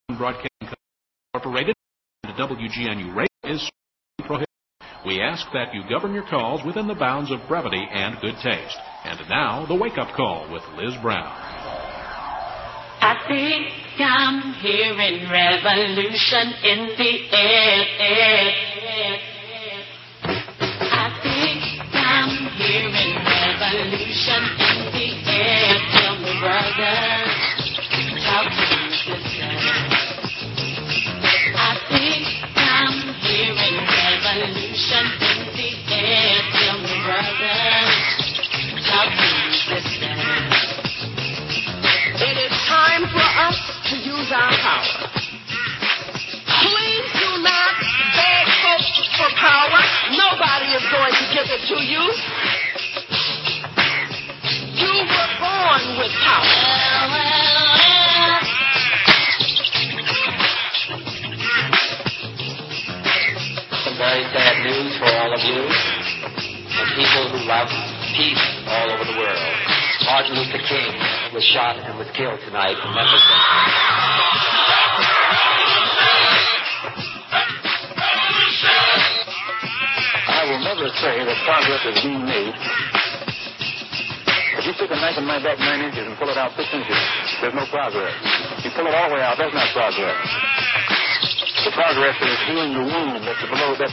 Broadcasting Incorporated and WGNU Radio is prohibited. We ask that you govern your calls within the bounds of brevity and good taste. And now, the wake-up call with Liz Brown. I think I'm hearing revolution in the air. I think I'm hearing revolution in the air. Tell me, brother, talk to me, sister. I think I'm hearing revolution in the air. Tell me, brother, talk to me, sister. It is time for us to use our power. Please do not beg folks for power. Nobody is going to give it to you. You were born with power. Some very sad news for all of you and people who love peace all over the world. Martin Luther King was shot and was killed tonight in Memphis. I will never say that progress is being made. If you stick a knife in my back 9 inches and pull it out 6 inches, there's no progress. If you pull it all the way out, that's not progress. The progress is healing the wound that's below me.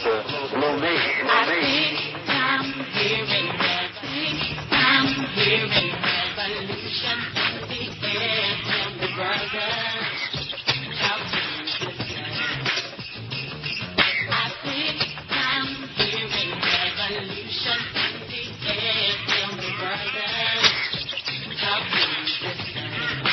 I'm hearing revolution in the air. Tell me, brother, talk to me, sister. I think I'm hearing revolution in the air. Tell me, brother, talk to me, sister.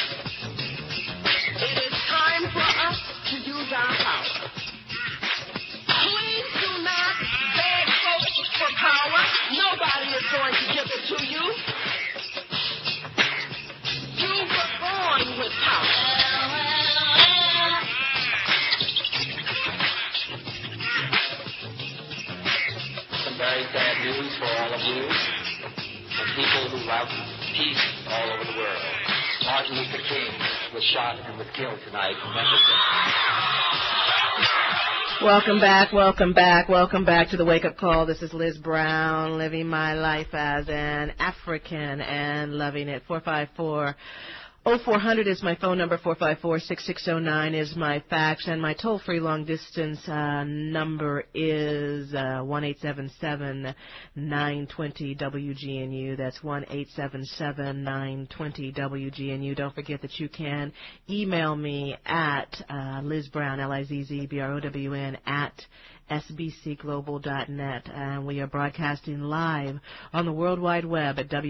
It is time for us to use our power. Please do not beg folks for power. Nobody is going to give it to you. You were born with power. Some very sad news for all of you and people who love peace all over the world. Martin Luther King was shot and was killed tonight in Memphis. Welcome back to the Wake Up Call. This is Liz Brown, living my life as an African and loving it. 454-0400 is my phone number. 454-6609 is my fax, and my toll-free long-distance number is 1-877-920-WGNU. That's 1-877-920-WGNU. Don't forget that you can email me at Liz Brown, LIZZBROWN, at sbcglobal.net, and we are broadcasting live on the World Wide Web at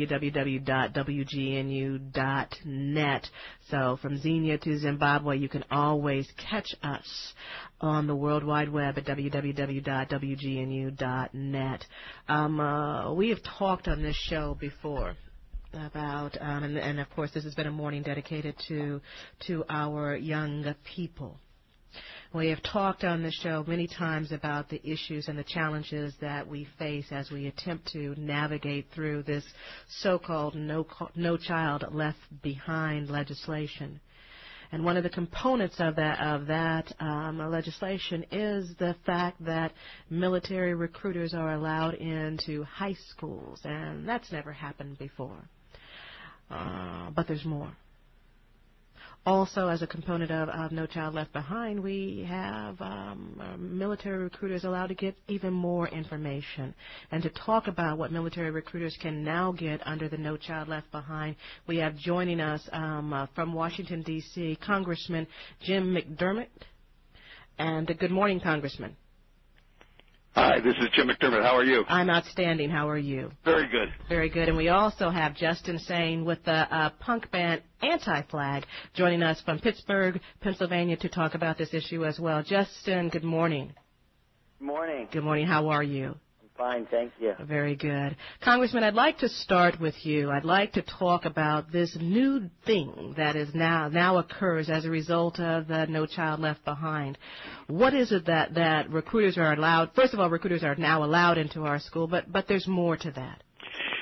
www.wgnu.net. So from Xenia to Zimbabwe, you can always catch us on the World Wide Web at www.wgnu.net. We have talked on this show before about, and of course this has been a morning dedicated to our young people. We have talked on the show many times about the issues and the challenges that we face as we attempt to navigate through this so-called No Child Left Behind legislation. And one of the components of that legislation is the fact that military recruiters are allowed into high schools, and that's never happened before. But there's more. Also, as a component of No Child Left Behind, we have military recruiters allowed to get even more information. And to talk about what military recruiters can now get under the No Child Left Behind, we have joining us from Washington, D.C., Congressman Jim McDermott. And good morning, Congressman. Hi, this is Jim McDermott. How are you? I'm outstanding. How are you? Very good. Very good. And we also have Justin Sane with the punk band Anti-Flag joining us from Pittsburgh, Pennsylvania to talk about this issue as well. Justin, good morning. Good morning. Good morning. How are you? Fine, thank you. Very good. Congressman, I'd like to start with you. I'd like to talk about this new thing that is now occurs as a result of the No Child Left Behind. What is it that recruiters are allowed? First of all, recruiters are now allowed into our school, but there's more to that.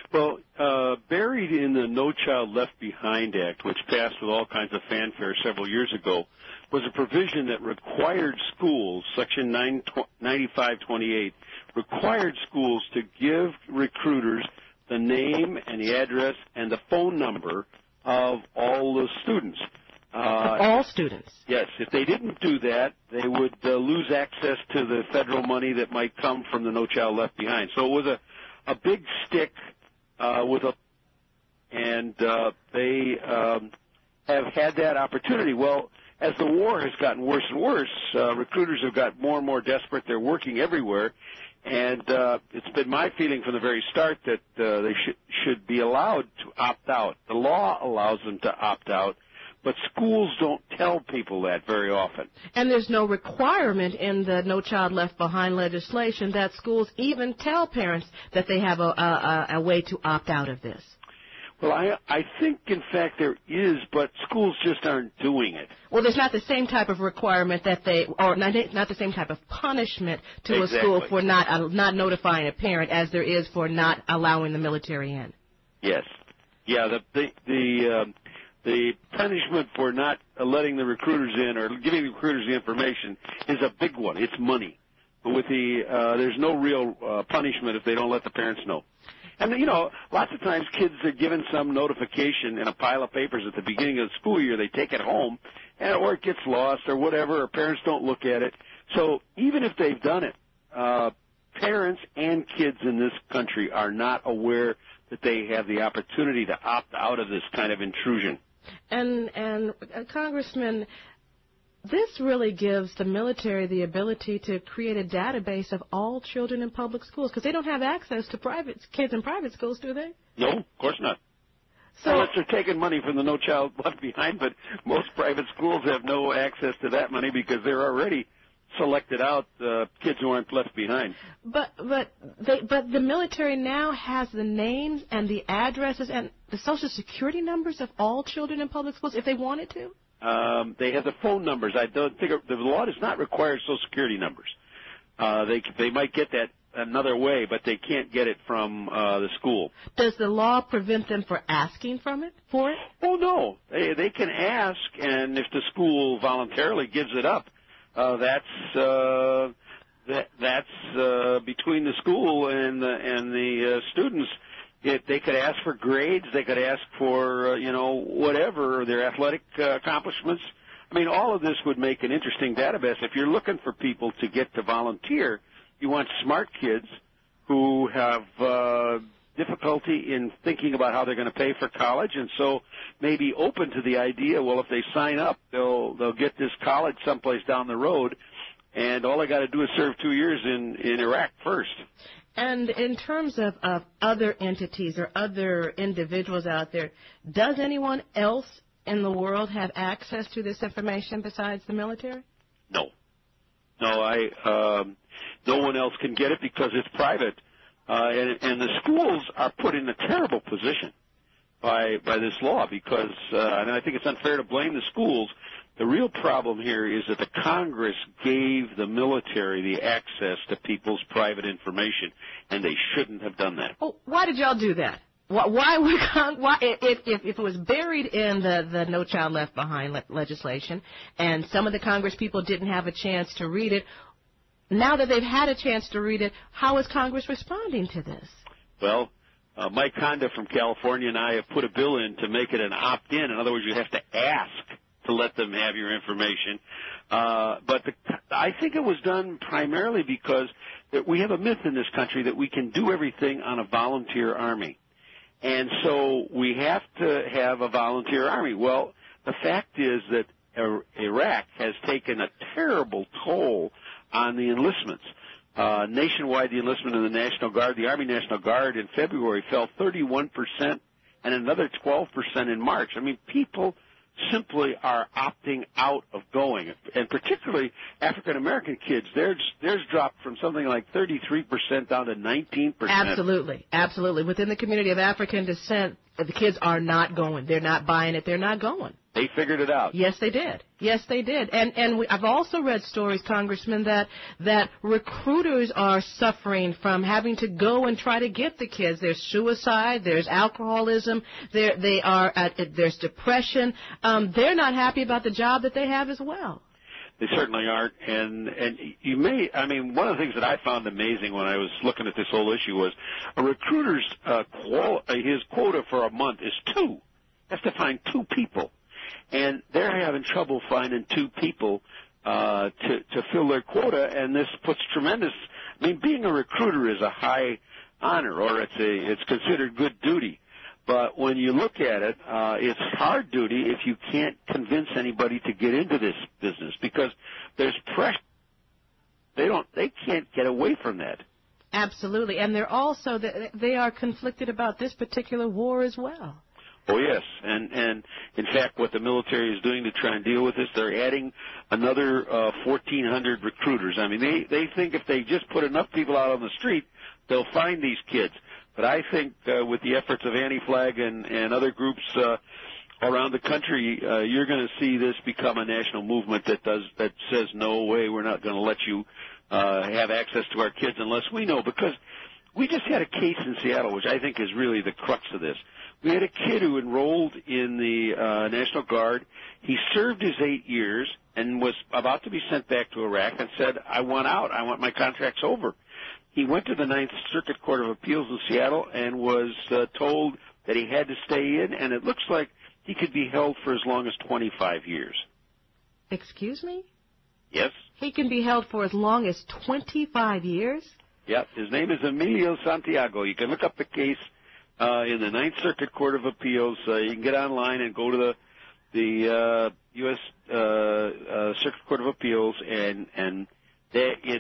Well, buried in the No Child Left Behind Act, which passed with all kinds of fanfare several years ago, was a provision that required schools, Section 9528, required schools to give recruiters the name and the address and the phone number of all the students. All students? Yes. If they didn't do that, they would lose access to the federal money that might come from the No Child Left Behind. So it was a big stick and they have had that opportunity. Well, as the war has gotten worse and worse, recruiters have got more and more desperate. They're working everywhere, and it's been my feeling from the very start that they should be allowed to opt out. The law allows them to opt out, but schools don't tell people that very often. And there's no requirement in the No Child Left Behind legislation that schools even tell parents that they have a way to opt out of this. Well, I think, in fact, there is, but schools just aren't doing it. Well, there's not the same type of requirement or not the same type of punishment to Exactly. a school for not notifying a parent as there is for not allowing the military in. Yes. Yeah, the punishment for not letting the recruiters in or giving the recruiters the information is a big one. It's money. But with there's no real punishment if they don't let the parents know. And, lots of times kids are given some notification in a pile of papers at the beginning of the school year. They take it home, or it gets lost or whatever, or parents don't look at it. So even if they've done it, parents and kids in this country are not aware that they have the opportunity to opt out of this kind of intrusion. And Congressman, this really gives the military the ability to create a database of all children in public schools, because they don't have access to kids in private schools, do they? No, of course not. So, unless they're taking money from the No Child Left Behind, but most private schools have no access to that money because they're already selected out kids who aren't left behind. But the military now has the names and the addresses and the Social Security numbers of all children in public schools if they wanted to? They have the phone numbers. I don't think the law does not require Social Security numbers. They might get that another way, but they can't get it from the school. Does the law prevent them from asking for it? Oh, no. They can ask, and if the school voluntarily gives it up, that's between the school and the students. They could ask for grades. They could ask for, whatever, their athletic accomplishments. I mean, all of this would make an interesting database. If you're looking for people to get to volunteer, you want smart kids who have difficulty in thinking about how they're going to pay for college, and so maybe open to the idea, well, if they sign up, they'll get this college someplace down the road, and all they got to do is serve 2 years in Iraq first. And in terms of other entities or other individuals out there, does anyone else in the world have access to this information besides the military? No. No one else can get it because it's private. And the schools are put in a terrible position by this law because, and I think it's unfair to blame the schools. The real problem here is that the Congress gave the military the access to people's private information, and they shouldn't have done that. Oh, why did y'all do that? Why if it was buried in the No Child Left Behind legislation, and some of the Congress people didn't have a chance to read it, now that they've had a chance to read it, how is Congress responding to this? Well, Mike Honda from California and I have put a bill in to make it an opt-in. In other words, you have to ask to let them have your information. But I think it was done primarily because we have a myth in this country that we can do everything on a volunteer army. And so we have to have a volunteer army. Well, the fact is that Iraq has taken a terrible toll on the enlistments. Nationwide, the enlistment in the National Guard, the Army National Guard in February fell 31% and another 12% in March. I mean, people simply are opting out of going, and particularly African-American kids. Theirs dropped from something like 33% down to 19%. Absolutely. Within the community of African descent, the kids are not going. They're not buying it. They're not going. They figured it out. Yes, they did. Yes, they did. And I've also read stories, Congressman, that recruiters are suffering from having to go and try to get the kids. There's suicide. There's alcoholism. There's depression. They're not happy about the job that they have as well. They certainly aren't. And you may, I mean, one of the things that I found amazing when I was looking at this whole issue was a recruiter's his quota for a month is 2. Has to find 2 people. And they're having trouble finding 2 people to fill their quota, and this puts tremendous. I mean, being a recruiter is a high honor, or it's considered good duty. But when you look at it, it's hard duty if you can't convince anybody to get into this business because there's pressure. They can't get away from that. Absolutely, and they are conflicted about this particular war as well. Oh, yes. And in fact, what the military is doing to try and deal with this, they're adding another 1,400 recruiters. I mean, they think if they just put enough people out on the street, they'll find these kids. But I think with the efforts of Anti-Flag and other groups around the country, you're going to see this become a national movement that says, no way, we're not going to let you have access to our kids unless we know. Because we just had a case in Seattle, which I think is really the crux of this. We had a kid who enrolled in the National Guard. He served his 8 years and was about to be sent back to Iraq and said, I want out. I want my contract's over. He went to the Ninth Circuit Court of Appeals in Seattle and was told that he had to stay in, and it looks like he could be held for as long as 25 years. Excuse me? Yes. He can be held for as long as 25 years? Yep. His name is Emilio Santiago. You can look up the case in the Ninth Circuit Court of Appeals. You can get online and go to the U.S. Circuit Court of Appeals, and it's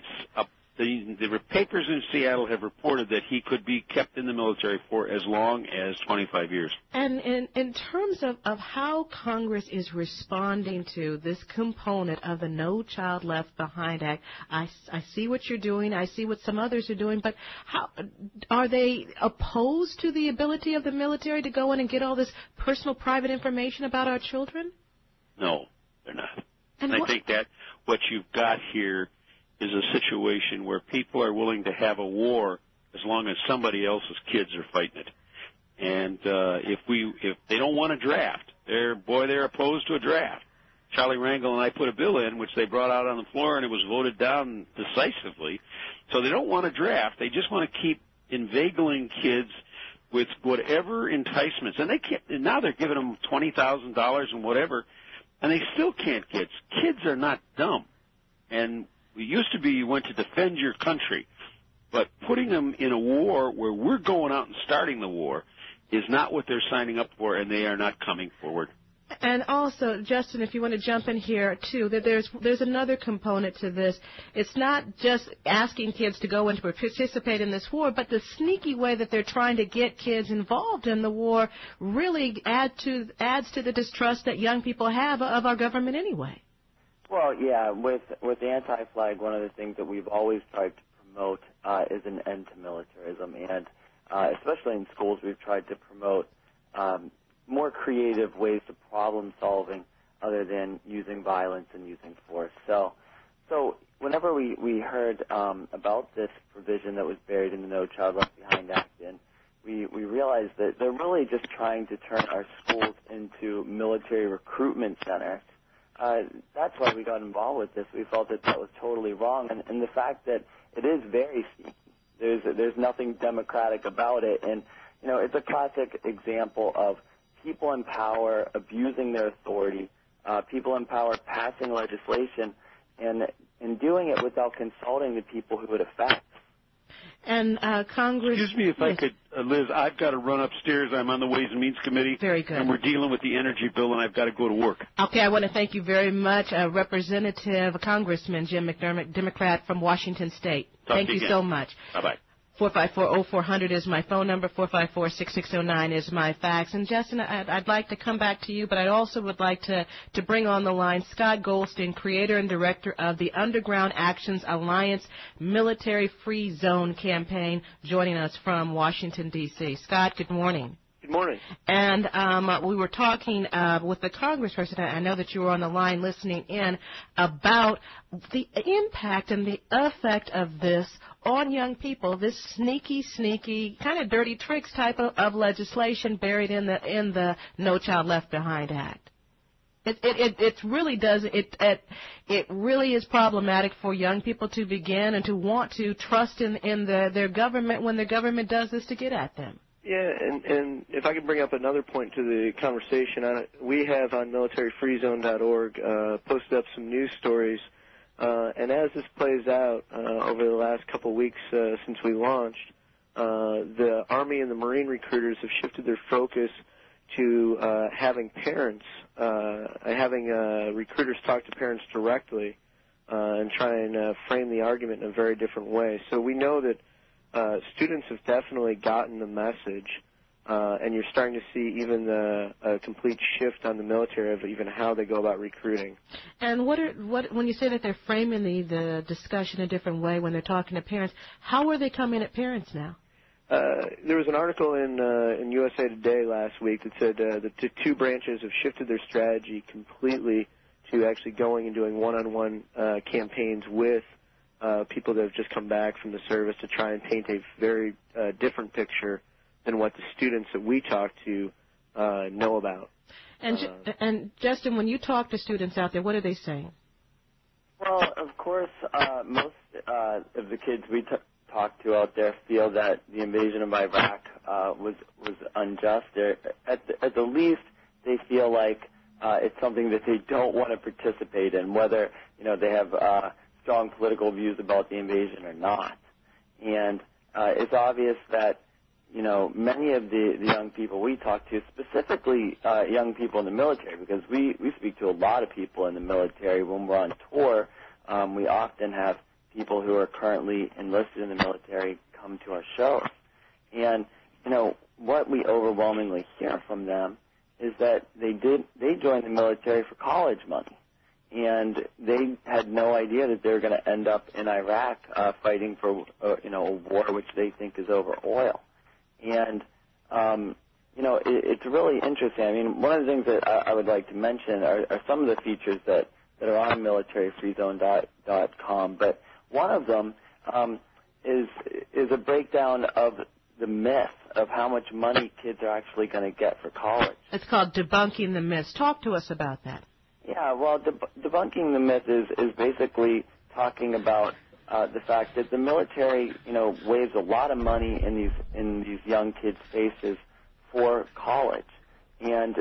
the papers in Seattle have reported that he could be kept in the military for as long as 25 years. And in terms of how Congress is responding to this component of the No Child Left Behind Act, I see what you're doing. I see what some others are doing. But how are they opposed to the ability of the military to go in and get all this personal, private information about our children? No, they're not. And I think that what you've got here is a situation where people are willing to have a war as long as somebody else's kids are fighting it. And if they don't want a draft, they're opposed to a draft. Charlie Rangel and I put a bill in, which they brought out on the floor, and it was voted down decisively. So they don't want a draft. They just want to keep inveigling kids with whatever enticements. And now they're giving them $20,000 and whatever, and they still can't get. Kids are not dumb. And it used to be you went to defend your country, but putting them in a war where we're going out and starting the war is not what they're signing up for, and they are not coming forward. And also, Justin, if you want to jump in here, too, that there's another component to this. It's not just asking kids to go and to participate in this war, but the sneaky way that they're trying to get kids involved in the war really adds to the distrust that young people have of our government anyway. Well, yeah, with Anti-Flag, one of the things that we've always tried to promote is an end to militarism, and especially in schools, we've tried to promote more creative ways to problem solving other than using violence and using force. So whenever we heard about this provision that was buried in the No Child Left Behind Act, and we realized that they're really just trying to turn our schools into military recruitment centers. That's why we got involved with this. We felt that was totally wrong, and the fact that it is very sneaky. There's nothing democratic about it, and it's a classic example of people in power abusing their authority, people in power passing legislation, and doing it without consulting the people who it affects. And Congress... Excuse me if I could, Liz, I've got to run upstairs. I'm on the Ways and Means Committee. Very good. And we're dealing with the energy bill, and I've got to go to work. Okay, I want to thank you very much, Representative Congressman Jim McDermott, Democrat from Washington State. Thank you so much. Bye-bye. 454-0400 is my phone number. 454-6609 is my fax. And, Justin, I'd like to come back to you, but I also would like to bring on the line Scott Goldstein, creator and director of the Underground Actions Alliance Military Free Zone campaign, joining us from Washington, D.C. Scott, good morning. Good morning. And we were talking with the congressperson, I know that you were on the line listening in, about the impact and the effect of this on young people, this sneaky, kind of dirty tricks type of legislation buried in the No Child Left Behind Act. It really does. It really is problematic for young people to begin and to want to trust in their government when their government does this to get at them. Yeah, and if I could bring up another point to the conversation, we have on militaryfreezone.org posted up some news stories, and as this plays out over the last couple of weeks since we launched, the Army and the Marine recruiters have shifted their focus to having parents, having recruiters talk to parents directly and try and frame the argument in a very different way. So we know that students have definitely gotten the message, and you're starting to see even a complete shift on the military of even how they go about recruiting. And when you say that they're framing the discussion a different way when they're talking to parents, how are they coming at parents now? There was an article in USA Today last week that said the two branches have shifted their strategy completely to actually going and doing one-on-one campaigns with people that have just come back from the service to try and paint a very different picture than what the students that we talk to know about. And Justin, when you talk to students out there, what are they saying? Well, of course, most of the kids we talk to out there feel that the invasion of Iraq was unjust. At the least, they feel like it's something that they don't want to participate in, whether they have strong political views about the invasion or not. And it's obvious that many of the young people we talk to, specifically young people in the military, because we speak to a lot of people in the military when we're on tour. We often have people who are currently enlisted in the military come to our shows. And, what we overwhelmingly hear from them is that they joined the military for college money. And they had no idea that they were going to end up in Iraq fighting for, a war which they think is over oil. And, it's really interesting. I mean, one of the things that I would like to mention are some of the features that are on militaryfreezone.com. But one of them is a breakdown of the myth of how much money kids are actually going to get for college. It's called Debunking the Myths. Talk to us about that. Yeah, well, debunking the myth is basically talking about the fact that the military, waves a lot of money in these young kids' faces for college, and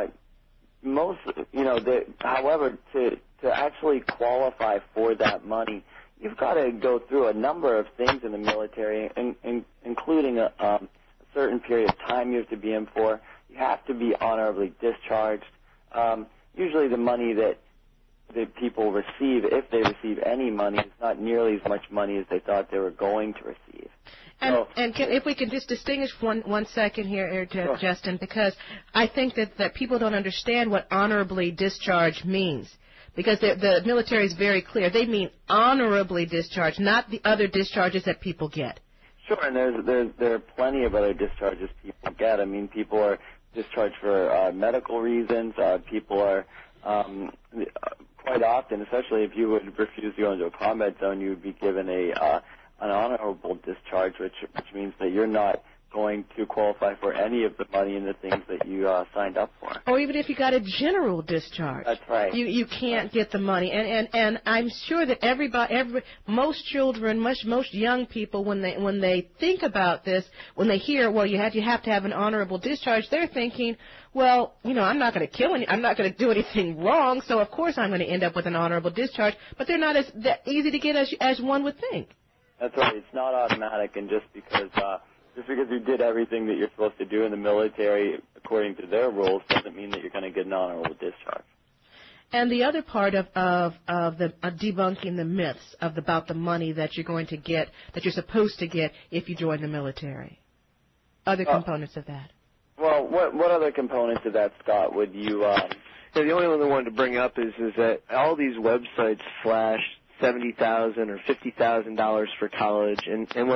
however, to actually qualify for that money, you've got to go through a number of things in the military, including a certain period of time you have to be in for. You have to be honorably discharged. Usually the money that people receive, if they receive any money, is not nearly as much money as they thought they were going to receive. If we can just distinguish one second here, Sure. Justin, because I think that people don't understand what honorably discharged means. Because the military is very clear. They mean honorably discharged, not the other discharges that people get. Sure, and there are plenty of other discharges people get. I mean, people are discharged for medical reasons. People are quite often, especially if you would refuse to go into a combat zone, you would be given an honorable discharge, which means that you're not going to qualify for any of the money and the things that you signed up for. Or even if you got a general discharge. That's right. You can't get the money. And I'm sure that most children, most young people, when they think about this, when they hear, well, you have to have an honorable discharge, they're thinking, well, I'm not going to I'm not going to do anything wrong, so of course I'm going to end up with an honorable discharge. But they're not that easy to get as one would think. That's right. It's not automatic, and just because you did everything that you're supposed to do in the military according to their rules doesn't mean that you're going to get an honorable discharge. And the other part of the debunking the myths about the money that you're going to get, that you're supposed to get if you join the military. Other components of that. Well, what other components of that, Scott, would you? The only one I wanted to bring up is that all these websites flash $70,000 or $50,000 for college, and what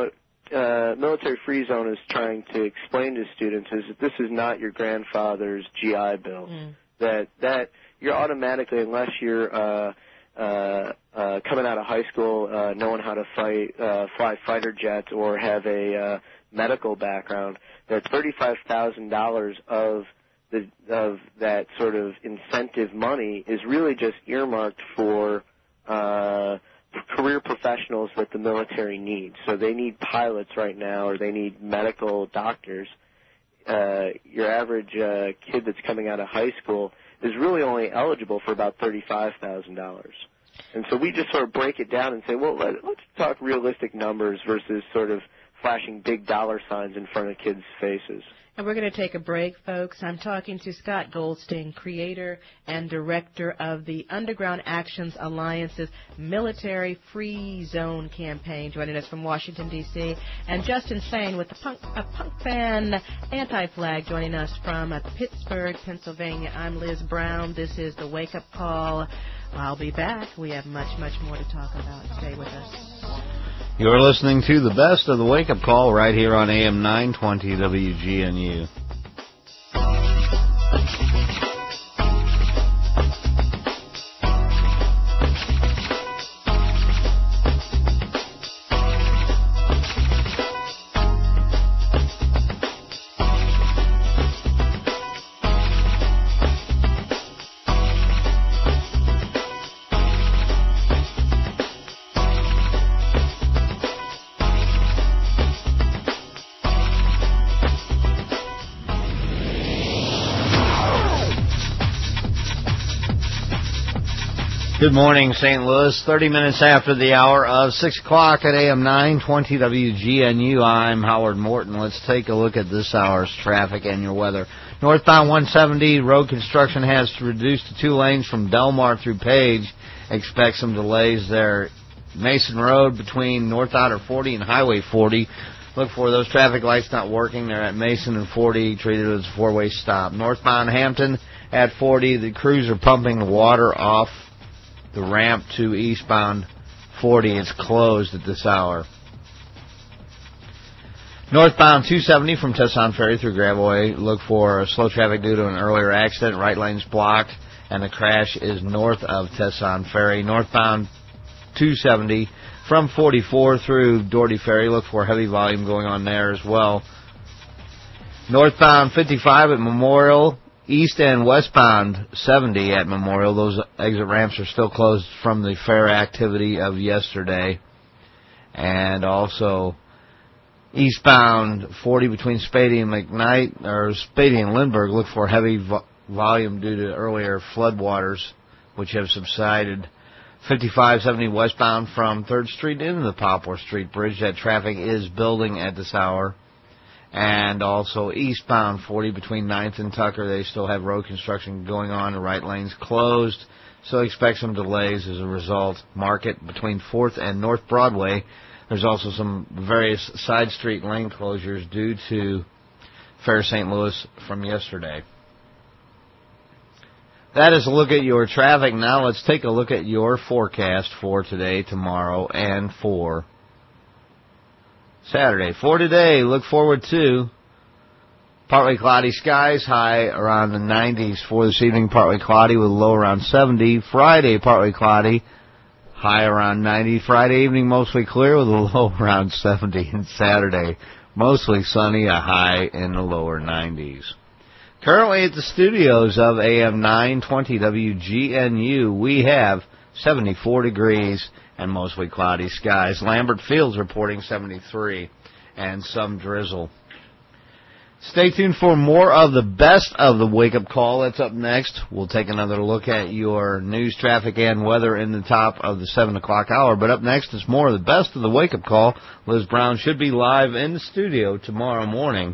Military Free Zone is trying to explain to students is that this is not your grandfather's GI Bill. That you're automatically, unless you're coming out of high school knowing how to fly fighter jets or have a medical background, that $35,000 of that sort of incentive money is really just earmarked for career professionals that the military needs. So they need pilots right now, or they need medical doctors. Your average kid that's coming out of high school is really only eligible for about $35,000. And so we just sort of break it down and say, well, let's talk realistic numbers versus sort of flashing big dollar signs in front of kids' faces. And we're going to take a break, folks. I'm talking to Scott Goldstein, creator and director of the Underground Actions Alliance's Military Free Zone campaign, joining us from Washington, D.C., and Justin Sane with a punk fan Anti-Flag, joining us from Pittsburgh, Pennsylvania. I'm Liz Brown. This is The Wake Up Call. I'll be back. We have much, much more to talk about. Stay with us. You're listening to the best of the wake-up call right here on AM 920 WGNU. Good morning, St. Louis. 30 minutes after the hour of 6 o'clock at AM 920 WGNU. I'm Howard Morton. Let's take a look at this hour's traffic and your weather. Northbound 170, road construction has reduced to 2 lanes from Delmar through Page. Expect some delays there. Mason Road between North Outer 40 and Highway 40. Look for those traffic lights not working. They're at Mason and 40, treated as a 4-way stop. Northbound Hampton at 40, the crews are pumping the water off the ramp to eastbound 40. It's closed at this hour. Northbound 270 from Tesson Ferry through Gravois. Look for slow traffic due to an earlier accident. Right lane's blocked, and the crash is north of Tesson Ferry. Northbound 270 from 44 through Doherty Ferry. Look for heavy volume going on there as well. Northbound 55 at Memorial. East and westbound 70 at Memorial. Those exit ramps are still closed from the fair activity of yesterday. And also eastbound 40 between Spady and McKnight, or Spady and Lindbergh. Look for heavy volume due to earlier floodwaters, which have subsided. 5570 westbound from 3rd Street into the Poplar Street Bridge. That traffic is building at this hour. And also eastbound 40 between 9th and Tucker. They still have road construction going on. The right lane's closed, so expect some delays as a result. Market between 4th and North Broadway. There's also some various side street lane closures due to Fair St. Louis from yesterday. That is a look at your traffic. Now let's take a look at your forecast for today, tomorrow, and for Saturday. For today, look forward to partly cloudy skies, high around the 90s. For this evening, partly cloudy with a low around 70. Friday, partly cloudy, high around 90. Friday evening, mostly clear with a low around 70. And Saturday, mostly sunny, a high in the lower 90s. Currently at the studios of AM 920 WGNU, we have 74 degrees and mostly cloudy skies. Lambert Fields reporting 73 and some drizzle. Stay tuned for more of the best of the wake-up call. That's up next. We'll take another look at your news, traffic, and weather in the top of the 7 o'clock hour. But up next is more of the best of the wake-up call. Liz Brown should be live in the studio tomorrow morning.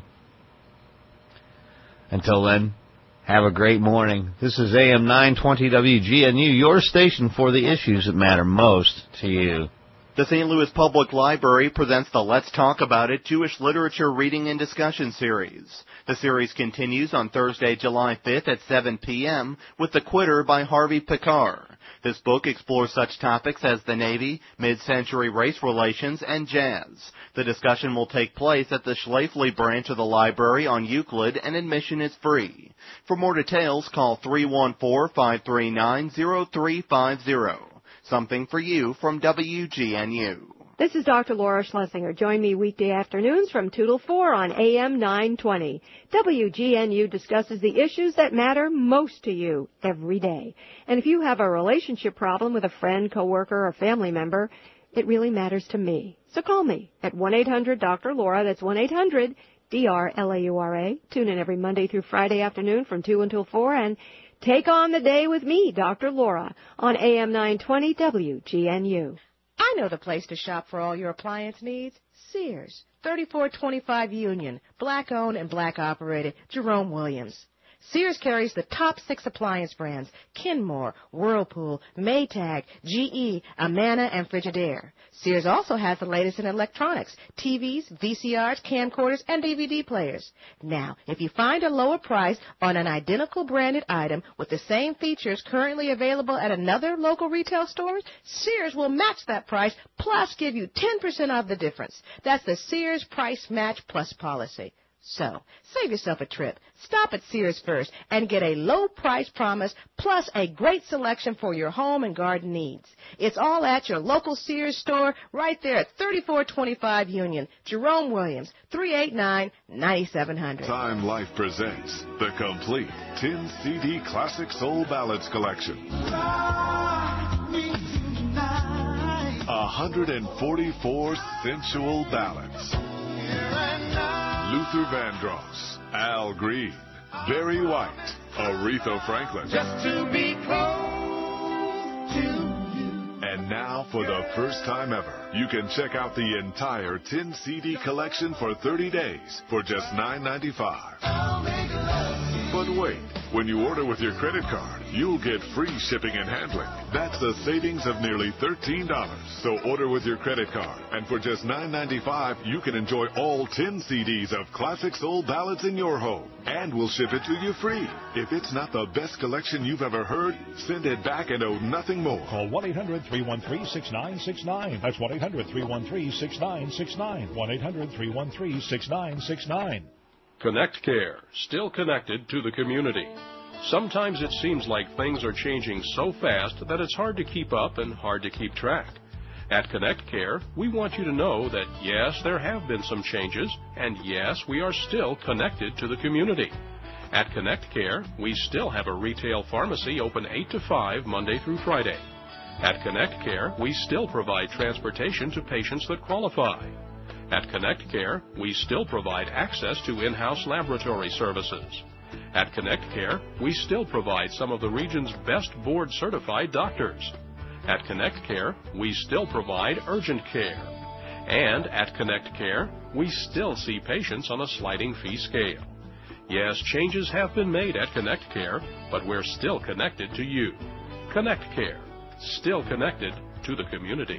Until then, have a great morning. This is AM 920 WGNU, your station for the issues that matter most to you. The St. Louis Public Library presents the Let's Talk About It Jewish Literature Reading and Discussion Series. The series continues on Thursday, July 5th at 7 p.m. with The Quitter by Harvey Pekar. This book explores such topics as the Navy, mid-century race relations, and jazz. The discussion will take place at the Schlafly branch of the library on Euclid, and admission is free. For more details, call 314-539-0350. Something for you from WGNU. This is Dr. Laura Schlesinger. Join me weekday afternoons from 2 till 4 on AM 920. WGNU discusses the issues that matter most to you every day. And if you have a relationship problem with a friend, coworker, or family member, it really matters to me. So call me at 1-800-DR-LAURA. That's 1-800-DR-LAURA. Tune in every Monday through Friday afternoon from 2 until 4 and take on the day with me, Dr. Laura, on AM 920 WGNU. I know the place to shop for all your appliance needs. Sears, 3425 Union, black-owned and black-operated, Jerome Williams. Sears carries the top 6 appliance brands: Kenmore, Whirlpool, Maytag, GE, Amana, and Frigidaire. Sears also has the latest in electronics: TVs, VCRs, camcorders, and DVD players. Now, if you find a lower price on an identical branded item with the same features currently available at another local retail store, Sears will match that price plus give you 10% off the difference. That's the Sears Price Match Plus policy. So, save yourself a trip. Stop at Sears first and get a low price promise plus a great selection for your home and garden needs. It's all at your local Sears store right there at 3425 Union. Jerome Williams, 389-9700. Time Life presents the complete 10 CD Classic Soul Ballads collection. 144 sensual ballads. Luther Vandross, Al Green, Barry White, Aretha Franklin. Just to be close to you. And now, for the first time ever, you can check out the entire 10 CD collection for 30 days for just $9.95. But wait, when you order with your credit card, you'll get free shipping and handling. That's a savings of nearly $13. So order with your credit card, and for just $9.95, you can enjoy all 10 CDs of classic soul ballads in your home. And we'll ship it to you free. If it's not the best collection you've ever heard, send it back and owe nothing more. Call 1-800-313-6969. That's 1-800-313-6969. 1-800-313-6969. Connect Care, still connected to the community. Sometimes it seems like things are changing so fast that it's hard to keep up and hard to keep track. At Connect Care, we want you to know that yes, there have been some changes, and yes, we are still connected to the community. At Connect Care, we still have a retail pharmacy open 8 to 5 Monday through Friday. At Connect Care, we still provide transportation to patients that qualify. At Connect Care, we still provide access to in-house laboratory services. At Connect Care, we still provide some of the region's best board-certified doctors. At Connect Care, we still provide urgent care. And at Connect Care, we still see patients on a sliding fee scale. Yes, changes have been made at Connect Care, but we're still connected to you. Connect Care, still connected to the community.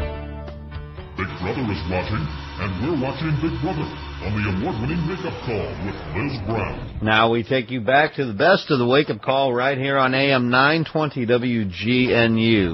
Big Brother is watching, and we're watching Big Brother on the award-winning Wake Up Call with Liz Brown. Now we take you back to the best of the Wake Up Call right here on AM 920 WGNU.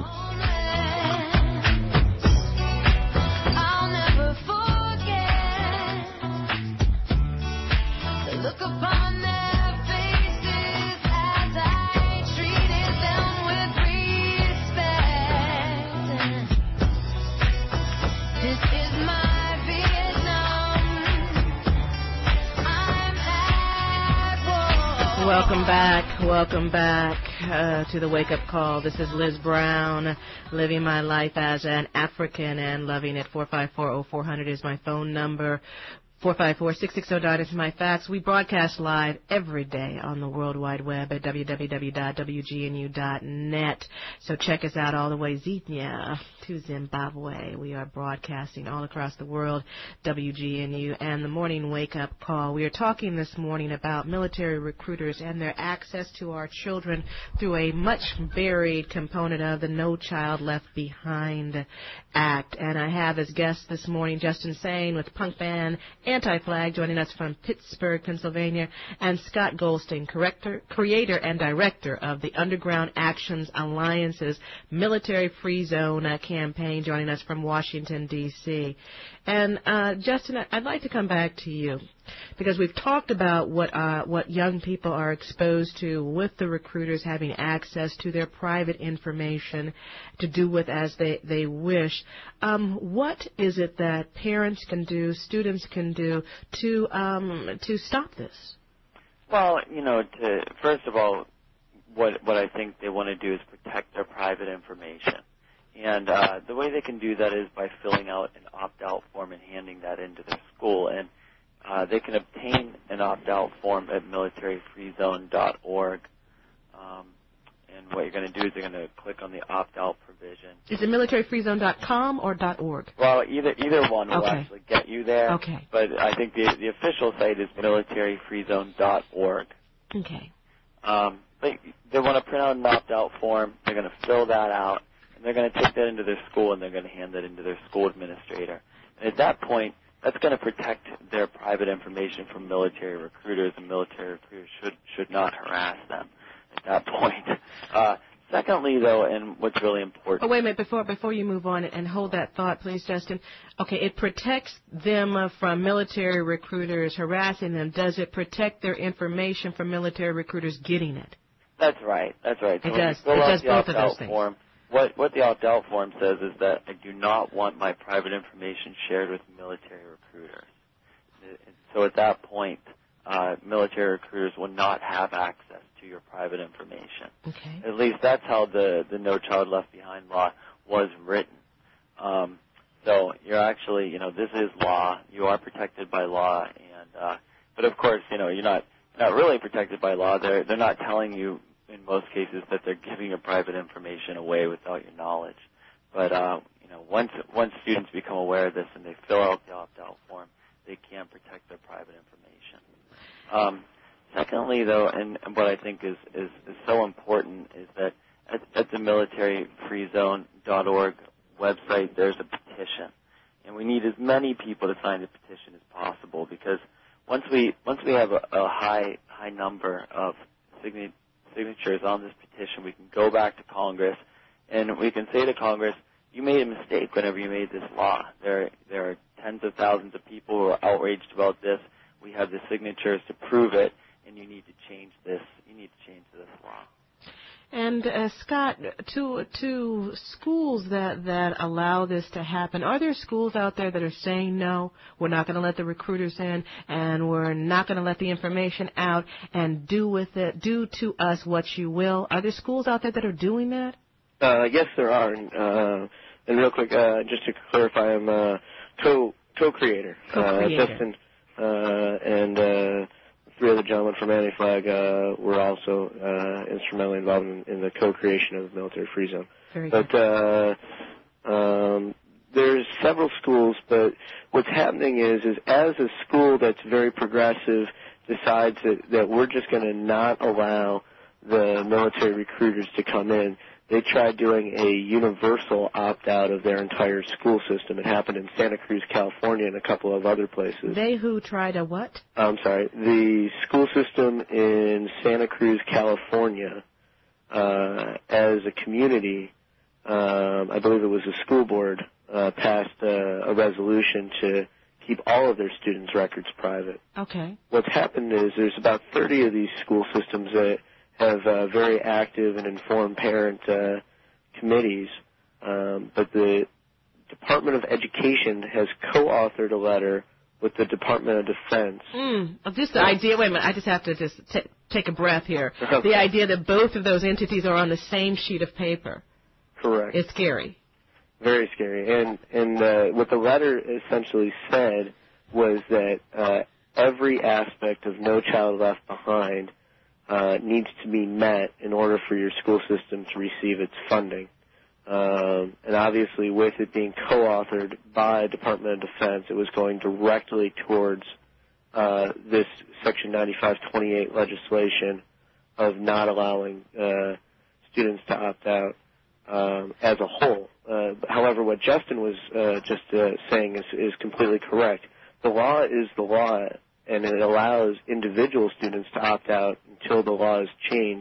Welcome back to the Wake Up Call. This is Liz Brown, living my life as an African and loving it. 454-0400 is my phone number. 454-6609 is my fax. We broadcast live every day on the World Wide Web at www.wgnu.net. So check us out all the way Zambia to Zimbabwe. We are broadcasting all across the world, WGNU, and the Morning Wake Up Call. We are talking this morning about military recruiters and their access to our children through a much varied component of the No Child Left Behind Act. And I have as guest this morning Justin Sane with punk band Anti-Flag, joining us from Pittsburgh, Pennsylvania, and Scott Goldstein, creator and director of the Underground Actions Alliance's Military Free Zone campaign, joining us from Washington, D.C. And, Justin, I'd like to come back to you, because we've talked about what young people are exposed to with the recruiters having access to their private information to do with as they wish. What is it that parents can do, students can do to stop this? Well, first of all, what I think they want to do is protect their private information. And the way they can do that is by filling out an opt-out form and handing that into their school. And they can obtain an opt-out form at militaryfreezone.org. And what you're going to do is you're going to click on the opt-out provision. Is it militaryfreezone.com or .org? Well, either one will actually get you there. Okay. But I think the official site is militaryfreezone.org. Okay. But they want to print out an opt-out form. They're going to fill that out. And they're going to take that into their school, and they're going to hand that into their school administrator. And at that point, that's going to protect their private information from military recruiters, and military recruiters should not harass them at that point. Secondly, though, and what's really important... Oh, wait a minute. Before you move on, and hold that thought, please, Justin. Okay, it protects them from military recruiters harassing them. Does it protect their information from military recruiters getting it? That's right. So it does both of those things. What the opt-out form says is that I do not want my private information shared with military recruiters. So at that point, military recruiters will not have access to your private information. Okay. At least that's how the No Child Left Behind law was written. So you're actually, this is law. You are protected by law, and but of course, you're not really protected by law. They're not telling you, in most cases, that they're giving your private information away without your knowledge. But once students become aware of this and they fill out the opt-out form, they can protect their private information. Secondly, though, and what I think is so important is that at the militaryfreezone.org website, there's a petition, and we need as many people to sign the petition as possible, because once we have a high number of signatures on this petition, we can go back to Congress, and we can say to Congress, you made a mistake whenever you made this law. There are tens of thousands of people who are outraged about this. We have the signatures to prove it, and you need to change this. You need to change this law. And Scott, to schools that allow this to happen, are there schools out there that are saying no, we're not going to let the recruiters in, and we're not going to let the information out, and do to us what you will? Are there schools out there that are doing that? Yes, there are. And real quick, just to clarify, I'm co-creator. Justin and three other gentlemen from Anti-Flag were also instrumentally involved in the co-creation of Military Free Zone. Very good. But there's several schools, but what's happening is as a school that's very progressive decides that we're just going to not allow the military recruiters to come in, they tried doing a universal opt-out of their entire school system. It happened in Santa Cruz, California, and a couple of other places. They who tried a what? I'm sorry. The school system in Santa Cruz, California, as a community, I believe it was the school board, passed a resolution to keep all of their students' records private. Okay. What's happened is there's about 30 of these school systems that have very active and informed parent committees, but the Department of Education has co-authored a letter with the Department of Defense. Just the idea, wait a minute, I just have to take a breath here. The idea that both of those entities are on the same sheet of paper. Correct. It's scary. Very scary. And what the letter essentially said was that every aspect of No Child Left Behind needs to be met in order for your school system to receive its funding. And obviously, with it being co-authored by Department of Defense, it was going directly towards this Section 9528 legislation of not allowing students to opt out as a whole. However, what Justin was just saying is completely correct. the law is the law, and it allows individual students to opt out until the law is changed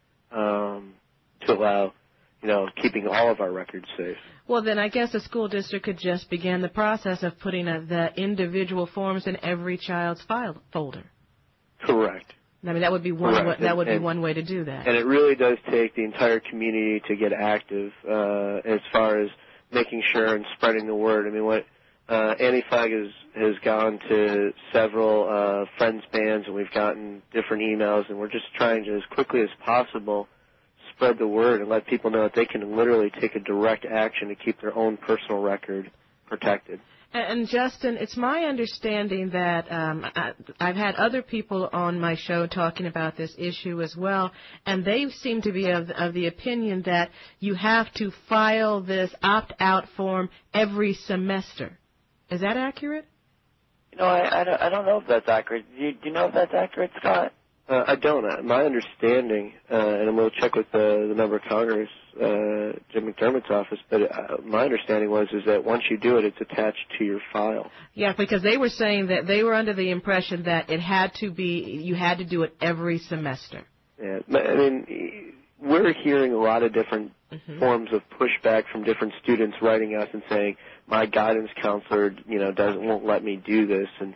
to allow, keeping all of our records safe. Well, then I guess the school district could just begin the process of putting the individual forms in every child's file folder. Correct. I mean, that would be one way to do that. And it really does take the entire community to get active as far as making sure and spreading the word. I mean, what Anti-Flag has gone to several friends bands, and we've gotten different emails, and we're just trying to, as quickly as possible, spread the word and let people know that they can literally take a direct action to keep their own personal record protected. And Justin, it's my understanding that I've had other people on my show talking about this issue as well, and they seem to be of the opinion that you have to file this opt-out form every semester. Is that accurate? I don't know if that's accurate. Do you know if that's accurate, Scott? I don't. My understanding, and I'm going to check with the member of Congress, Jim McDermott's office, but my understanding is that once you do it, it's attached to your file. Yeah, because they were saying that they were under the impression that you had to do it every semester. Yeah, I mean, we're hearing a lot of different forms of pushback from different students writing us and saying, my guidance counselor, won't let me do this, and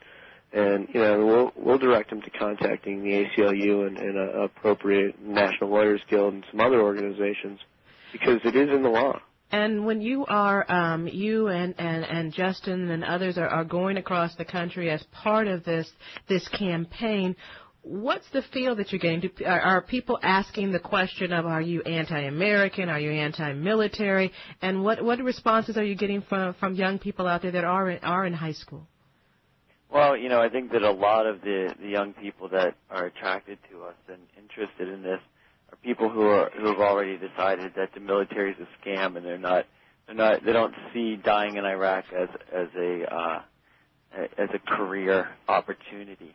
we'll direct them to contacting the ACLU and appropriate National Lawyers Guild and some other organizations, because it is in the law. And when you are, you and Justin and others are going across the country as part of this campaign, what's the feel that you're getting? Are people asking the question of, are you anti-American, are you anti-military, and what responses are you getting from young people out there that are in high school? Well, I think that a lot of the young people that are attracted to us and interested in this are people who have already decided that the military is a scam, and they don't see dying in Iraq as a career opportunity.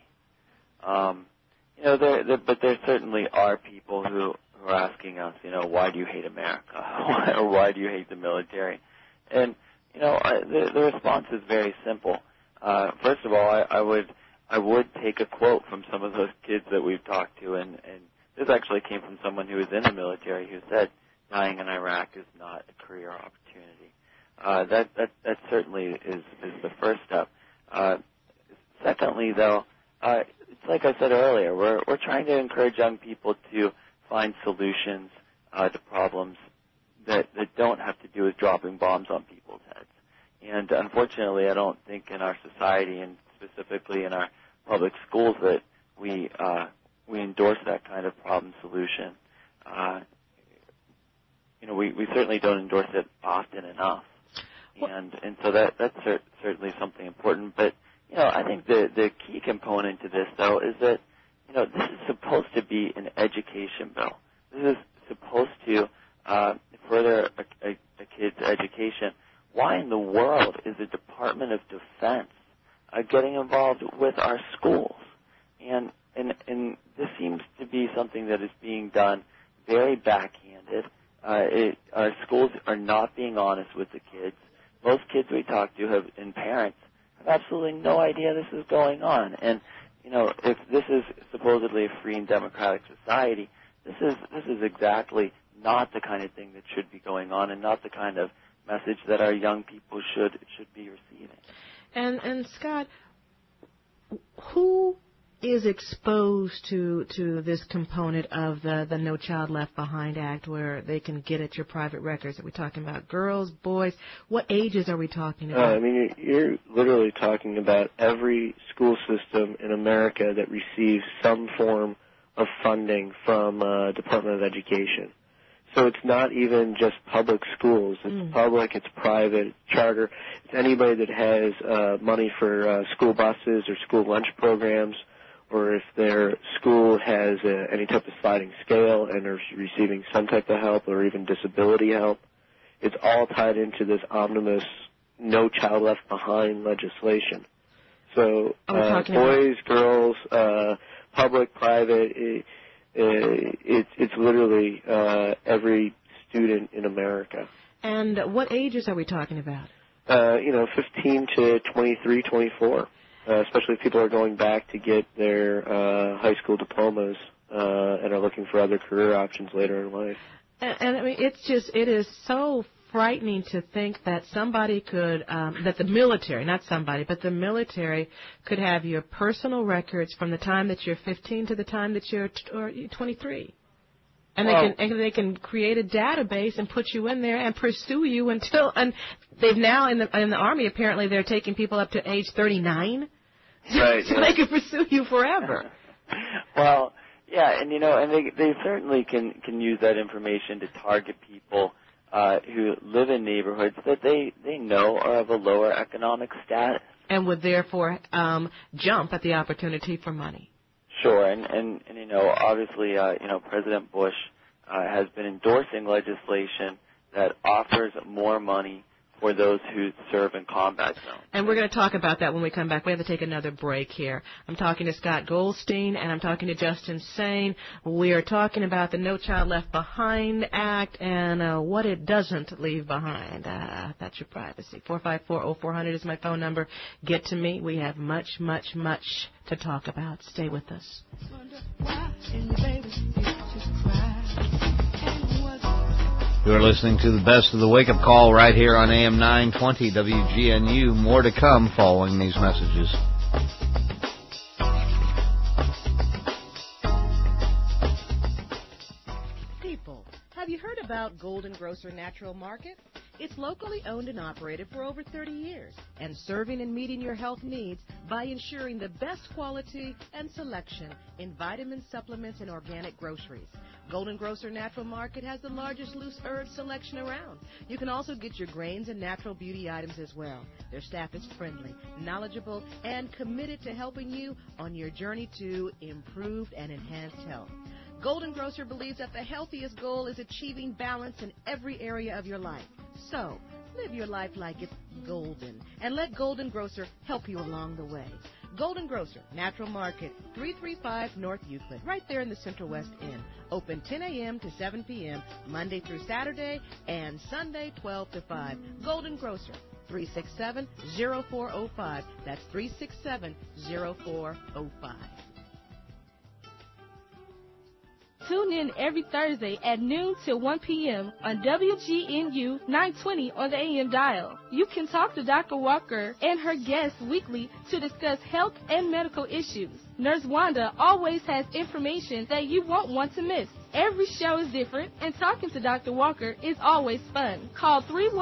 But there certainly are people who are asking us, why do you hate America, or why do you hate the military? And the response is very simple. First of all, I would take a quote from some of those kids that we've talked to, and this actually came from someone who was in the military who said dying in Iraq is not a career opportunity. That certainly is the first step. Secondly, though, it's like I said earlier, we're trying to encourage young people to find solutions to problems that don't have to do with dropping bombs on people's heads. And unfortunately, I don't think in our society, and specifically in our public schools, that we endorse that kind of problem solution. We certainly don't endorse it often enough, and so that's certainly something important. But I think the key component to this, though, is that this is supposed to be an education bill. This is supposed to further a kid's education. Why in the world is the Department of Defense getting involved with our schools? And this seems to be something that is being done very backhanded. Our schools are not being honest with the kids. Most kids we talk to and parents have absolutely no idea this is going on. And if this is supposedly a free and democratic society, this is exactly not the kind of thing that should be going on, and not the kind of message that our young people should be receiving. And Scott, who is exposed to this component of the No Child Left Behind Act, where they can get at your private records? Are we talking about girls, boys? What ages are we talking about? You're literally talking about every school system in America that receives some form of funding from Department of Education. So it's not even just public schools. It's public, it's private, it's charter. It's anybody that has money for school buses or school lunch programs, or if their school has any type of sliding scale and are receiving some type of help or even disability help. It's all tied into this omnibus No Child Left Behind legislation. So boys, girls, public, private, it's literally every student in America. And what ages are we talking about? 15 to 23, 24. especially if people are going back to get their high school diplomas and are looking for other career options later in life. And I mean, it is so frightening to think that somebody could, that the military, not somebody, but the military could have your personal records from the time that you're 15 to the time that you're 23. And they can create a database and put you in there and pursue you until, and they've now in the Army, apparently they're taking people up to age 39. Right. So they can pursue you forever. Well, yeah, and they certainly can use that information to target people who live in neighborhoods that they know are of a lower economic status. And would therefore jump at the opportunity for money. Sure, and obviously, President Bush has been endorsing legislation that offers more money for those who serve in combat zones. And we're going to talk about that when we come back. We have to take another break here. I'm talking to Scott Goldstein, and I'm talking to Justin Sane. We are talking about the No Child Left Behind Act and what it doesn't leave behind. That's your privacy. 454-0400 is my phone number. Get to me. We have much, much, much to talk about. Stay with us. You're listening to the best of the wake-up call right here on AM 920 WGNU. More to come following these messages. People, have you heard about Golden Grocer Natural Market? It's locally owned and operated for over 30 years and serving and meeting your health needs by ensuring the best quality and selection in vitamin supplements and organic groceries. Golden Grocer Natural Market has the largest loose herb selection around. You can also get your grains and natural beauty items as well. Their staff is friendly, knowledgeable, and committed to helping you on your journey to improved and enhanced health. Golden Grocer believes that the healthiest goal is achieving balance in every area of your life. So, live your life like it's golden, and let Golden Grocer help you along the way. Golden Grocer, Natural Market, 335 North Euclid, right there in the Central West End. Open 10 a.m. to 7 p.m., Monday through Saturday, and Sunday 12 to 5. Golden Grocer, 367-0405. That's 367-0405. Tune in every Thursday at noon till 1 p.m. on WGNU 920 on the AM dial. You can talk to Dr. Walker and her guests weekly to discuss health and medical issues. Nurse Wanda always has information that you won't want to miss. Every show is different, and talking to Dr. Walker is always fun. Call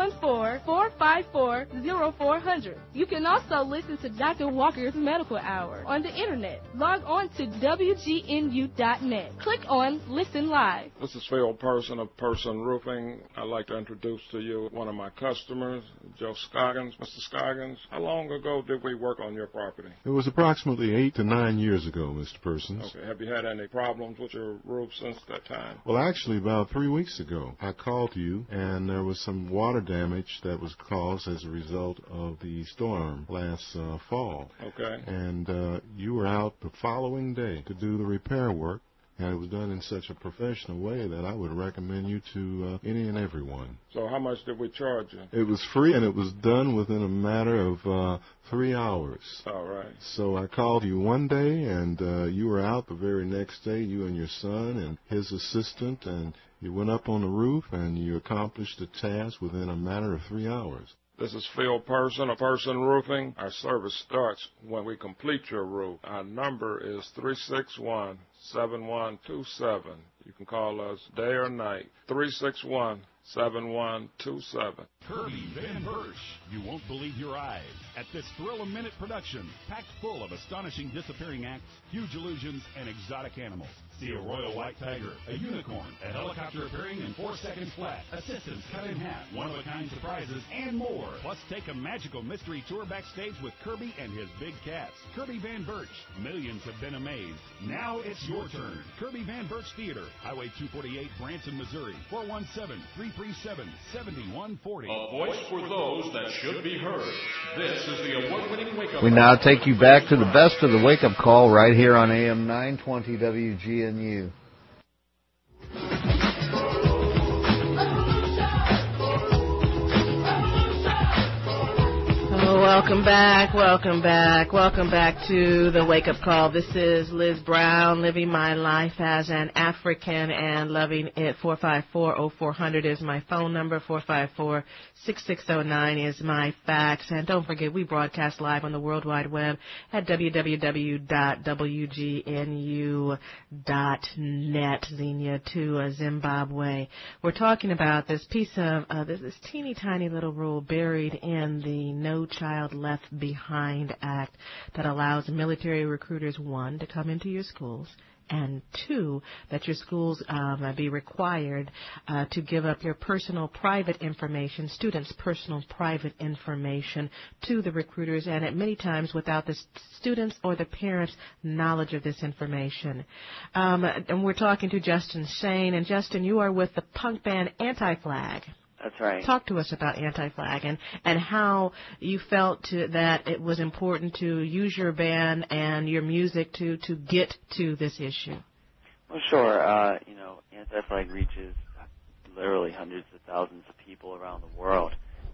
314-454-0400. You can also listen to Dr. Walker's Medical Hour on the Internet. Log on to WGNU.net. Click on Listen Live. This is Phil Person of Person Roofing. I'd like to introduce to you one of my customers, Joe Scoggins. Mr. Scoggins, how long ago did we work on your property? It was approximately 8 to 9 years ago, Mr. Persons. Okay. Have you had any problems with your roof since that time? Well, actually, about 3 weeks ago, I called you, and there was some water damage that was caused as a result of the storm last fall. Okay. And you were out the following day to do the repair work, and it was done in such a professional way that I would recommend you to any and everyone. So how much did we charge you? It was free, and it was done within a matter of 3 hours. All right. So I called you one day, and you were out the very next day, you and your son and his assistant, and you went up on the roof, and you accomplished the task within a matter of 3 hours. This is Phil Person of Person Roofing. Our service starts when we complete your roof. Our number is 361-7127. You can call us day or night. 361-7127. Kirby Van Bursch. You won't believe your eyes at this thrill-a-minute production, packed full of astonishing disappearing acts, huge illusions, and exotic animals. See a royal white tiger, a unicorn, a helicopter appearing in 4 seconds flat, assistants cut in half, one-of-a-kind surprises, and more. Plus, take a magical mystery tour backstage with Kirby and his big cats. Kirby Van Bursch. Millions have been amazed. Now it's your turn. Kirby Van Bursch Theater, Highway 248, Branson, Missouri, 417-337-7140. A voice for those that should be heard. This is the award-winning Wake Up We now take you back to the best of the wake-up call right here on AM 920 WGNU. Welcome back, welcome back, welcome back to the Wake Up Call. This is Liz Brown, living my life as an African and loving it. 454-0400 is my phone number. 454-6609 is my fax. And don't forget, we broadcast live on the World Wide Web at www.wgnu.net. Xenia to Zimbabwe. We're talking about this piece of this teeny tiny little rule buried in the No Child Left Behind Act that allows military recruiters, 1, to come into your schools, and 2, that your schools be required to give up your personal private information, students' personal private information, to the recruiters, and at many times without the students' or the parents' knowledge of this information. And we're talking to Justin Shane. And Justin, you are with the punk band Anti-Flag. That's right. Talk to us about Anti-Flag and how you felt that it was important to use your band and your music to get to this issue. Well, sure. Anti-Flag reaches literally hundreds of thousands of people around the world.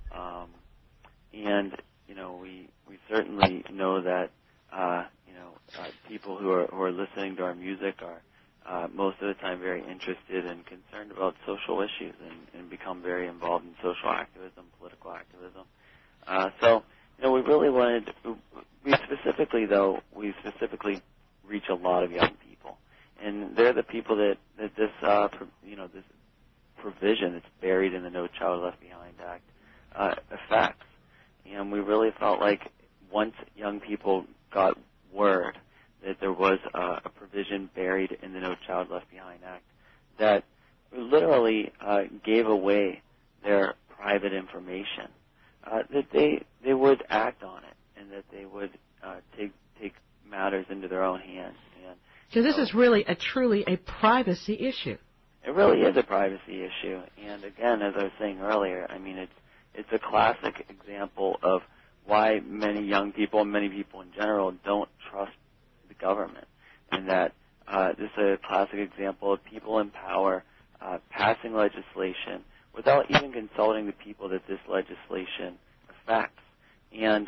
We certainly know that, people who are listening to our music are most of the time very interested and concerned about social issues and become very involved in social activism, political activism. We really wanted, we specifically reach a lot of young people. And they're the people that this provision that's buried in the No Child Left Behind Act affects. And we really felt like once young people got word that there was a provision buried in the No Child Left Behind Act that literally gave away their private information, that they would act on it and that they would take matters into their own hands. So this is really truly a privacy issue. It really is a privacy issue. And again, as I was saying earlier, it's a classic example of why many young people and many people in general don't trust the government, and that this is a classic example of people in power passing legislation without even consulting the people that this legislation affects. And,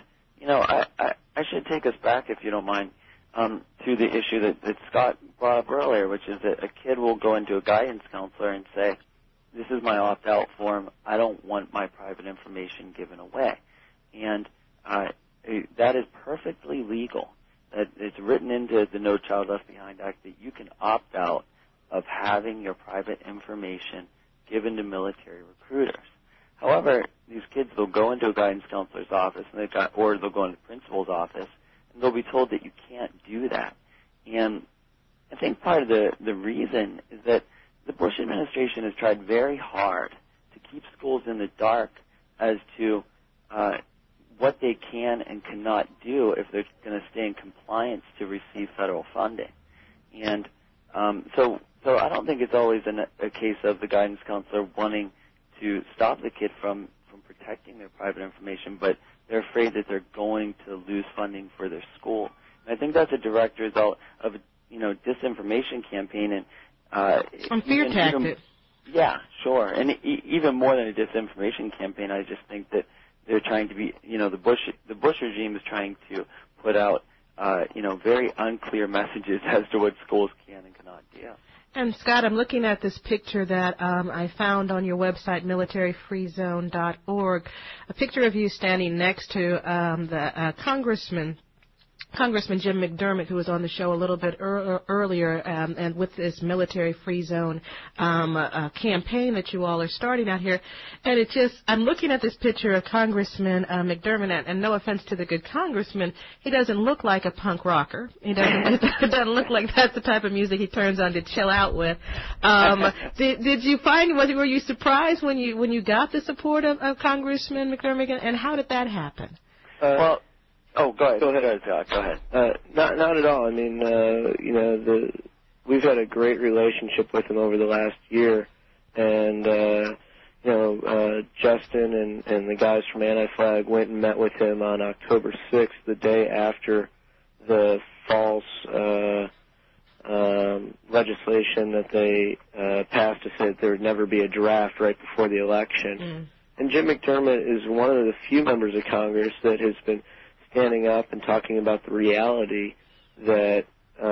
I should take us back, if you don't mind, to the issue that Scott brought up earlier, which is that a kid will go into a guidance counselor and say, this is my opt-out form. I don't want my private information given away. And that is perfectly legal. It's written into the No Child Left Behind Act that you can opt out of having your private information given to military recruiters. However, these kids, they'll go into a guidance counselor's office, or they'll go into the principal's office, and they'll be told that you can't do that. And I think part of the reason is that the Bush administration has tried very hard to keep schools in the dark as to what they can and cannot do if they're going to stay in compliance to receive federal funding. And so I don't think it's always a case of the guidance counselor wanting to stop the kid from protecting their private information, but they're afraid that they're going to lose funding for their school. And I think that's a direct result of disinformation campaign and fear tactics. Yeah, sure. And even more than a disinformation campaign, I just think that they're trying to be, the Bush regime is trying to put out, very unclear messages as to what schools can and cannot do. And Scott, I'm looking at this picture that I found on your website, militaryfreezone.org, a picture of you standing next to the Congressman Jim McDermott, who was on the show a little bit earlier, and with this military free zone campaign that you all are starting out here. And I'm looking at this picture of Congressman McDermott, and no offense to the good congressman, he doesn't look like a punk rocker. He doesn't look like that's the type of music he turns on to chill out with. Did you find, were you surprised when you got the support of Congressman McDermott, and how did that happen? Oh, go ahead. Go ahead. Not at all. We've had a great relationship with him over the last year, and Justin and the guys from Anti-Flag went and met with him on October 6th, the day after the false legislation that they passed to say that there would never be a draft right before the election. And Jim McDermott is one of the few members of Congress that has been standing up and talking about the reality that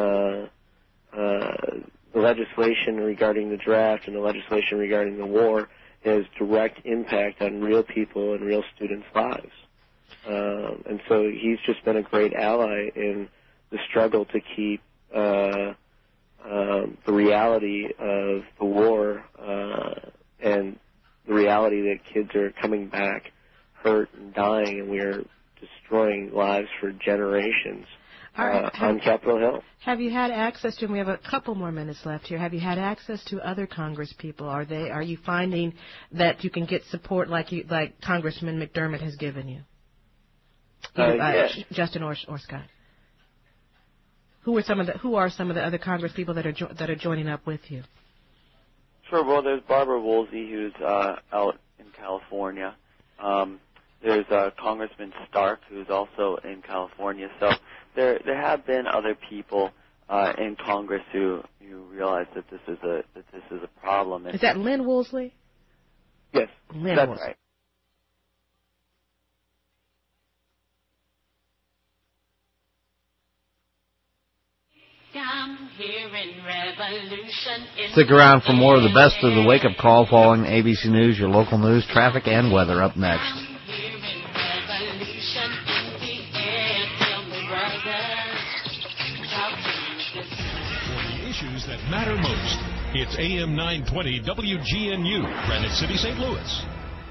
the legislation regarding the draft and the legislation regarding the war has direct impact on real people and real students' lives. And so he's just been a great ally in the struggle to keep the reality of the war and the reality that kids are coming back hurt and dying, and we are destroying lives for generations on Capitol Hill. Have you had access to, and we have a couple more minutes left here, have you had access to other Congress people? Are you finding that you can get support like Congressman McDermott has given you? Yes. Justin or Scott? Who are some of the other Congress people that are joining up with you? Sure. Well, there's Barbara Woolsey, who's out in California. There's Congressman Stark, who's also in California. So there have been other people in Congress who realize that this is a problem. And is that Lynn Woolsey? Yes, Lynn that's Woolsey. right. Stick around for more of the best of the wake-up call following ABC News, your local news, traffic, and weather up next. For the issues that matter most, it's AM 920 WGNU, Granite City, St. Louis.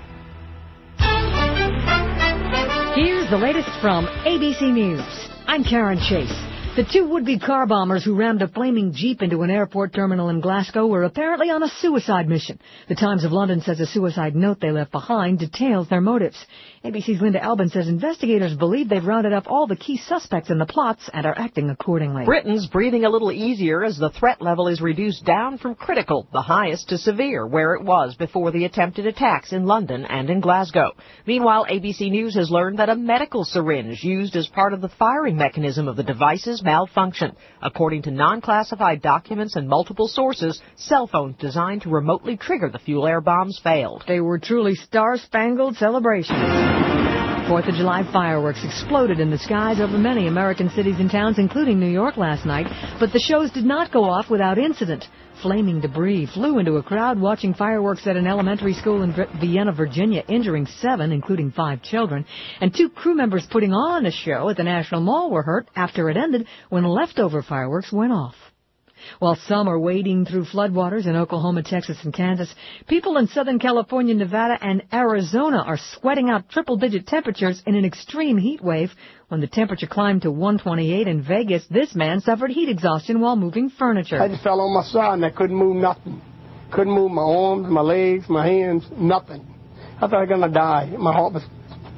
Here's the latest from ABC News. I'm Karen Chase. The two would-be car bombers who rammed a flaming Jeep into an airport terminal in Glasgow were apparently on a suicide mission. The Times of London says a suicide note they left behind details their motives. ABC's Linda Albin says investigators believe they've rounded up all the key suspects in the plots and are acting accordingly. Britain's breathing a little easier as the threat level is reduced down from critical, the highest, to severe, where it was before the attempted attacks in London and in Glasgow. Meanwhile, ABC News has learned that a medical syringe used as part of the firing mechanism of the devices malfunctioned. According to non-classified documents and multiple sources, cell phones designed to remotely trigger the fuel air bombs failed. They were truly star-spangled celebrations. 4th of July fireworks exploded in the skies over many American cities and towns, including New York last night, but the shows did not go off without incident. Flaming debris flew into a crowd watching fireworks at an elementary school in Vienna, Virginia, injuring 7, including 5 children. And 2 crew members putting on a show at the National Mall were hurt after it ended when leftover fireworks went off. While some are wading through floodwaters in Oklahoma, Texas, and Kansas, people in Southern California, Nevada, and Arizona are sweating out triple-digit temperatures in an extreme heat wave. When the temperature climbed to 128 in Vegas, this man suffered heat exhaustion while moving furniture. I just fell on my side and I couldn't move nothing. Couldn't move my arms, my legs, my hands, nothing. I thought I was going to die. My heart was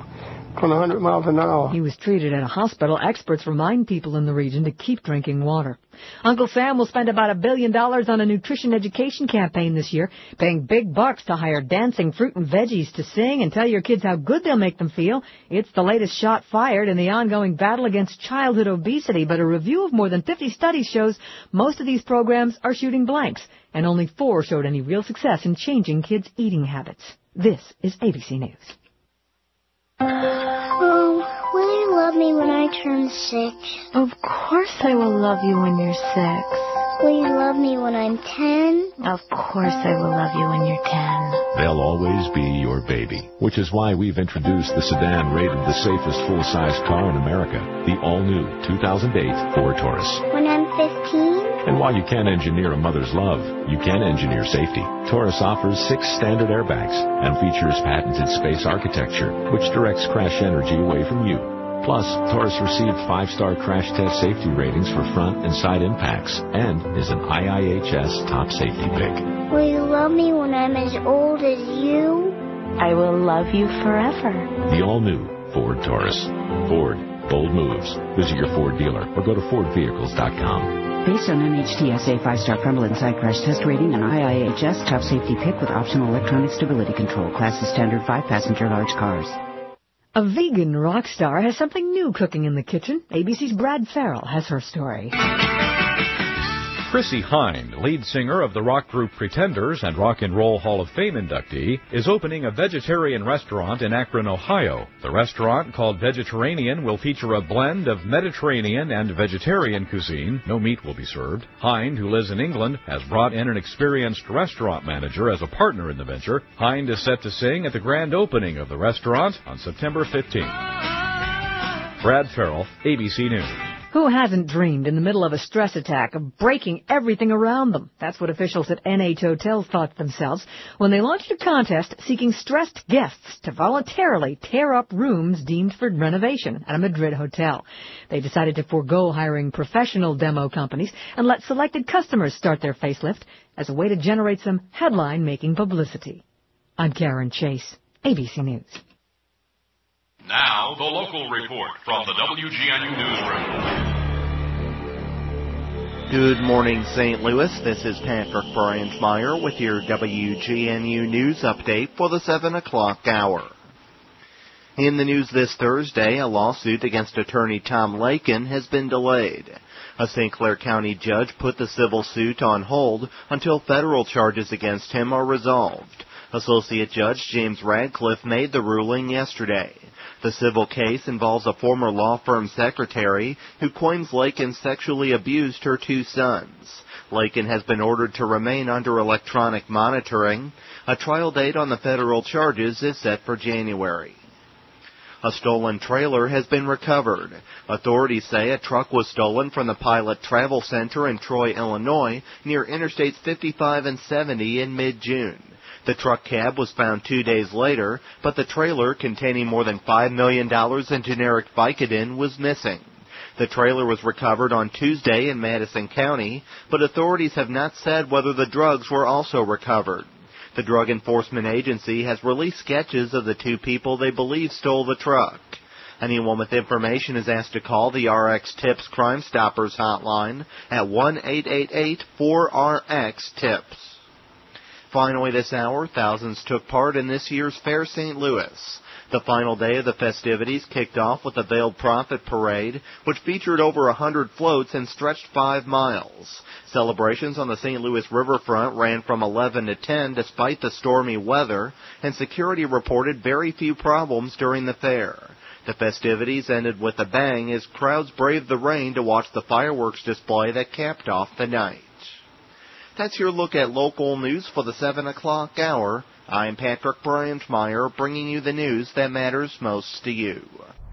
going 100 miles an hour. He was treated at a hospital. Experts remind people in the region to keep drinking water. Uncle Sam will spend about $1 billion on a nutrition education campaign this year, paying big bucks to hire dancing fruit and veggies to sing and tell your kids how good they'll make them feel. It's the latest shot fired in the ongoing battle against childhood obesity, but a review of more than 50 studies shows most of these programs are shooting blanks, and only 4 showed any real success in changing kids' eating habits. This is ABC News. Will you love me when I turn 6? Of course I will love you when you're 6. Will you love me when I'm 10? Of course I will love you when you're 10. They'll always be your baby, which is why we've introduced the sedan rated the safest full-size car in America, the all-new 2008 Ford Taurus. When I'm 15? And while you can't engineer a mother's love, you can engineer safety. Taurus offers 6 standard airbags and features patented space architecture, which directs crash energy away from you. Plus, Taurus received 5-star crash test safety ratings for front and side impacts and is an IIHS top safety pick. Will you love me when I'm as old as you? I will love you forever. The all-new Ford Taurus. Ford. Bold moves. Visit your Ford dealer or go to FordVehicles.com. Based on NHTSA 5-star frontal and side crash test rating and IIHS top safety pick with optional electronic stability control. Class is standard 5-passenger large cars. A vegan rock star has something new cooking in the kitchen. ABC's Brad Farrell has her story. Chrissie Hynde, lead singer of the rock group Pretenders and Rock and Roll Hall of Fame inductee, is opening a vegetarian restaurant in Akron, Ohio. The restaurant, called Vegetarian, will feature a blend of Mediterranean and vegetarian cuisine. No meat will be served. Hynde, who lives in England, has brought in an experienced restaurant manager as a partner in the venture. Hynde is set to sing at the grand opening of the restaurant on September 15th. Brad Farrell, ABC News. Who hasn't dreamed in the middle of a stress attack of breaking everything around them? That's what officials at NH Hotels thought to themselves when they launched a contest seeking stressed guests to voluntarily tear up rooms deemed for renovation at a Madrid hotel. They decided to forego hiring professional demo companies and let selected customers start their facelift as a way to generate some headline-making publicity. I'm Karen Chase, ABC News. Now, the local report from the WGNU Newsroom. Good morning, St. Louis. This is Patrick Bryant-Meyer with your WGNU News update for the 7 o'clock hour. In the news this Thursday, a lawsuit against attorney Tom Lakin has been delayed. A St. Clair County judge put the civil suit on hold until federal charges against him are resolved. Associate Judge James Radcliffe made the ruling yesterday. The civil case involves a former law firm secretary who claims Lakin sexually abused her 2 sons. Lakin has been ordered to remain under electronic monitoring. A trial date on the federal charges is set for January. A stolen trailer has been recovered. Authorities say a truck was stolen from the Pilot Travel Center in Troy, Illinois, near Interstates 55 and 70 in mid-June. The truck cab was found 2 days later, but the trailer containing more than $5 million in generic Vicodin was missing. The trailer was recovered on Tuesday in Madison County, but authorities have not said whether the drugs were also recovered. The Drug Enforcement Agency has released sketches of the 2 people they believe stole the truck. Anyone with information is asked to call the RX Tips Crime Stoppers hotline at 1-888-4RX-TIPS. Finally this hour, thousands took part in this year's Fair St. Louis. The final day of the festivities kicked off with the Veiled Prophet Parade, which featured over 100 floats and stretched 5 miles. Celebrations on the St. Louis riverfront ran from 11 to 10 despite the stormy weather, and security reported very few problems during the fair. The festivities ended with a bang as crowds braved the rain to watch the fireworks display that capped off the night. That's your look at local news for the 7 o'clock hour. I'm Patrick Bryant-Meyer, bringing you the news that matters most to you.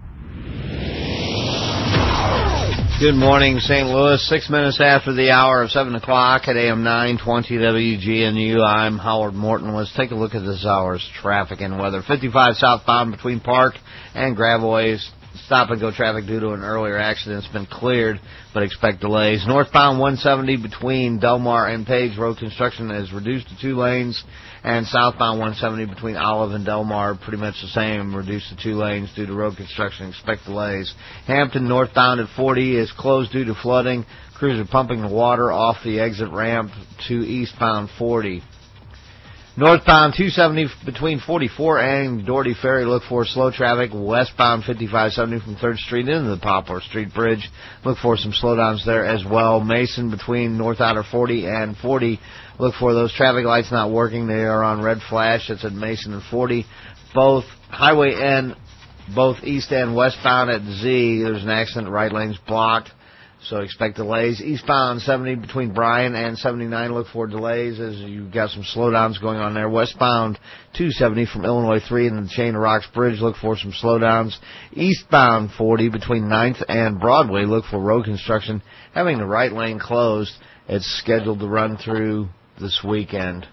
Good morning, St. Louis. 6 minutes after the hour of 7 o'clock at AM 920 WGNU. I'm Howard Morton. Let's take a look at this hour's traffic and weather. 55 southbound between Park and Gravelways. Stop-and-go traffic due to an earlier accident has been cleared, but expect delays. Northbound 170 between Delmar and Page, road construction is reduced to 2 lanes. And southbound 170 between Olive and Delmar, pretty much the same, reduced to 2 lanes due to road construction. Expect delays. Hampton northbound at 40 is closed due to flooding. Crews are pumping the water off the exit ramp to eastbound 40. Northbound 270 between 44 and Doherty Ferry, look for slow traffic. Westbound 5570 from 3rd Street into the Poplar Street Bridge, look for some slowdowns there as well. Mason between North Outer 40 and 40, look for those traffic lights not working. They are on red flash. It's at Mason and 40. Both Highway N, both east and westbound at Z, there's an accident, right lane's blocked. So expect delays. Eastbound 70 between Bryan and 79, look for delays as you've got some slowdowns going on there. Westbound 270 from Illinois 3 and the Chain of Rocks Bridge, look for some slowdowns. Eastbound 40 between 9th and Broadway, look for road construction having the right lane closed. It's scheduled to run through this weekend.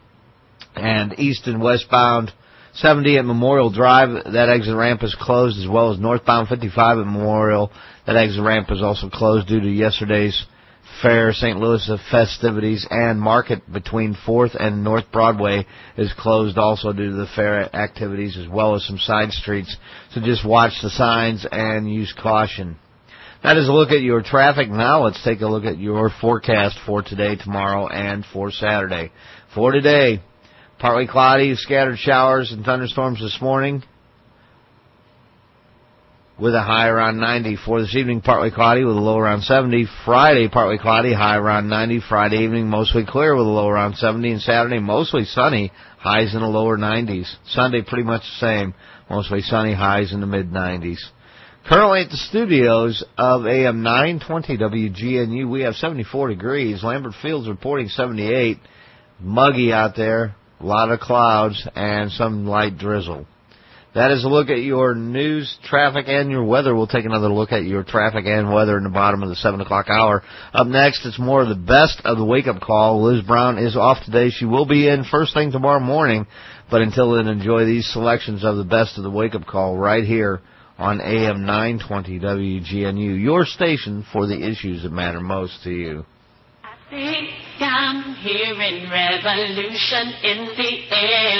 And east and westbound 70 at Memorial Drive, that exit ramp is closed, as well as northbound 55 at Memorial. That exit ramp is also closed due to yesterday's fair. St. Louis festivities and Market between 4th and North Broadway is closed also due to the fair activities, as well as some side streets. So just watch the signs and use caution. That is a look at your traffic. Now let's take a look at your forecast for today, tomorrow, and for Saturday. For today, partly cloudy, scattered showers and thunderstorms this morning. with a high around 90. For this evening, partly cloudy with a low around 70. Friday, partly cloudy, high around 90. Friday evening, mostly clear with a low around 70. And Saturday, mostly sunny, highs in the lower 90s. Sunday, pretty much the same, mostly sunny, highs in the mid-90s. Currently at the studios of AM 920 WGNU, we have 74 degrees. Lambert Field's reporting 78. Muggy out there, a lot of clouds, and some light drizzle. That is a look at your news, traffic, and your weather. We'll take another look at your traffic and weather in the bottom of the 7 o'clock hour. Up next, it's more of the best of the wake-up call. Liz Brown is off today. She will be in first thing tomorrow morning. But until then, enjoy these selections of the best of the wake-up call right here on AM 920 WGNU, your station for the issues that matter most to you. I think I'm hearing revolution in the air.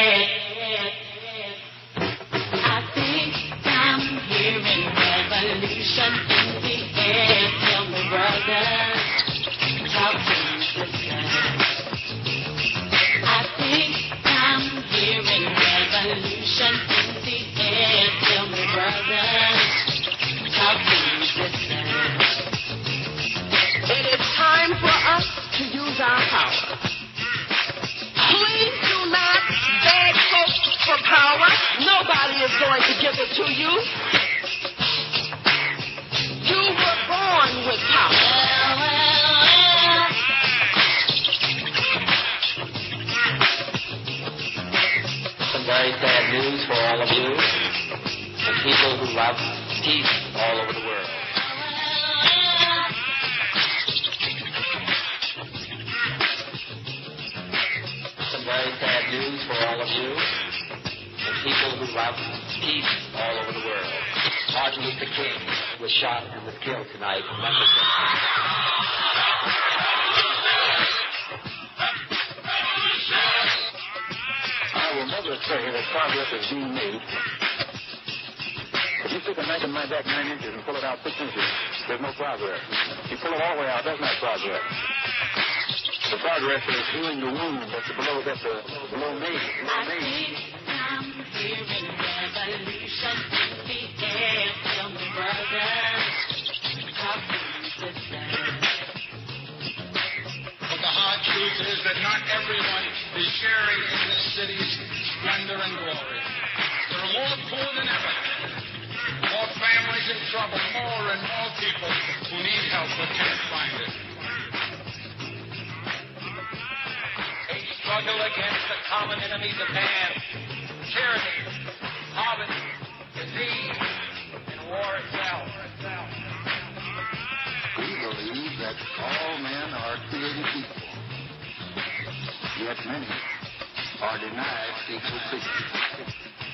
I think I'm hearing revolution in the air. Tell me, brother, talk to me, sister. I think I'm hearing revolution in the air. Tell me, brother, talk to me, sister. It is time for us to use our power. Please do not beg folks for power. Nobody is going to give it to you. You were born with power. Some very sad news for all of you and people who love peace all over the world. Some very sad news for all of you and people who love peace all over the world. Martin Luther King was shot and was killed tonight in Memphis. I will never say that progress is being made. If you stick a knife in my back 9 inches and pull it out 6 inches, there's no progress. You pull it all the way out, that's not progress. The progress is healing the wound that's below me. I think I'm hearing revolution in the air. Tell me, brother, talk to me, sister. But the hard truth is that not everyone is sharing in this city's splendor and glory. There are more poor than ever, more families in trouble, more and more people who need help but can't find it. A struggle against the common enemies of man, tyranny, poverty, disease, and war itself. We believe that all men are created equal, yet many are denied equal dignity.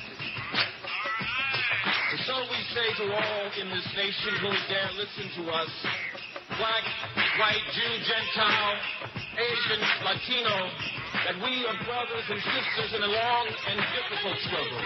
And so we say to all in this nation who dare listen to us, black, white, Jew, Gentile, Asian, Latino, that we are brothers and sisters in a long and difficult struggle.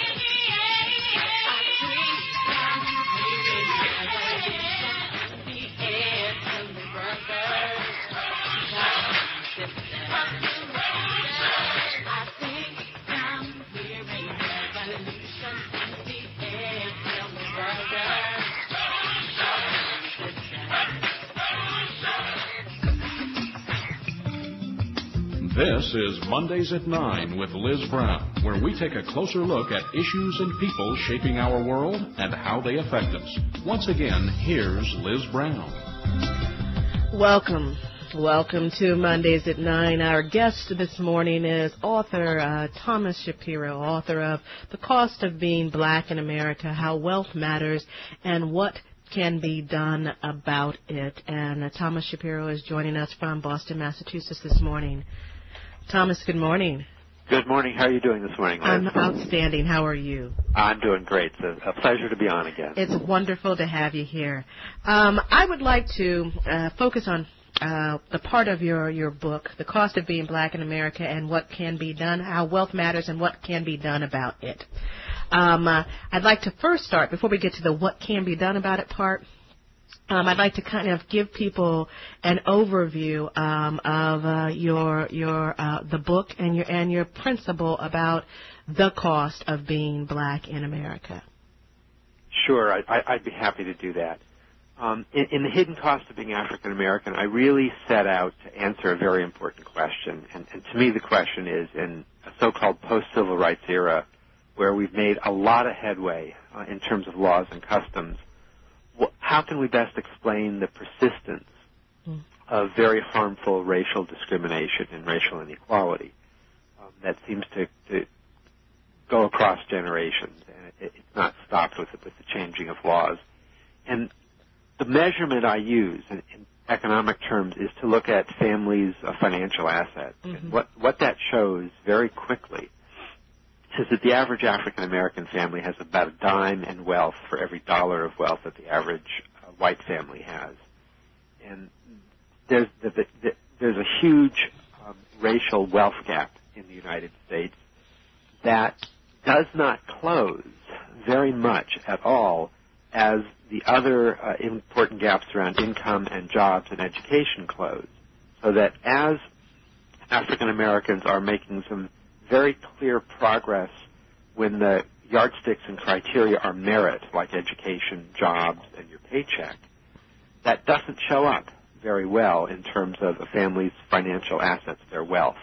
This is Mondays at 9 with Liz Brown, where we take a closer look at issues and people shaping our world and how they affect us. Once again, here's Liz Brown. Welcome. Welcome to Mondays at 9. Our guest this morning is author Thomas Shapiro, author of The Cost of Being Black in America, How Wealth Matters and What Can Be Done About It. And Thomas Shapiro is joining us from Boston, Massachusetts this morning. Thomas, good morning. Good morning. How are you doing this morning, Liz? I'm outstanding. How are you? I'm doing great. It's a pleasure to be on again. It's wonderful to have you here. I would like to focus on the part of your book, The Cost of Being Black in America and What Can Be Done, How Wealth Matters and What Can Be Done About It. I'd like to first start, before we get to the what can be done about it part, I'd like to kind of give people an overview of the book and your principle about the cost of being black in America. Sure, I'd be happy to do that. In The Hidden Cost of Being African American, I really set out to answer a very important question. And to me, the question is, in a so-called post-civil rights era, where we've made a lot of headway in terms of laws and customs, how can we best explain the persistence of very harmful racial discrimination and racial inequality that seems to go across generations, and it's not stopped with the changing of laws. And the measurement I use in economic terms is to look at families' financial assets. And what that shows very quickly is that the average African American family has about a dime in wealth for every dollar of wealth that the average white family has. And there's a huge racial wealth gap in the United States that does not close very much at all as the other important gaps around income and jobs and education close. So that as African Americans are making some very clear progress when the yardsticks and criteria are merit, like education, jobs, and your paycheck, that doesn't show up very well in terms of a family's financial assets, their wealth.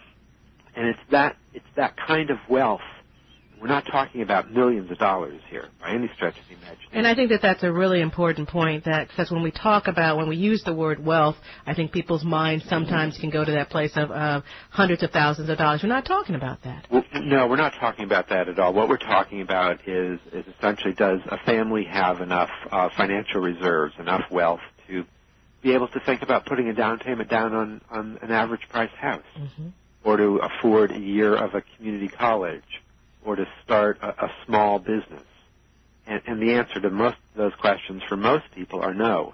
And it's that kind of wealth. We're not talking about millions of dollars here by any stretch of the imagination. And I think that's a really important point, that because when we use the word wealth, I think people's minds sometimes can go to that place of hundreds of thousands of dollars. We're not talking about that. Well, no, we're not talking about that at all. What we're talking about is essentially, does a family have enough financial reserves, enough wealth to be able to think about putting a down payment down on an average price house, or to afford a year of a community college, or to start a small business? And the answer to most of those questions for most people are no.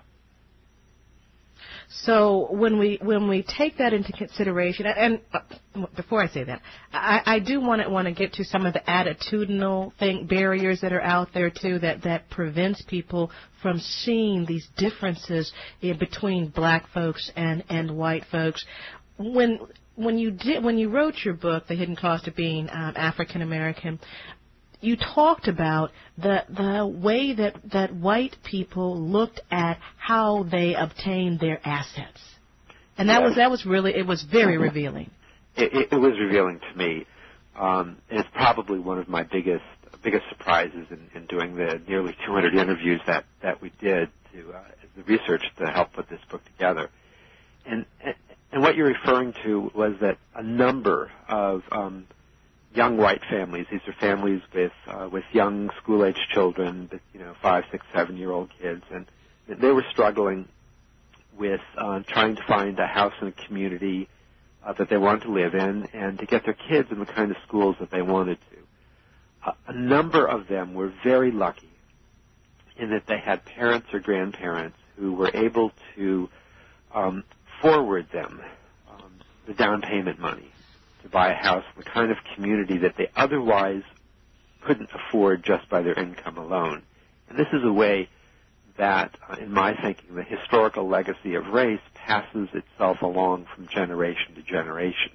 So when we take that into consideration, and before I say that, I do want to get to some of the attitudinal barriers that are out there too, that prevents people from seeing these differences between black folks and white folks. When you wrote your book, The Hidden Cost of Being African American, you talked about the way that white people looked at how they obtained their assets, and that was really, it was very revealing. It was revealing to me. It's probably one of my biggest surprises in doing the nearly 200 interviews that we did as the research to help put this book together. And what you're referring to was that a number of young white families, these are families with young school-age children, 5, 6, 7-year-old kids, and they were struggling with trying to find a house in a community that they wanted to live in and to get their kids in the kind of schools that they wanted to. A number of them were very lucky in that they had parents or grandparents who were able to forward them the down payment money to buy a house in the kind of community that they otherwise couldn't afford just by their income alone. And this is a way that, in my thinking, the historical legacy of race passes itself along from generation to generation.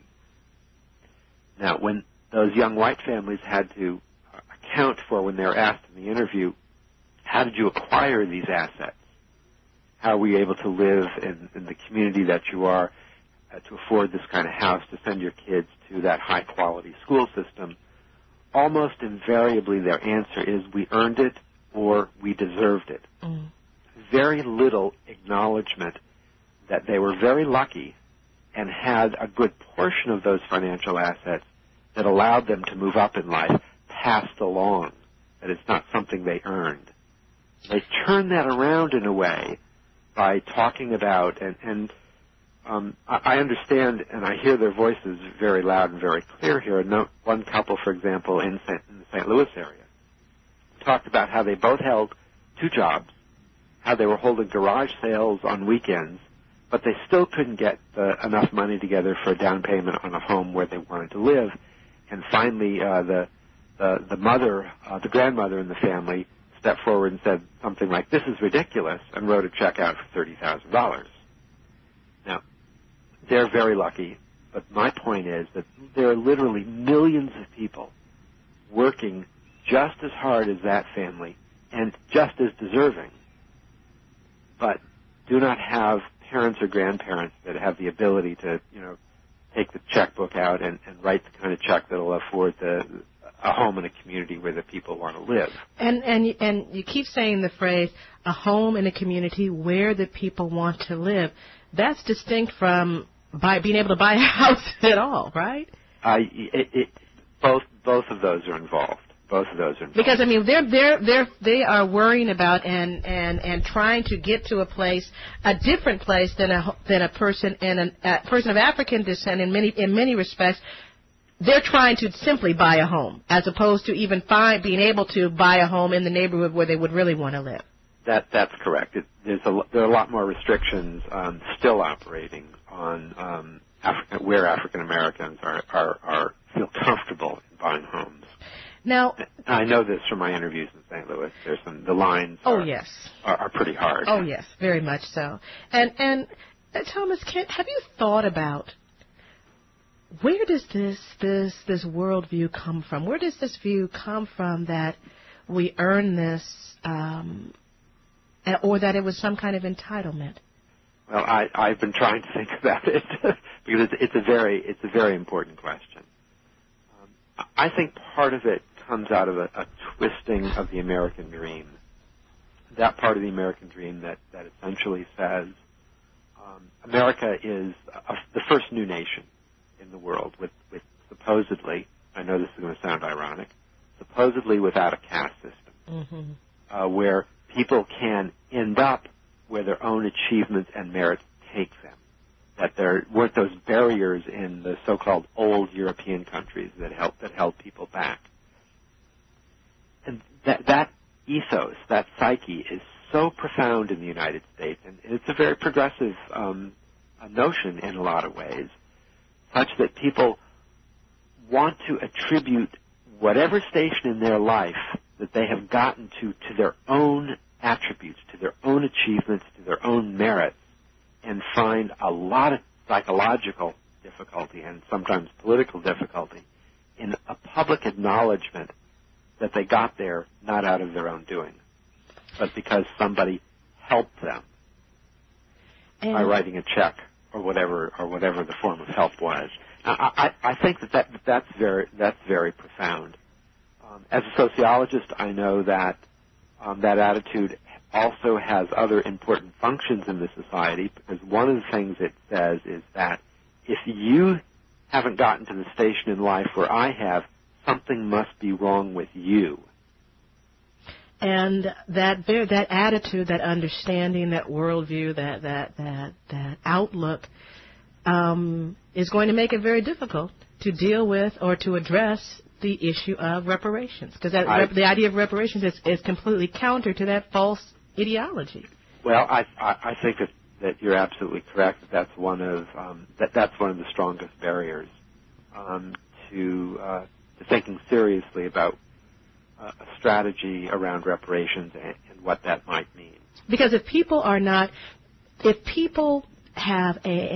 Now, when those young white families had to account for, when they were asked in the interview, how did you acquire these assets? How were you able to live in the community that you are, to afford this kind of house, to send your kids to that high-quality school system? Almost invariably their answer is, we earned it or we deserved it. Very little acknowledgement that they were very lucky and had a good portion of those financial assets that allowed them to move up in life passed along, that it's not something they earned. They turn that around in a way by talking about, and I understand and I hear their voices very loud and very clear here. One couple, for example, in the St. Louis area, talked about how they both held 2 jobs, how they were holding garage sales on weekends, but they still couldn't get enough money together for a down payment on a home where they wanted to live. And finally, the grandmother in the family stepped forward and said something like, "This is ridiculous," and wrote a check out for $30,000. Now, they're very lucky, but my point is that there are literally millions of people working just as hard as that family and just as deserving, but do not have parents or grandparents that have the ability to, take the checkbook out and write the kind of check that will afford a home in a community where the people want to live. And you keep saying the phrase, a home in a community where the people want to live. That's distinct from being able to buy a house at all, right? Both of those are involved. Both of those are involved. Because they are worrying about and trying to get to a different place than a person a person of African descent in many respects. They're trying to simply buy a home, as opposed to even being able to buy a home in the neighborhood where they would really want to live. That's correct. There are a lot more restrictions still operating on where African Americans feel comfortable in buying homes. Now, I know this from my interviews in St. Louis. The lines are pretty hard. Oh yes, very much so. And Thomas, have you thought about where does this worldview come from? Where does this view come from that we earn this, or that it was some kind of entitlement? Well, I've been trying to think about it because it's a very important question. I think part of it comes out of a twisting of the American dream. That part of the American dream that essentially says America is the first new nation in the world with supposedly, I know this is going to sound ironic, supposedly without a caste system, where people can end up where their own achievements and merits take them. That there weren't those barriers in the so-called old European countries that held people back. And that ethos, that psyche, is so profound in the United States, and it's a very progressive notion in a lot of ways, such that people want to attribute whatever station in their life that they have gotten to their own attributes, to their own achievements, to their own merits, and find a lot of psychological difficulty and sometimes political difficulty in a public acknowledgement that they got there not out of their own doing, but because somebody helped them by writing a check or whatever the form of help was. I think that's very profound. As a sociologist, I know that that attitude also has other important functions in the society, because one of the things it says is that if you haven't gotten to the station in life where I have, something must be wrong with you. And that attitude, that understanding, that worldview, that outlook is going to make it very difficult to deal with or to address the issue of reparations, because the idea of reparations is completely counter to that false ideology. Well, I think that you're absolutely correct. That's one of the strongest barriers to thinking seriously about a strategy around reparations and what that might mean. Because if people have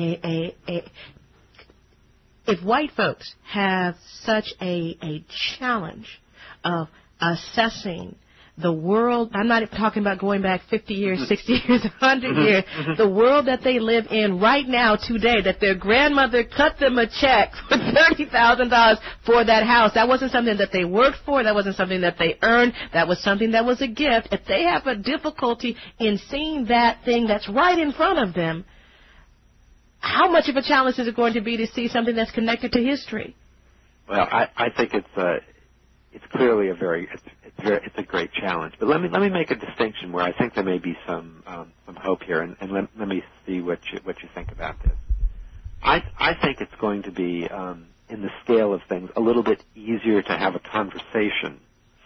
if white folks have such a challenge of assessing the world, I'm not talking about going back 50 years, 60 years, 100 years, the world that they live in right now, today, that their grandmother cut them a check for $30,000 for that house. That wasn't something that they worked for. That wasn't something that they earned. That was something that was a gift. If they have a difficulty in seeing that thing that's right in front of them, how much of a challenge is it going to be to see something that's connected to history? Well, I think it's clearly it's a great challenge. But let me make a distinction where I think there may be some hope here, and let me see what you think about this. I think it's going to be in the scale of things a little bit easier to have a conversation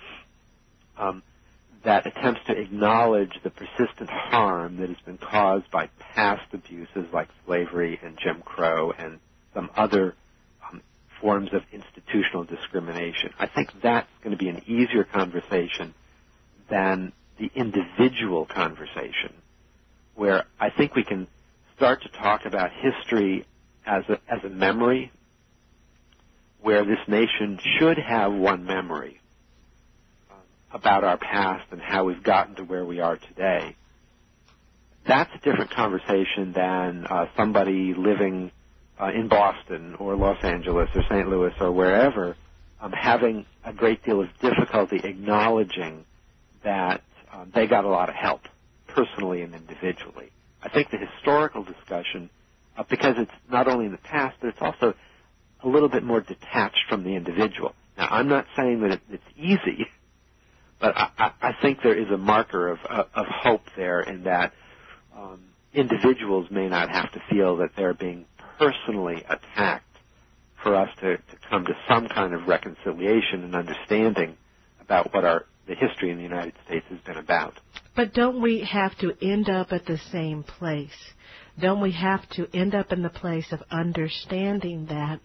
that attempts to acknowledge the persistent harm that has been caused by past abuses like slavery and Jim Crow and some other forms of institutional discrimination. I think that's going to be an easier conversation than the individual conversation, where I think we can start to talk about history as a memory, where this nation should have one memory about our past and how we've gotten to where we are today, that's a different conversation than somebody living in Boston or Los Angeles or St. Louis or wherever having a great deal of difficulty acknowledging that they got a lot of help personally and individually. I think the historical discussion, because it's not only in the past, but it's also a little bit more detached from the individual. Now, I'm not saying that it's easy, but I think there is a marker of hope there in that individuals may not have to feel that they're being personally attacked for us to come to some kind of reconciliation and understanding about what the history in the United States has been about. But don't we have to end up at the same place? Don't we have to end up in the place of understanding that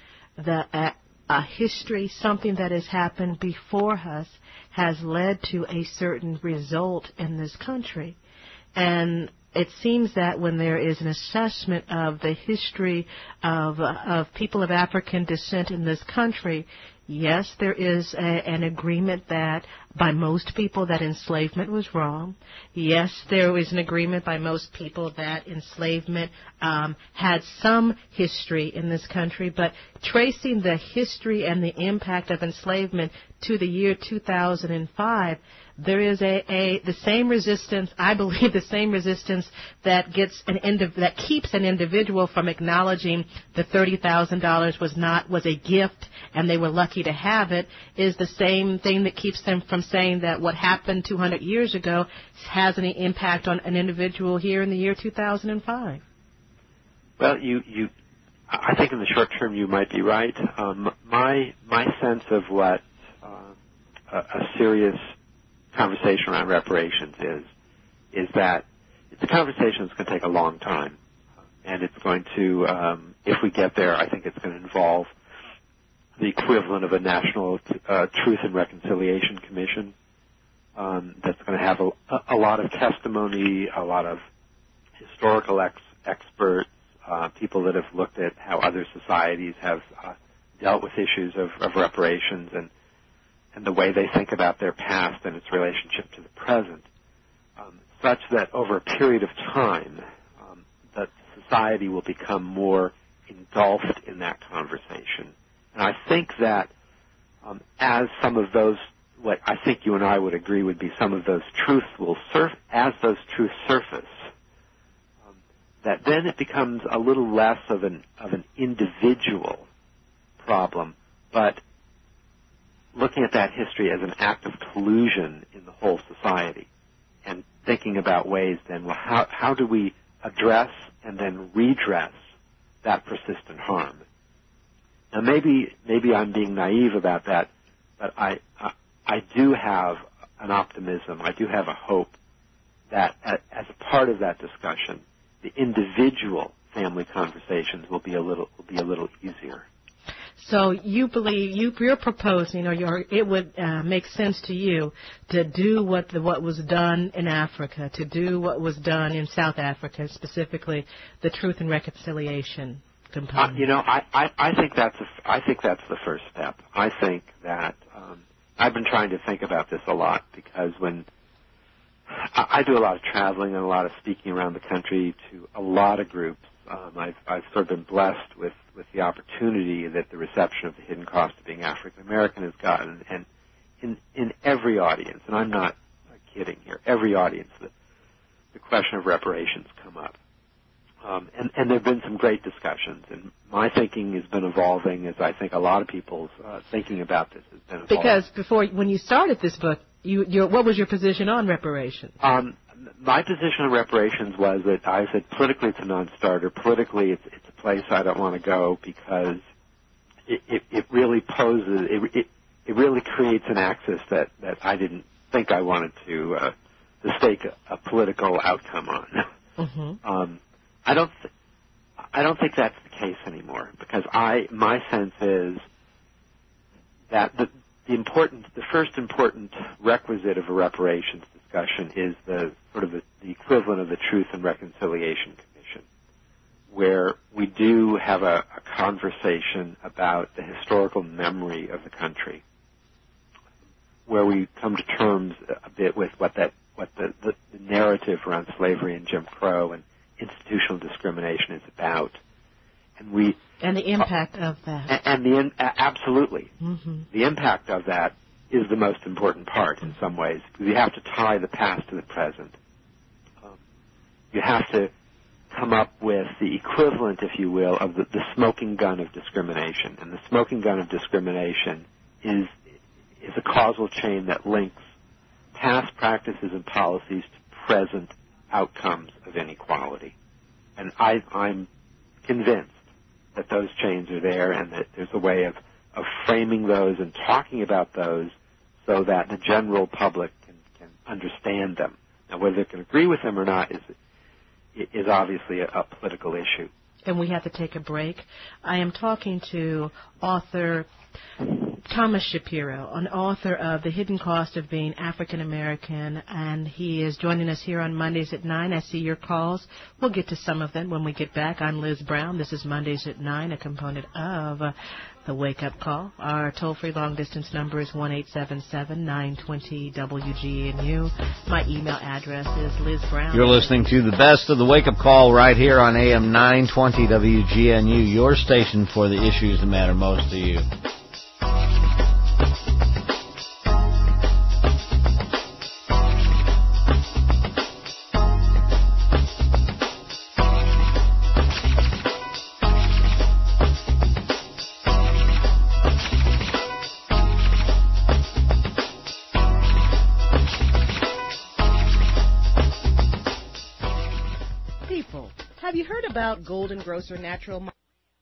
a history, something that has happened before us, has led to a certain result in this country? And it seems that when there is an assessment of the history of people of African descent in this country, yes, there is an agreement that by most people that enslavement was wrong. Yes, there is an agreement by most people that enslavement had some history in this country, but tracing the history and the impact of enslavement to the year 2005, there is the same resistance, I believe, the same resistance that that keeps an individual from acknowledging the $30,000 was a gift and they were lucky to have it, is the same thing that keeps them from saying that what happened 200 years ago has any impact on an individual here in the year 2005. Well, I think in the short term you might be right. My sense of what a serious conversation around reparations is that it's a conversation that's going to take a long time, and it's going to, if we get there, I think it's going to involve the equivalent of a National Truth and Reconciliation Commission that's going to have a lot of testimony, a lot of historical experts, people that have looked at how other societies have dealt with issues of reparations and the way they think about their past and its relationship to the present, such that over a period of time, that society will become more engulfed in that conversation. And I think that as some of those, what I think you and I would agree would be some of those truths will as those truths surface, that then it becomes a little less of an individual problem, but looking at that history as an act of collusion in the whole society and thinking about ways then, well, how do we address and then redress that persistent harm? Now, maybe I'm being naive about that, but I do have an optimism, I do have a hope that as a part of that discussion, the individual family conversations will be a little easier. So you believe you're proposing, or it would make sense to you to do what was done in Africa, to do what was done in South Africa, specifically the Truth and Reconciliation component. I think that's the first step. I think that I've been trying to think about this a lot because when I do a lot of traveling and a lot of speaking around the country to a lot of groups. I've sort of been blessed with the opportunity that the reception of the hidden cost of being African American has gotten, and in every audience, and I'm not kidding here, every audience, the question of reparations come up, and there have been some great discussions, and my thinking has been evolving as I think a lot of people's thinking about this has been evolving. Because when you started this book, what was your position on reparations? My position on reparations was that I said politically it's a non-starter. Politically it's a place I don't want to go because it really poses, it really creates an axis that I didn't think I wanted to stake a political outcome on. Mm-hmm. I don't think that's the case anymore because my sense is that the first important requisite of a reparations discussion is the equivalent of the Truth and Reconciliation Commission, where we do have a conversation about the historical memory of the country. where we come to terms a bit with what the narrative around slavery and Jim Crow and institutional discrimination is about, and the impact of that, absolutely, the impact of that is the most important part in some ways, because you have to tie the past to the present. You have to come up with the equivalent, if you will, of the smoking gun of discrimination, and the smoking gun of discrimination is a causal chain that links past practices and policies to present outcomes of inequality. And I'm convinced that those chains are there, and that there's a way of framing those and talking about those so that the general public can understand them. Now, whether they can agree with them or not is obviously a political issue. And we have to take a break. I am talking to author Thomas Shapiro, an author of The Hidden Cost of Being African American, and he is joining us here on Mondays at 9. I see your calls. We'll get to some of them when we get back. I'm Liz Brown. This is Mondays at 9, a component of the Wake Up Call. Our toll-free long-distance number is 1-877-920-WGNU. My email address is Liz Brown. You're listening to the best of the Wake Up Call right here on AM 920 WGNU, your station for the issues that matter most to you. Have you heard about Golden Grocer Natural Market?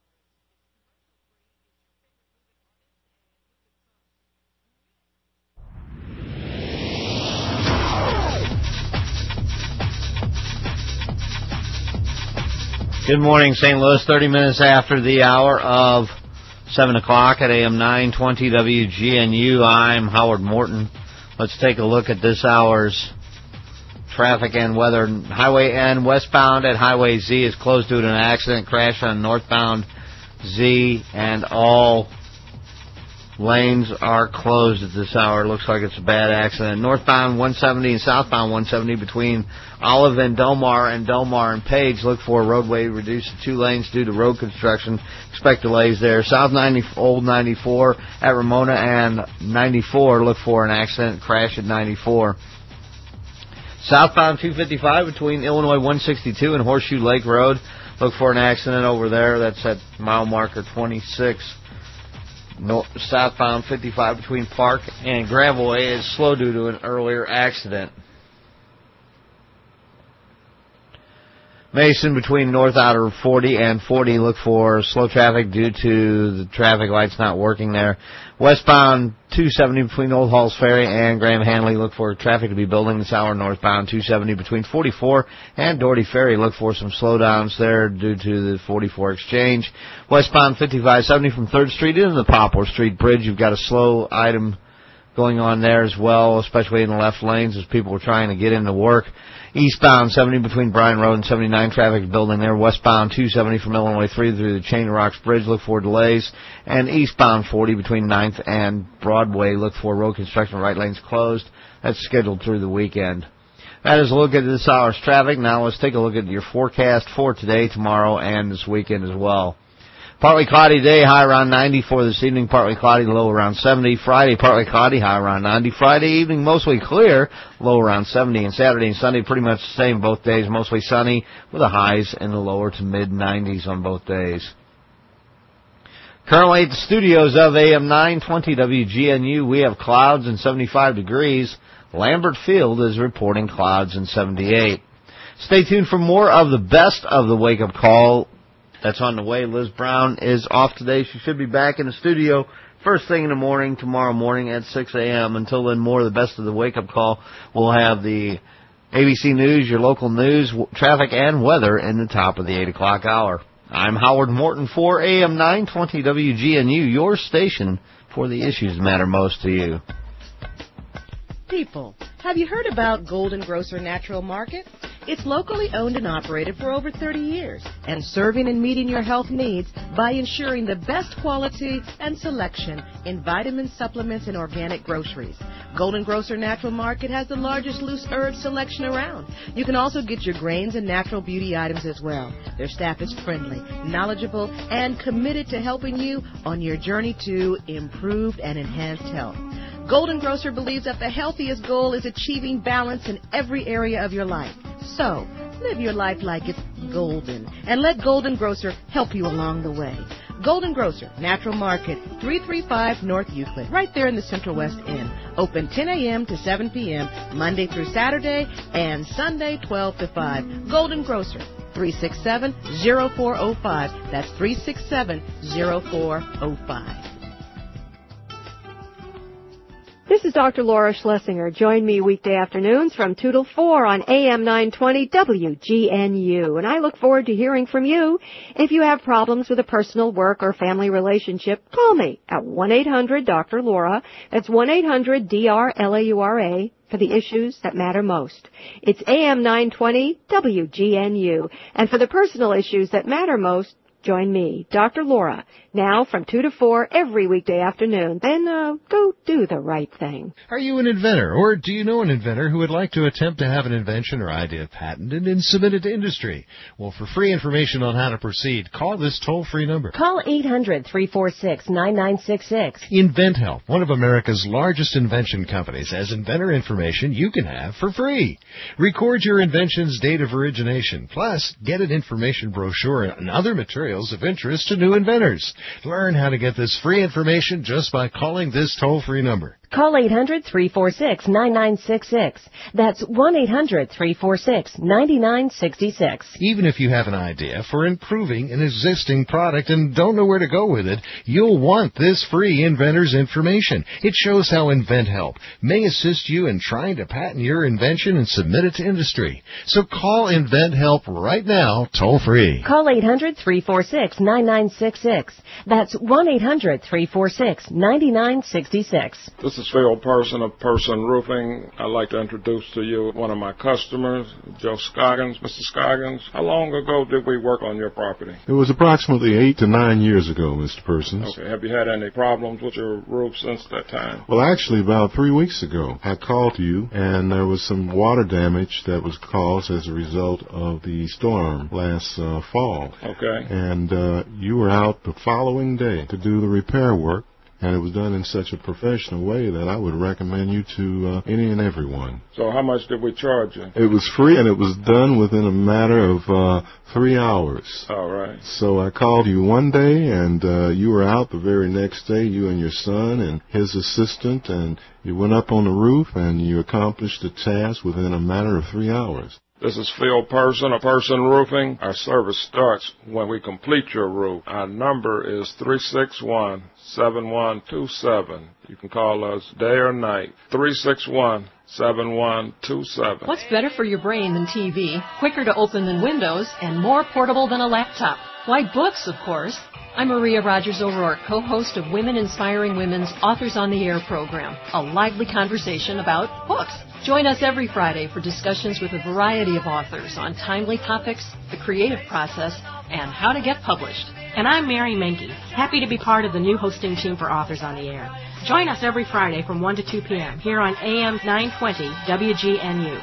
Good morning, St. Louis. 30 minutes after the hour of 7 o'clock at AM 920 WGNU. I'm Howard Morton. Let's take a look at this hour's traffic and weather. Highway N westbound at Highway Z is closed due to an accident. Crash on northbound Z, and all lanes are closed at this hour. Looks like it's a bad accident. Northbound 170 and southbound 170 between Olive and Delmar and Page. Look for a roadway reduced to 2 lanes due to road construction. Expect delays there. South 90, Old 94 at Ramona and 94. Look for an accident. Crash at 94. Southbound 255 between Illinois 162 and Horseshoe Lake Road. Look for an accident over there. That's at mile marker 26. Southbound 55 between Park and Gravelway is slow due to an earlier accident. Mason between North Outer 40 and 40. Look for slow traffic due to the traffic lights not working there. Westbound 270 between Old Halls Ferry and Graham Hanley. Look for traffic to be building this hour. Northbound 270 between 44 and Doherty Ferry. Look for some slowdowns there due to the 44 exchange. Westbound 5570 from 3rd Street into the Poplar Street Bridge. You've got a slow item going on there as well, especially in the left lanes as people are trying to get into work. Eastbound 70 between Bryan Road and 79, traffic building there. Westbound 270 from Illinois 3 through the Chain of Rocks Bridge. Look for delays. And eastbound 40 between 9th and Broadway. Look for road construction, right lanes closed. That's scheduled through the weekend. That is a look at this hour's traffic. Now let's take a look at your forecast for today, tomorrow, and this weekend as well. Partly cloudy day, high around 90 for this evening. Partly cloudy, low around 70. Friday, partly cloudy, high around 90. Friday evening, mostly clear, low around 70. And Saturday and Sunday, pretty much the same both days, mostly sunny, with the highs in the lower to mid-90s on both days. Currently at the studios of AM 920 WGNU, we have clouds and 75 degrees. Lambert Field is reporting clouds and 78. Stay tuned for more of the best of the wake-up call. That's on the way. Liz Brown is off today. She should be back in the studio first thing in the morning, tomorrow morning at 6 a.m. Until then, more of the best of the wake-up call. We'll have the ABC News, your local news, traffic, and weather in the top of the 8 o'clock hour. I'm Howard Morton for AM 920 WGNU, your station for the issues that matter most to you. People, have you heard about Golden Grocer Natural Market? It's locally owned and operated for over 30 years and serving and meeting your health needs by ensuring the best quality and selection in vitamins, supplements, and organic groceries. Golden Grocer Natural Market has the largest loose herb selection around. You can also get your grains and natural beauty items as well. Their staff is friendly, knowledgeable, and committed to helping you on your journey to improved and enhanced health. Golden Grocer believes that the healthiest goal is achieving balance in every area of your life. So, live your life like it's golden, and let Golden Grocer help you along the way. Golden Grocer, Natural Market, 335 North Euclid, right there in the Central West End. Open 10 a.m. to 7 p.m., Monday through Saturday, and Sunday 12 to 5. Golden Grocer, 367-0405. That's 367-0405. This is Dr. Laura Schlesinger. Join me weekday afternoons from 2 till 4 on AM 920 WGNU. And I look forward to hearing from you. If you have problems with a personal, work, or family relationship, call me at 1-800-Dr. That's 1-800-DRLAURA for the issues that matter most. It's AM 920 WGNU. And for the personal issues that matter most, join me, Dr. Laura, now from 2 to 4 every weekday afternoon. Then go do the right thing. Are you an inventor, or do you know an inventor who would like to attempt to have an invention or idea patented and submit it to industry? Well, for free information on how to proceed, call this toll-free number. Call 800-346-9966. InventHelp, one of America's largest invention companies, has inventor information you can have for free. Record your invention's date of origination, plus get an information brochure and other materials of interest to new inventors. Learn how to get this free information just by calling this toll-free number. Call 800-346-9966. That's 1-800-346-9966. Even if you have an idea for improving an existing product and don't know where to go with it, you'll want this free inventor's information. It shows how InventHelp may assist you in trying to patent your invention and submit it to industry. So call InventHelp right now, toll-free. Call 800-346-9966. That's 1-800-346-9966. This is Phil Person of Person Roofing. I'd like to introduce to you one of my customers, Joe Scoggins. Mr. Scoggins, how long ago did we work on your property? It was approximately 8 to 9 years ago, Mr. Persons. Okay. Have you had any problems with your roof since that time? Well, actually, about 3 weeks ago, I called you, and there was some water damage that was caused as a result of the storm last fall. Okay. And you were out the following day to do the repair work. And it was done in such a professional way that I would recommend you to any and everyone. So how much did we charge you? It was free, and it was done within a matter of 3 hours. All right. So I called you one day, and you were out the very next day, you and your son and his assistant, and you went up on the roof, and you accomplished the task within a matter of 3 hours. This is Phil Person of Person Roofing. Our service starts when we complete your roof. Our number is 361-7127. You can call us day or night. 361-7127. What's better for your brain than TV, quicker to open than Windows, and more portable than a laptop? Why, books, of course. I'm Maria Rogers O'Rourke, co-host of Women Inspiring Women's Authors on the Air program, a lively conversation about books. Join us every Friday for discussions with a variety of authors on timely topics, the creative process, and how to get published. And I'm Mary Menke, happy to be part of the new hosting team for Authors on the Air. Join us every Friday from 1 to 2 p.m. here on AM 920 WGNU.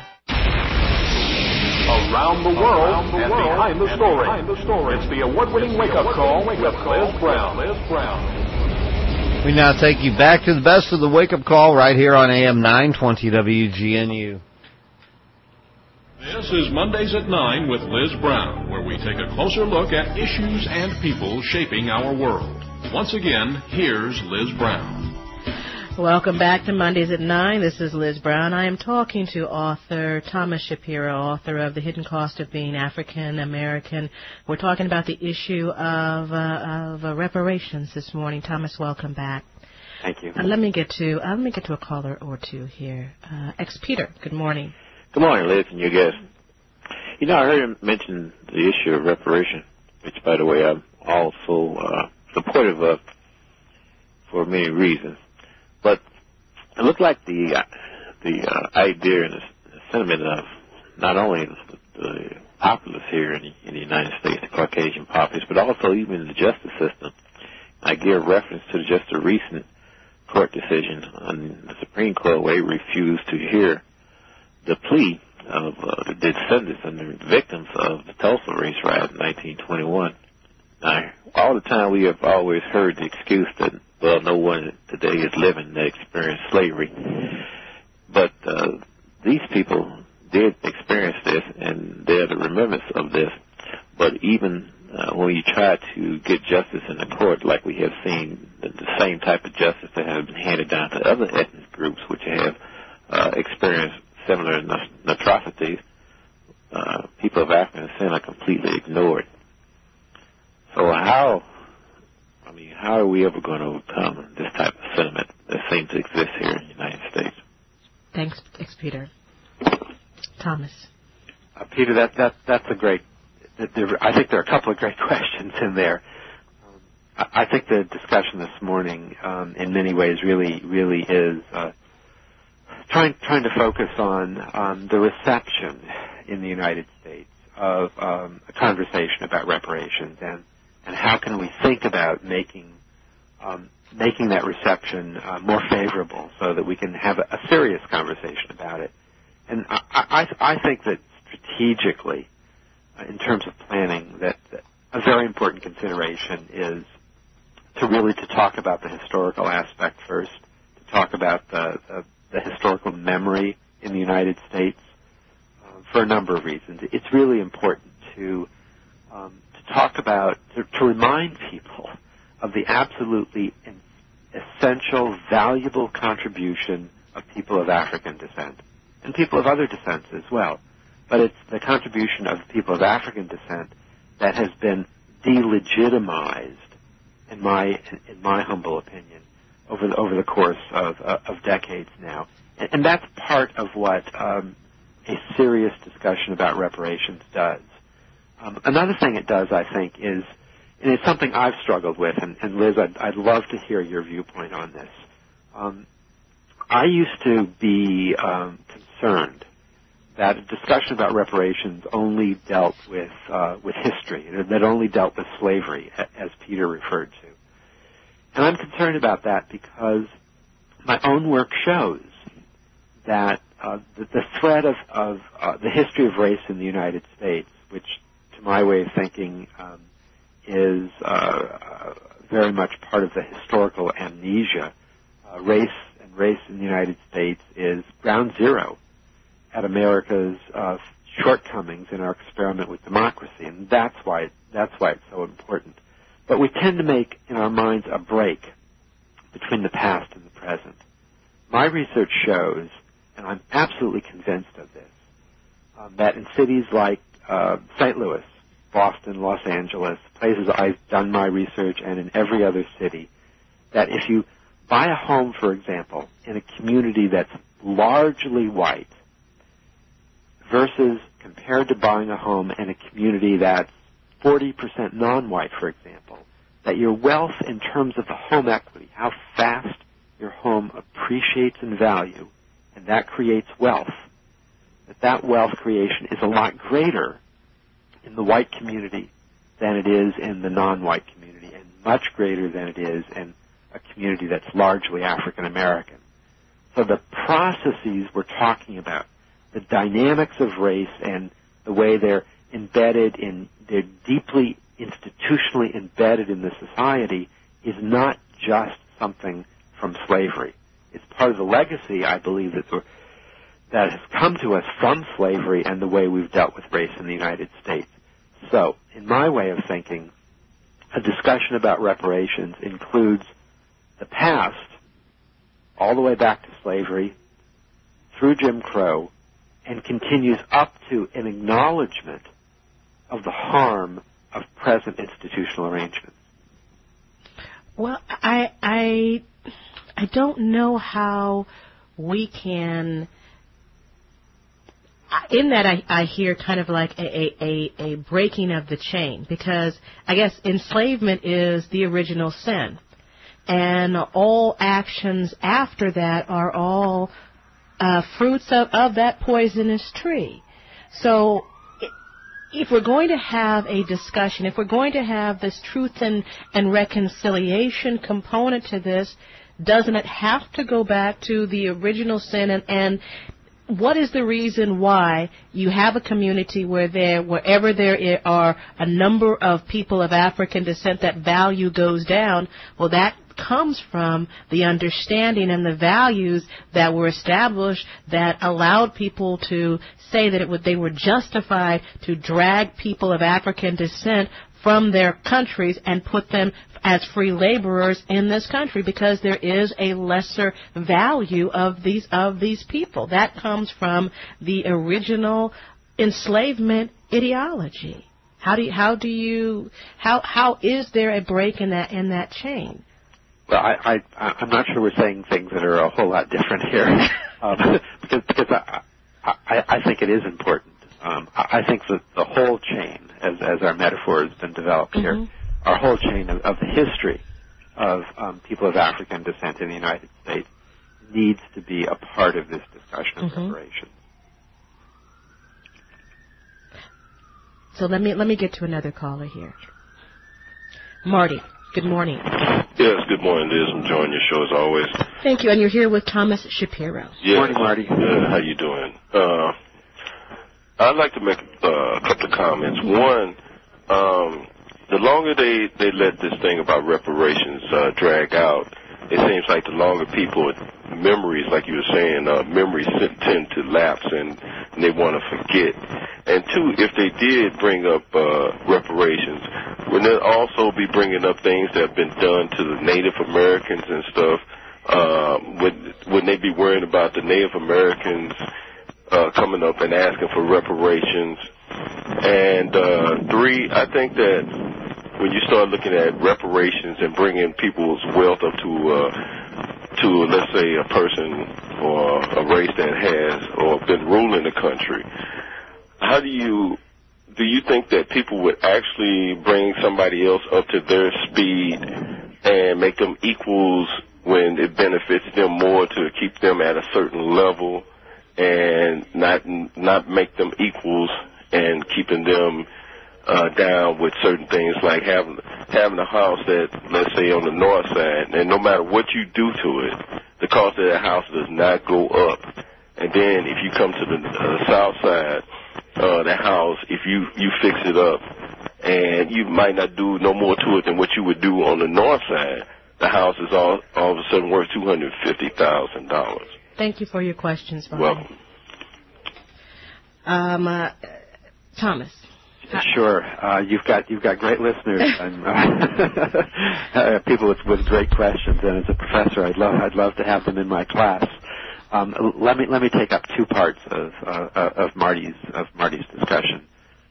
Around the world and behind the story. It's the award-winning wake-up call with Liz Brown. We now take you back to the best of the wake-up call right here on AM 920 WGNU. This is Mondays at 9 with Liz Brown, where we take a closer look at issues and people shaping our world. Once again, here's Liz Brown. Welcome back to Mondays at 9. This is Liz Brown. I am talking to author Thomas Shapiro, author of The Hidden Cost of Being African American. We're talking about the issue of reparations this morning. Thomas, welcome back. Thank you. Let me get to a caller or two here. Peter, good morning. Good morning, Liz, and your guest. You know, I heard him mention the issue of reparation, which, by the way, I'm also supportive of for many reasons. But it looked like the idea and the sentiment of not only the populace here in the United States, the Caucasian populace, but also even the justice system. I give reference to just a recent court decision on the Marine Corps way refused to hear the plea of the descendants and the victims of the Tulsa race riot in 1921. Now, all the time we have always heard the excuse that, well, no one today is living that experienced slavery. But these people did experience this, and they're the remembrance of this. But even when you try to get justice in the court, like we have seen the same type of justice that has been handed down to other ethnic groups which have experienced similar atrocities, people of African descent are completely ignored. So how are we ever going to overcome this type of sentiment that seems to exist here in the United States? Thanks, Peter. Thomas. Peter, that's a great. I think there are a couple of great questions in there. I think the discussion this morning, in many ways, really is trying to focus on the reception in the United States of a conversation about reparations, and how can we think about making that reception more favorable so that we can have a serious conversation about it. And I think that strategically, in terms of planning, that a very important consideration is to talk about the historical aspect first, to talk about the historical memory in the United States for a number of reasons. It's really important to talk about, to remind people of the absolutely essential, valuable contribution of people of African descent, and people of other descents as well. But it's the contribution of people of African descent that has been delegitimized, in my humble opinion, over the course of decades now. And that's part of what a serious discussion about reparations does. Another thing it does, I think, is, and it's something I've struggled with, and Liz, I'd love to hear your viewpoint on this. I used to be concerned that a discussion about reparations only dealt with history, that only dealt with slavery, as Peter referred to. And I'm concerned about that because my own work shows that the thread of the history of race in the United States, which, to my way of thinking, is very much part of the historical amnesia, race in the United States is ground zero at America's shortcomings in our experiment with democracy, and that's why it's so important. But we tend to make in our minds a break between the past and the present. My research shows, and I'm absolutely convinced of this, that in cities like St. Louis, Boston, Los Angeles, places I've done my research, and in every other city, that if you buy a home, for example, in a community that's largely white, versus compared to buying a home in a community that's 40% non-white, for example, that your wealth in terms of the home equity, how fast your home appreciates in value, and that creates wealth, that wealth creation is a lot greater in the white community than it is in the non-white community, and much greater than it is in a community that's largely African American. So the processes we're talking about, the dynamics of race and the way they're deeply institutionally embedded in the society, is not just something from slavery. It's part of the legacy, I believe, that has come to us from slavery and the way we've dealt with race in the United States. So, in my way of thinking, a discussion about reparations includes the past, all the way back to slavery, through Jim Crow, and continues up to an acknowledgement of the harm of present institutional arrangements. Well, I don't know how we can. In that, I hear kind of like a breaking of the chain, because I guess enslavement is the original sin, and all actions after that are all fruits of that poisonous tree. So if we're going to have a discussion, if we're going to have this truth and reconciliation component to this, doesn't it have to go back to the original sin? And what is the reason why you have a community wherever there are a number of people of African descent, that value goes down? Well, that comes from the understanding and the values that were established that allowed people to say that they were justified to drag people of African descent from their countries and put them as free laborers in this country, because there is a lesser value of these people. That comes from the original enslavement ideology. How is there a break in that chain? Well, I'm not sure we're saying things that are a whole lot different here, because I think it is important. I think that the whole chain, as our metaphor has been developed here, our whole chain of the history of people of African descent in the United States needs to be a part of this discussion of reparations. So let me get to another caller here. Marty, good morning. Yes, good morning, Liz. I'm enjoying your show as always. Thank you, and you're here with Thomas Shapiro. Yes. Morning, Marty. How you doing? I'd like to make a couple of comments. One, the longer they let this thing about reparations drag out, it seems like the longer people, memories, like you were saying, memories tend to lapse and they want to forget. And two, if they did bring up reparations, wouldn't it also be bringing up things that have been done to the Native Americans and stuff? Wouldn't they be worrying about the Native Americans coming up and asking for reparations? And three, I think that when you start looking at reparations and bringing people's wealth up to let's say a person or a race that has or been ruling the country, how do you think that people would actually bring somebody else up to their speed and make them equals when it benefits them more to keep them at a certain level, and not make them equals and keeping them down with certain things, like having a house that, let's say, on the north side, and no matter what you do to it, the cost of that house does not go up. And then if you come to the south side, that house, if you fix it up, and you might not do no more to it than what you would do on the north side, the house is all of a sudden worth $250,000. Thank you for your questions, Bob. Welcome. Thomas. Sure. You've got great listeners and people with great questions, and as a professor, I'd love to have them in my class. Let me take up two parts of Marty's discussion.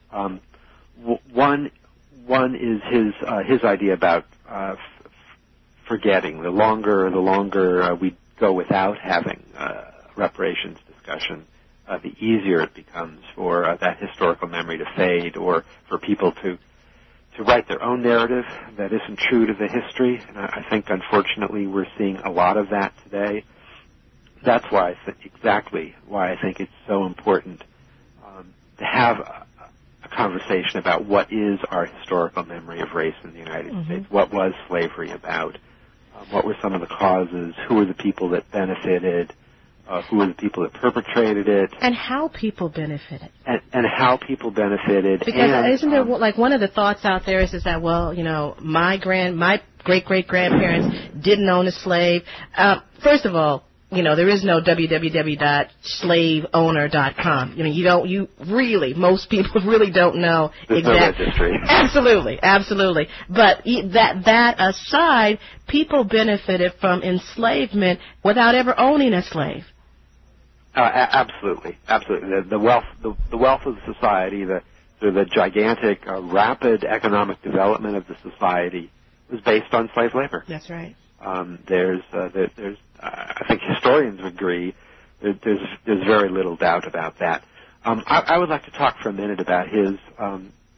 One is his idea about forgetting. The longer we go without having reparations discussion, the easier it becomes for that historical memory to fade, or for people to write their own narrative that isn't true to the history. And I think, unfortunately, we're seeing a lot of that today. That's why exactly why I think it's so important to have a conversation about what is our historical memory of race in the United States. What was slavery about? What were some of the causes? Who were the people that benefited? Who were the people that perpetrated it? And how people benefited. And how people benefited. Because isn't there, like, one of the thoughts out there is that, well, you know, my great-great-grandparents didn't own a slave. First of all, you know, there is no www.slaveowner.com. You know, most people really don't know exactly. Absolutely. But that aside, people benefited from enslavement without ever owning a slave. Absolutely. The wealth of the society, the gigantic, rapid economic development of the society was based on slave labor. That's right. There's I think historians agree. There's very little doubt about that. I would like to talk for a minute about his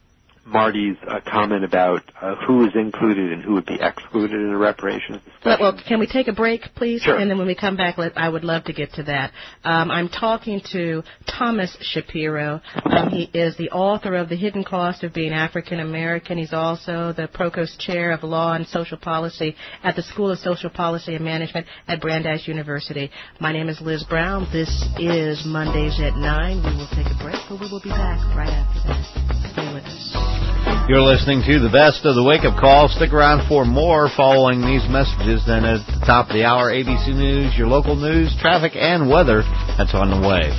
Marty's comment about who is included and who would be excluded in a reparations discussion? Well, can we take a break, please? Sure. And then when we come back, I would love to get to that. I'm talking to Thomas Shapiro. He is the author of The Hidden Cost of Being African American. He's also the Provost Chair of Law and Social Policy at the School of Social Policy and Management at Brandeis University. My name is Liz Brown. This is Mondays at 9. We will take a break, but we will be back right after that. Stay with us. You're listening to the best of the wake-up call. Stick around for more following these messages. Then at the top of the hour, ABC News, your local news, traffic, and weather. That's on the way.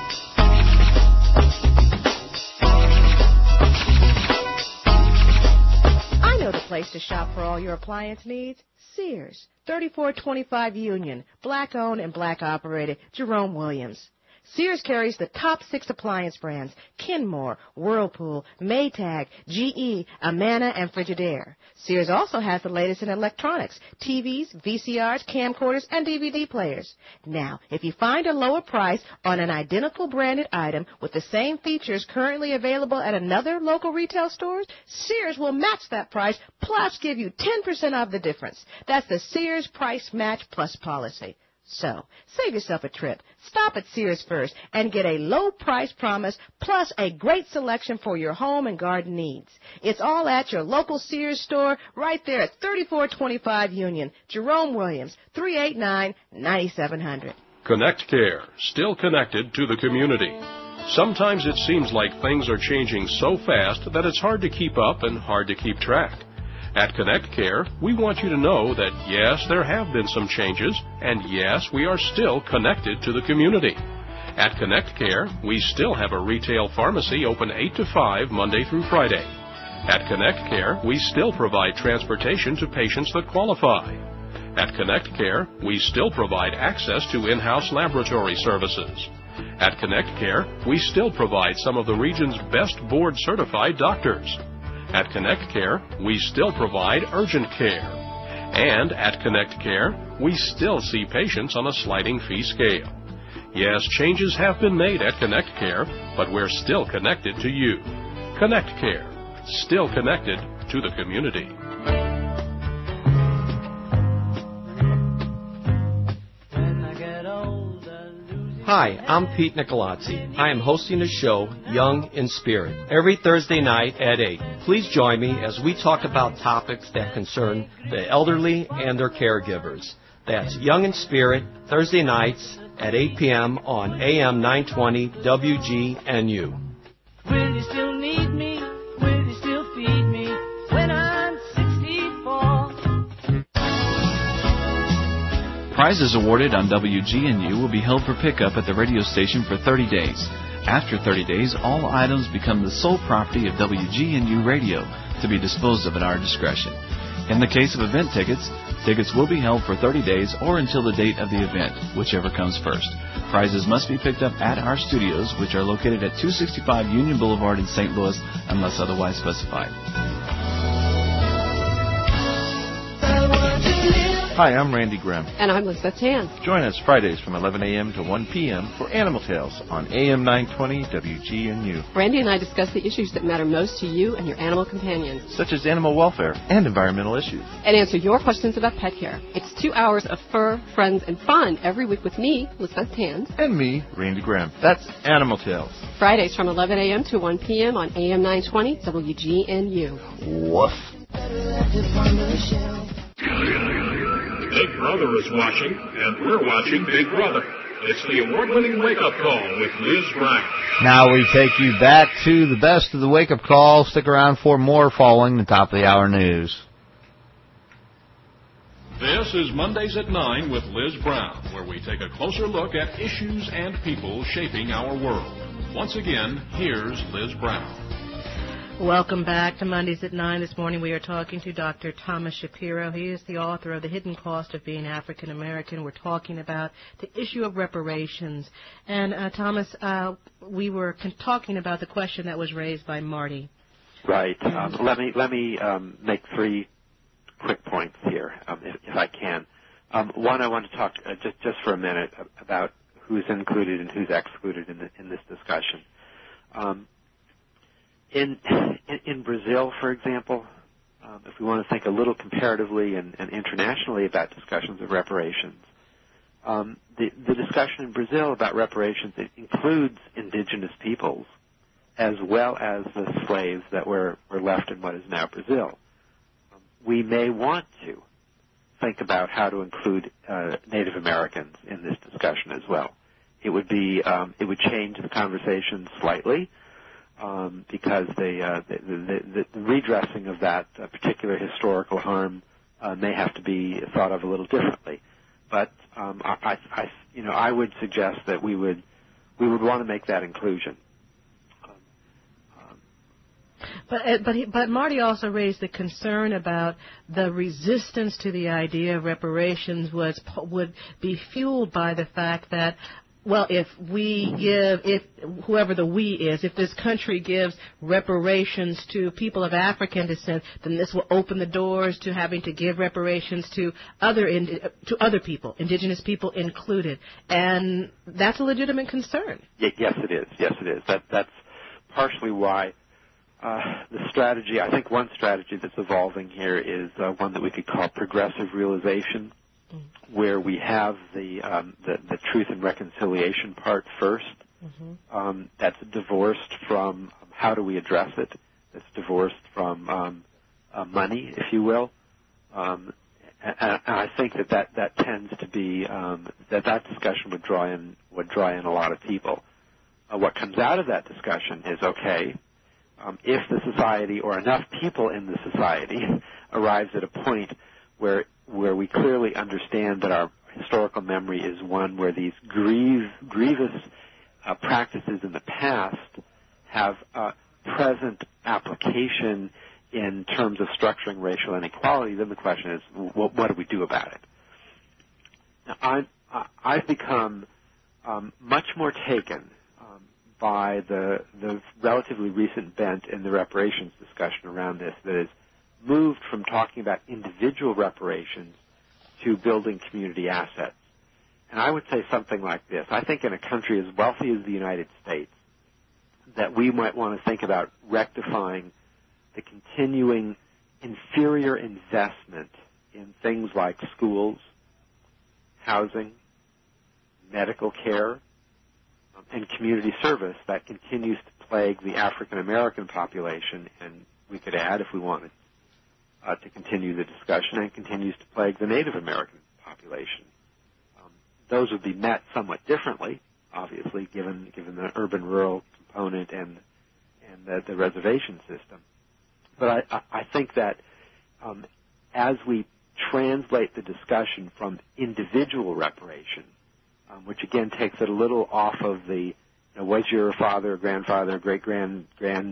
I know the place to shop for all your appliance needs. Sears, 3425 Union, black-owned and black-operated, Jerome Williams. Sears carries the top 6 appliance brands: Kenmore, Whirlpool, Maytag, GE, Amana, and Frigidaire. Sears also has the latest in electronics: TVs, VCRs, camcorders, and DVD players. Now, if you find a lower price on an identical branded item with the same features currently available at another local retail store, Sears will match that price plus give you 10% off the difference. That's the Sears Price Match Plus policy. So, save yourself a trip. Stop at Sears first and get a low price promise plus a great selection for your home and garden needs. It's all at your local Sears store right there at 3425 Union. Jerome Williams, 389-9700. Connect Care, still connected to the community. Sometimes it seems like things are changing so fast that it's hard to keep up and hard to keep track. At Connect Care, we want you to know that yes, there have been some changes, and yes, we are still connected to the community. At Connect Care, we still have a retail pharmacy open 8 to 5 Monday through Friday. At Connect Care, we still provide transportation to patients that qualify. At Connect Care, we still provide access to in-house laboratory services. At Connect Care, we still provide some of the region's best board-certified doctors. At Connect Care, we still provide urgent care. And at Connect Care, we still see patients on a sliding fee scale. Yes, changes have been made at Connect Care, but we're still connected to you. Connect Care, still connected to the community. Hi, I'm Pete Nicolazzi. I am hosting a show, Young in Spirit, every Thursday night at 8. Please join me as we talk about topics that concern the elderly and their caregivers. That's Young in Spirit, Thursday nights at 8 p.m. on AM 920 WGNU. Will you still need me? Will you still feed me when I'm 64? Prizes awarded on WGNU will be held for pickup at the radio station for 30 days. After 30 days, all items become the sole property of WGNU Radio to be disposed of at our discretion. In the case of event tickets, tickets will be held for 30 days or until the date of the event, whichever comes first. Prizes must be picked up at our studios, which are located at 265 Union Boulevard in St. Louis, unless otherwise specified. Hi, I'm Randy Grimm. And I'm Elizabeth Tan. Join us Fridays from 11 a.m. to 1 p.m. for Animal Tales on AM 920 WGNU. Randy and I discuss the issues that matter most to you and your animal companions, such as animal welfare and environmental issues, and answer your questions about pet care. It's 2 hours of fur, friends, and fun every week with me, Elizabeth Tan. And me, Randy Grimm. That's Animal Tales. Fridays from 11 a.m. to 1 p.m. on AM 920 WGNU. Woof. Big Brother is watching, and we're watching Big Brother. It's the award-winning wake-up call with Liz Brown. Now we take you back to the best of the wake-up call. Stick around for more following the top of the hour news. This is Mondays at 9 with Liz Brown, where we take a closer look at issues and people shaping our world. Once again, here's Liz Brown. Welcome back to Mondays at 9. This morning we are talking to Dr. Thomas Shapiro. He is the author of The Hidden Cost of Being African American. We're talking about the issue of reparations. And, Thomas, we were talking about the question that was raised by Marty. Right. Let me make 3 quick points here, if I can. One, I want to talk just for a minute about who's included and who's excluded in this discussion. In Brazil, for example, if we want to think a little comparatively and internationally about discussions of reparations, the discussion in Brazil about reparations includes indigenous peoples as well as the slaves that were left in what is now Brazil. We may want to think about how to include Native Americans in this discussion as well. It would change the conversation slightly because the redressing of that particular historical harm may have to be thought of a little differently. But I would suggest that we would want to make that inclusion. But Marty also raised the concern about the resistance to the idea of reparations would be fueled by the fact that, well, if whoever the we is, if this country gives reparations to people of African descent, then this will open the doors to having to give reparations to other people, indigenous people included, and that's a legitimate concern. Yes, it is. Yes, it is. That's partially why. The strategy, I think one strategy that's evolving here is one that we could call progressive realization, where we have the truth and reconciliation part first. That's divorced from how do we address it. That's divorced from money, if you will. And I think that tends to be that discussion would draw in a lot of people. What comes out of that discussion is okay. If the society or enough people in the society arrives at a point where we clearly understand that our historical memory is one where these grievous practices in the past have present application in terms of structuring racial inequality, then the question is, what do we do about it? Now, I've become much more taken by the relatively recent bent in the reparations discussion around this that has moved from talking about individual reparations to building community assets. And I would say something like this. I think in a country as wealthy as the United States, that we might want to think about rectifying the continuing inferior investment in things like schools, housing, medical care, and community service that continues to plague the African American population, and we could add, if we wanted to continue the discussion, and continues to plague the Native American population. Those would be met somewhat differently, obviously, given the urban-rural component and the reservation system. But I think that as we translate the discussion from individual reparation, which again takes it a little off of the, was your father, grandfather, great-grandparent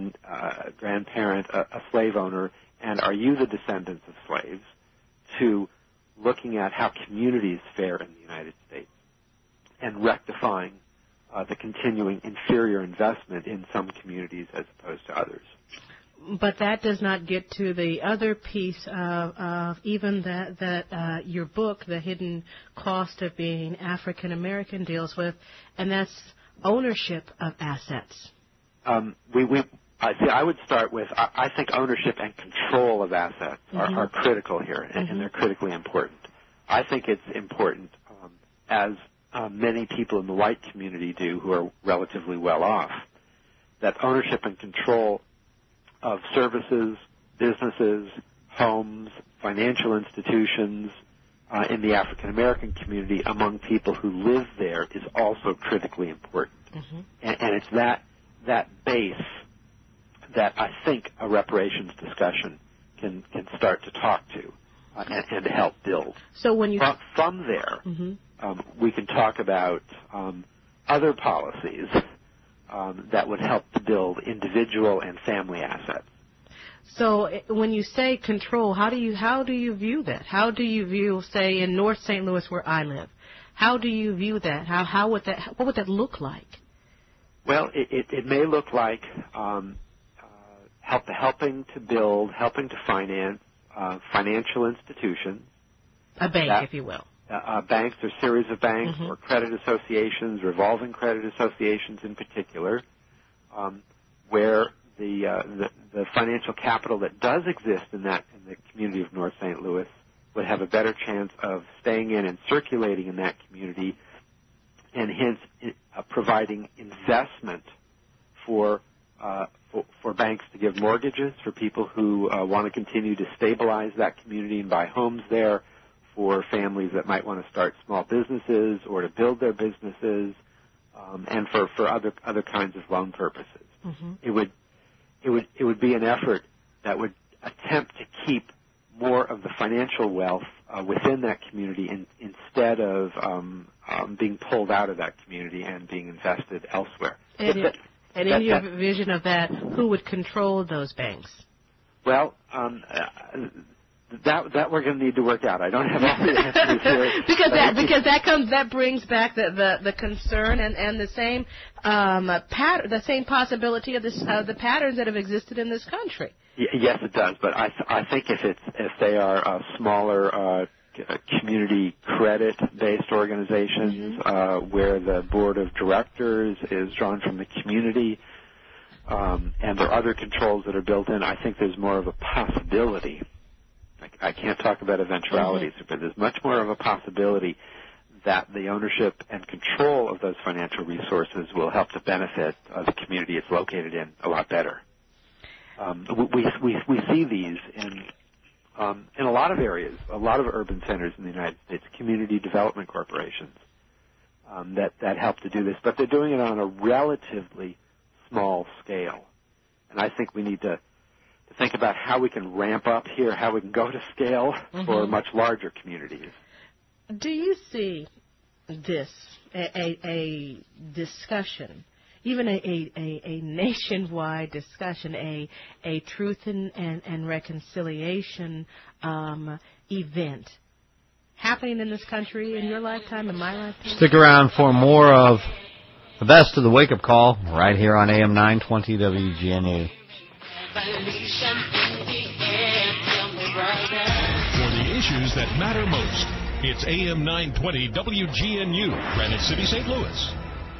a slave owner, and are you the descendants of slaves, to looking at how communities fare in the United States and rectifying the continuing inferior investment in some communities as opposed to others. But that does not get to the other piece of even that your book, The Hidden Cost of Being African American, deals with, and that's ownership of assets. I would start with, I think ownership and control of assets are critical here, and they're critically important. I think it's important, as many people in the white community do who are relatively well off, that ownership and control of services, businesses, homes, financial institutions in the African American community among people who live there is also critically important. And it's that base that I think a reparations discussion can start to talk to and help build. So when you from there, we can talk about other policies that would help to build individual and family assets. So when you say control, how do you view that? How do you view, say, in North St. Louis where I live? How do you view that? What would that look like? Well, it may look like helping to finance financial institutions. A bank, if you will. Banks or series of banks or credit associations, revolving credit associations in particular, where the financial capital that does exist in the community of North St. Louis would have a better chance of staying in and circulating in that community, and hence providing investment for banks to give mortgages for people who want to continue to stabilize that community and buy homes there, for families that might want to start small businesses or to build their businesses, and for other kinds of loan purposes. Mm-hmm. It would be an effort that would attempt to keep more of the financial wealth within that community instead of being pulled out of that community and being invested elsewhere. And in your vision of that, who would control those banks? Well, that we're going to need to work out. I don't have all the answers here. because that brings back the concern and the same the same possibility of the patterns that have existed in this country. Yes, it does. But I think if they are smaller community credit-based organizations, mm-hmm. Where the board of directors is drawn from the community, and there are other controls that are built in, I think there's more of a possibility. I can't talk about eventualities, mm-hmm. but there's much more of a possibility that the ownership and control of those financial resources will help to benefit the community it's located in a lot better. We see these in a lot of areas, a lot of urban centers in the United States, community development corporations that help to do this, but they're doing it on a relatively small scale. And I think we need to think about how we can ramp up here, how we can go to scale mm-hmm. for much larger communities. Do you see this, a discussion, even a nationwide discussion, a truth and reconciliation event happening in this country in your lifetime, in my lifetime? Stick around for more of the best of the wake-up call right here on AM 920 WGNU. For the issues that matter most, it's AM 920 WGNU, Granite City, St. Louis.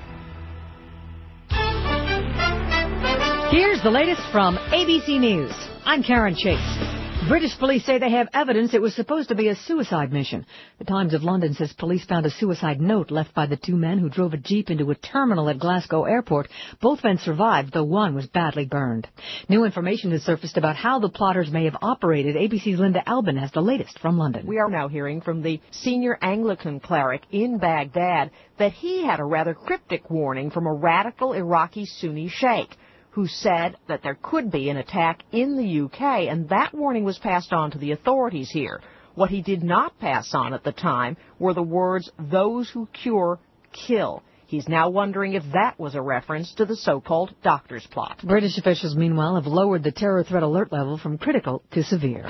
Here's the latest from ABC News. I'm Karen Chase. British police say they have evidence it was supposed to be a suicide mission. The Times of London says police found a suicide note left by the two men who drove a jeep into a terminal at Glasgow Airport. Both men survived, though one was badly burned. New information has surfaced about how the plotters may have operated. ABC's Linda Albin has the latest from London. We are now hearing from the senior Anglican cleric in Baghdad that he had a rather cryptic warning from a radical Iraqi Sunni sheikh who said that there could be an attack in the UK, and that warning was passed on to the authorities here. What he did not pass on at the time were the words, "Those who cure, kill." He's now wondering if that was a reference to the so-called doctor's plot. British officials, meanwhile, have lowered the terror threat alert level from critical to severe.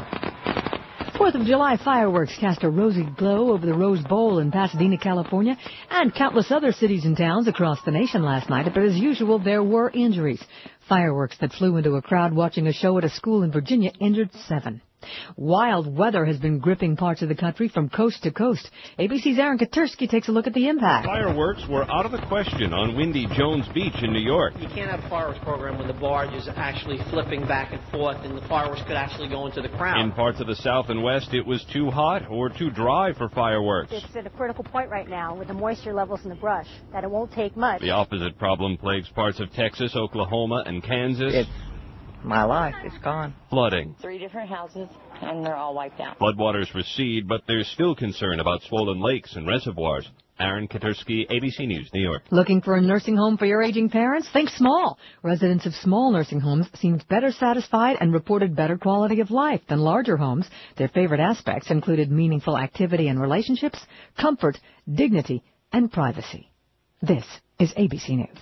4th of July fireworks cast a rosy glow over the Rose Bowl in Pasadena, California, and countless other cities and towns across the nation last night. But as usual, there were injuries. Fireworks that flew into a crowd watching a show at a school in Virginia injured 7. Wild weather has been gripping parts of the country from coast to coast. ABC's Aaron Katersky takes a look at the impact. Fireworks were out of the question on windy Jones Beach in New York. You can't have a fireworks program when the barge is actually flipping back and forth and the fireworks could actually go into the crowd. In parts of the south and west, it was too hot or too dry for fireworks. It's at a critical point right now with the moisture levels in the brush that it won't take much. The opposite problem plagues parts of Texas, Oklahoma, and Kansas. It's my life. It's gone. Flooding. 3 different houses, and they're all wiped out. Floodwaters recede, but there's still concern about swollen lakes and reservoirs. Aaron Katersky, ABC News, New York. Looking for a nursing home for your aging parents? Think small. Residents of small nursing homes seemed better satisfied and reported better quality of life than larger homes. Their favorite aspects included meaningful activity and relationships, comfort, dignity, and privacy. This is ABC News.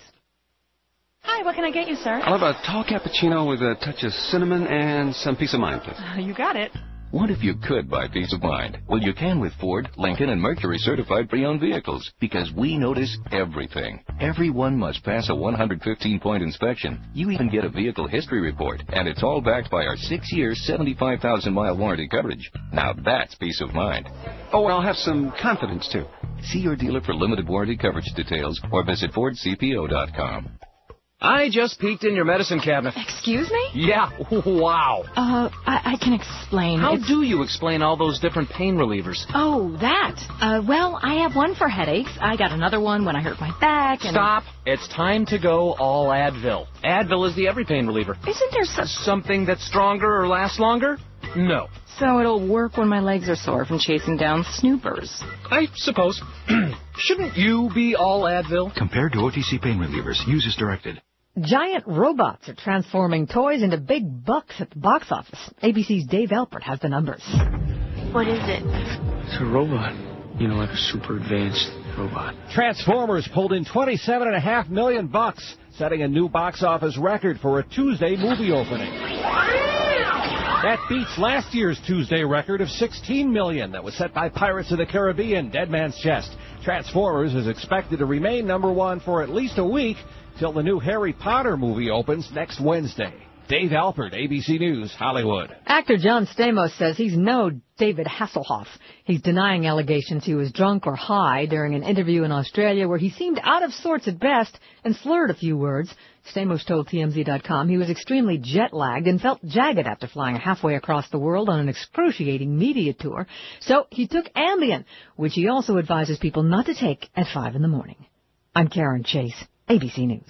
Hi, what can I get you, sir? I'll have a tall cappuccino with a touch of cinnamon and some peace of mind, please. You got it. What if you could buy peace of mind? Well, you can with Ford, Lincoln, and Mercury certified pre-owned vehicles because we notice everything. Everyone must pass a 115-point inspection. You even get a vehicle history report, and it's all backed by our 6-year, 75,000-mile warranty coverage. Now that's peace of mind. Oh, I'll have some confidence, too. See your dealer for limited warranty coverage details or visit FordCPO.com. I just peeked in your medicine cabinet. Excuse me? Yeah, wow. I can explain. How do you explain all those different pain relievers? Oh, that. Well, I have one for headaches. I got another one when I hurt my back. And Stop. It's time to go all Advil. Advil is the every pain reliever. Isn't there something that's stronger or lasts longer? No. So it'll work when my legs are sore from chasing down snoopers. I suppose. Shouldn't you be all Advil? Compared to OTC pain relievers, use as directed. Giant robots are transforming toys into big bucks at the box office. ABC's Dave Alpert has the numbers. What is it? It's a robot. You know, like a super advanced robot. Transformers pulled in $27.5 million, setting a new box office record for a Tuesday movie opening. That beats last year's Tuesday record of $16 million that was set by Pirates of the Caribbean, Dead Man's Chest. Transformers is expected to remain #1 for at least a week till the new Harry Potter movie opens next Wednesday. Dave Alpert, ABC News, Hollywood. Actor John Stamos says he's no David Hasselhoff. He's denying allegations he was drunk or high during an interview in Australia where he seemed out of sorts at best and slurred a few words. Stamos told TMZ.com he was extremely jet-lagged and felt jagged after flying halfway across the world on an excruciating media tour. So he took Ambien, which he also advises people not to take at 5 in the morning. I'm Karen Chase, ABC News.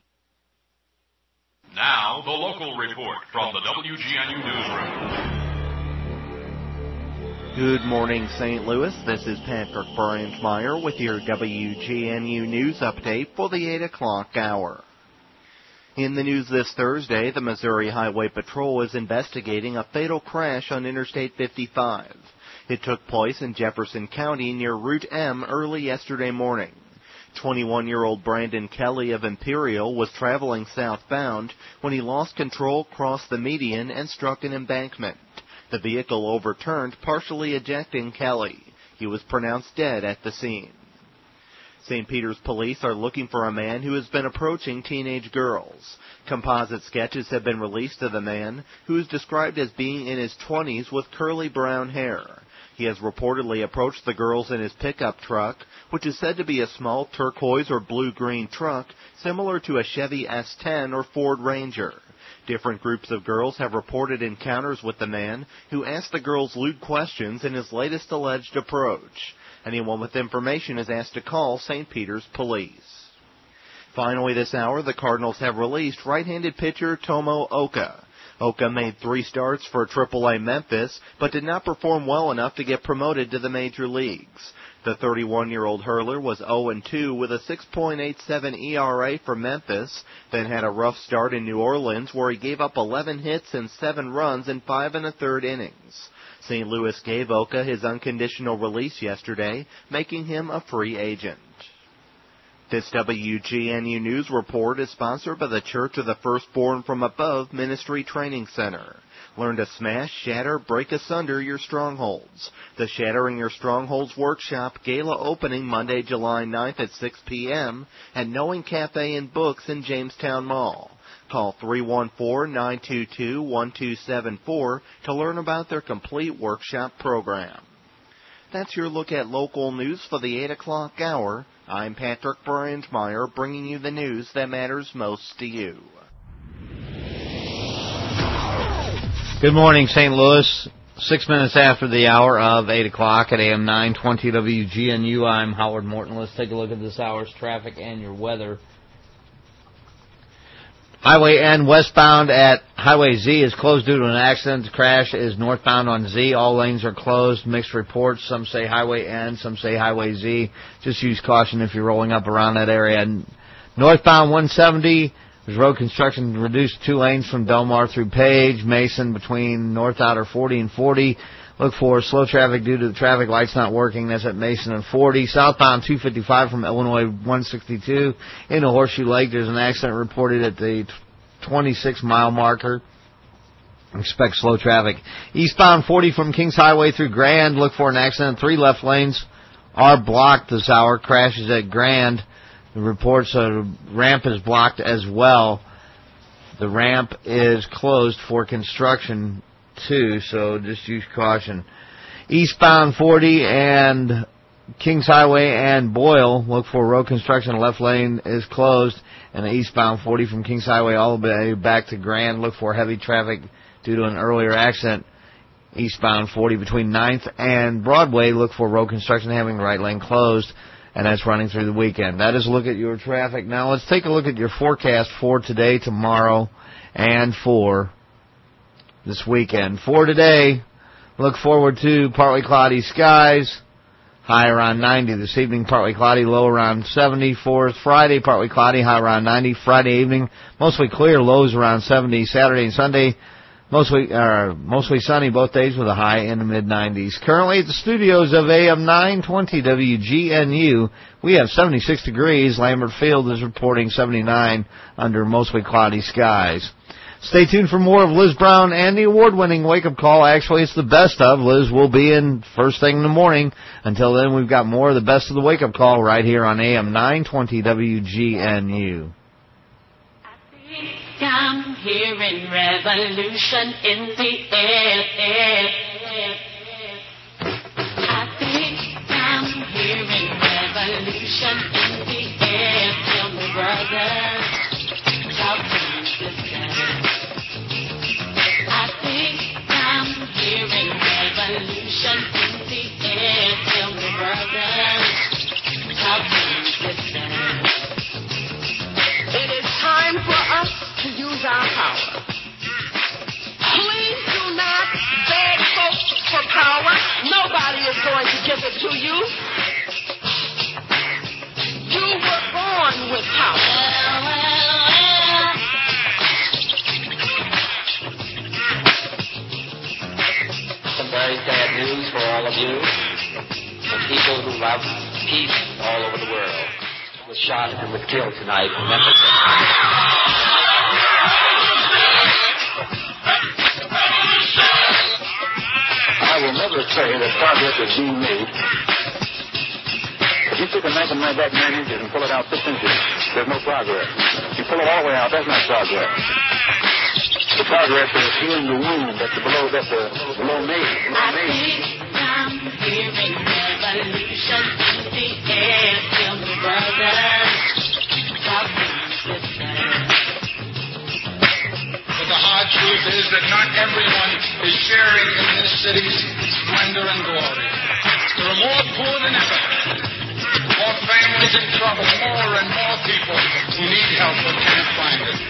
Now, the local report from the WGNU Newsroom. Good morning, St. Louis. This is Patrick Bryant-Meyer with your WGNU News update for the 8 o'clock hour. In the news this Thursday, the Missouri Highway Patrol is investigating a fatal crash on Interstate 55. It took place in Jefferson County near Route M early yesterday morning. 21-year-old Brandon Kelly of Imperial was traveling southbound when he lost control, crossed the median, and struck an embankment. The vehicle overturned, partially ejecting Kelly. He was pronounced dead at the scene. St. Peter's police are looking for a man who has been approaching teenage girls. Composite sketches have been released of the man, who is described as being in his 20s with curly brown hair. He has reportedly approached the girls in his pickup truck, which is said to be a small turquoise or blue-green truck similar to a Chevy S10 or Ford Ranger. Different groups of girls have reported encounters with the man, who asked the girls lewd questions in his latest alleged approach. Anyone with information is asked to call St. Peter's Police. Finally this hour, the Cardinals have released right-handed pitcher Tomo Oka. Oka made 3 starts for AAA Memphis, but did not perform well enough to get promoted to the major leagues. The 31-year-old hurler was 0-2 with a 6.87 ERA for Memphis, then had a rough start in New Orleans where he gave up 11 hits and 7 runs in 5 1/3 innings. St. Louis gave Oka his unconditional release yesterday, making him a free agent. This WGNU News report is sponsored by the Church of the Firstborn from Above Ministry Training Center. Learn to smash, shatter, break asunder your strongholds. The Shattering Your Strongholds Workshop Gala opening Monday, July 9th at 6 p.m. at Knowing Cafe and Books in Jamestown Mall. Call 314-922-1274 to learn about their complete workshop program. That's your look at local news for the 8 o'clock hour. I'm Patrick Bryant-Meyer, bringing you the news that matters most to you. Good morning, St. Louis. 6 minutes after the hour of 8 o'clock at AM 920 WGNU. I'm Howard Morton. Let's take a look at this hour's traffic and your weather. Highway N westbound at Highway Z is closed due to an accident. The crash is northbound on Z. All lanes are closed. Mixed reports. Some say Highway N, some say Highway Z. Just use caution if you're rolling up around that area. Northbound 170, there's road construction reduced 2 lanes from Delmar through Page. Mason between North Outer 40 and 40. Look for slow traffic due to the traffic lights not working. That's at Mason and 40. Southbound 255 from Illinois 162 into Horseshoe Lake. There's an accident reported at the 26-mile marker. Expect slow traffic. Eastbound 40 from Kings Highway through Grand. Look for an accident. 3 left lanes are blocked this hour. Crashes at Grand. The reports the ramp is blocked as well. The ramp is closed for construction too, so just use caution. Eastbound 40 and Kings Highway and Boyle, look for road construction. Left lane is closed. And the eastbound 40 from Kings Highway all the way back to Grand, look for heavy traffic due to an earlier accident. Eastbound 40 between 9th and Broadway, look for road construction having the right lane closed. And that's running through the weekend. That is a look at your traffic. Now let's take a look at your forecast for today, tomorrow, and for this weekend. For today, look forward to partly cloudy skies, high around 90. This evening, partly cloudy, low around 70. For Friday, partly cloudy, high around 90. Friday evening, mostly clear, lows around 70. Saturday and Sunday, mostly sunny both days with a high in the mid-90s. Currently at the studios of AM 920 WGNU, we have 76 degrees. Lambert Field is reporting 79 under mostly cloudy skies. Stay tuned for more of Liz Brown and the award-winning wake-up call. Actually, it's the best of. Liz will be in first thing in the morning. Until then, we've got more of the best of the wake-up call right here on AM 920 WGNU. I'm hearing revolution in the air. I think I'm hearing revolution in the air. Tell me, brother, talk to me, sister. I think I'm hearing revolution in the air. Tell me, brother, talk to me, sister. It is time for us to use our power. Please do not beg folks for power. Nobody is going to give it to you. You were born with power. Some very sad news for all of you. The people who love peace all over the world was shot and was killed tonight in Memphis. I will never say that progress is being made. If you stick a knife in my back 9 inches and pull it out 6 inches, there's no progress. If you pull it all the way out, that's not progress. The progress is healing the wound that's below me. I think I'm hearing revolution in the air. Tell me, brother, talk to me, sister. But the hard truth is that not everyone is sharing in this city's splendor and glory. There are more poor than ever, more families in trouble, more and more people who need help but can't find it.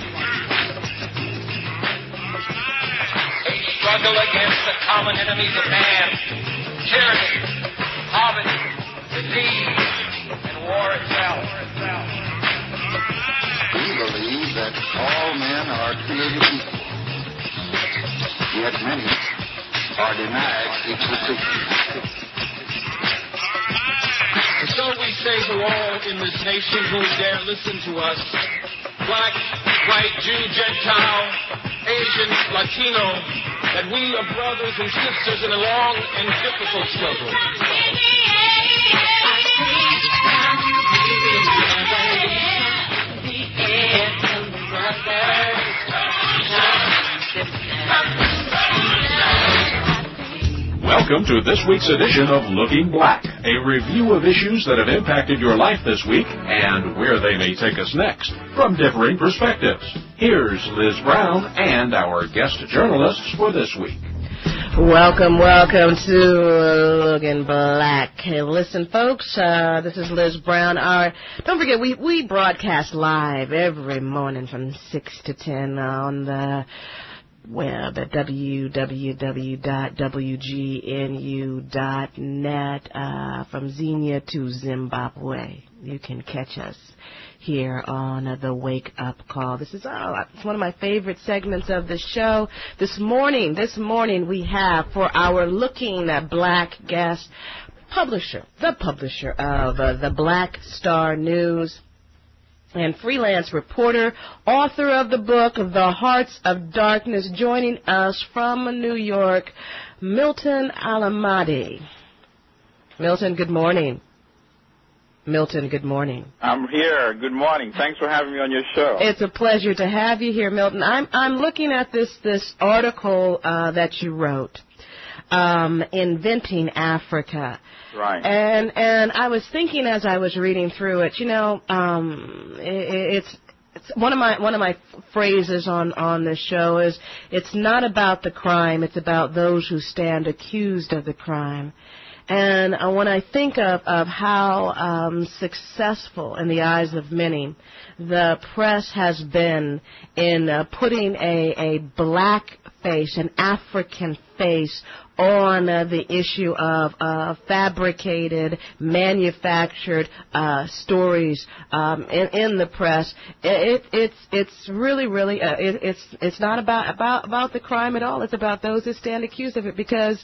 They struggle against the common enemies of man, tyranny, poverty, disease, and war itself. We believe that all men are created equal, yet many are denied equal treatment. And so we say to all in this nation who dare listen to us, black, white, Jew, Gentile, Asian, Latino, that we are brothers and sisters in a long and difficult struggle. Welcome to this week's edition of Looking Black, a review of issues that have impacted your life this week and where they may take us next from differing perspectives. Here's Liz Brown and our guest journalists for this week. Welcome to Looking Black. Hey, listen, folks, this is Liz Brown. Don't forget, we broadcast live every morning from 6 to 10 on the web at www.wgnu.net from Xenia to Zimbabwe. You can catch us here on the Wake Up Call. It's one of my favorite segments of the show. This morning we have for our Looking Black guest, the publisher of the Black Star News, and freelance reporter, author of the book The Hearts of Darkness, joining us from New York, Milton Alamadi. Milton, good morning. I'm here. Good morning. Thanks for having me on your show. It's a pleasure to have you here, Milton. I'm looking at this article that you wrote Inventing Africa. Right. And I was thinking as I was reading through it, it's one of my phrases on this show is, it's not about the crime, it's about those who stand accused of the crime. And when I think of how successful in the eyes of many the press has been in putting a black face, an African face, on the issue of fabricated, manufactured stories in the press, it's really it's not about the crime at all. It's about those that stand accused of it. Because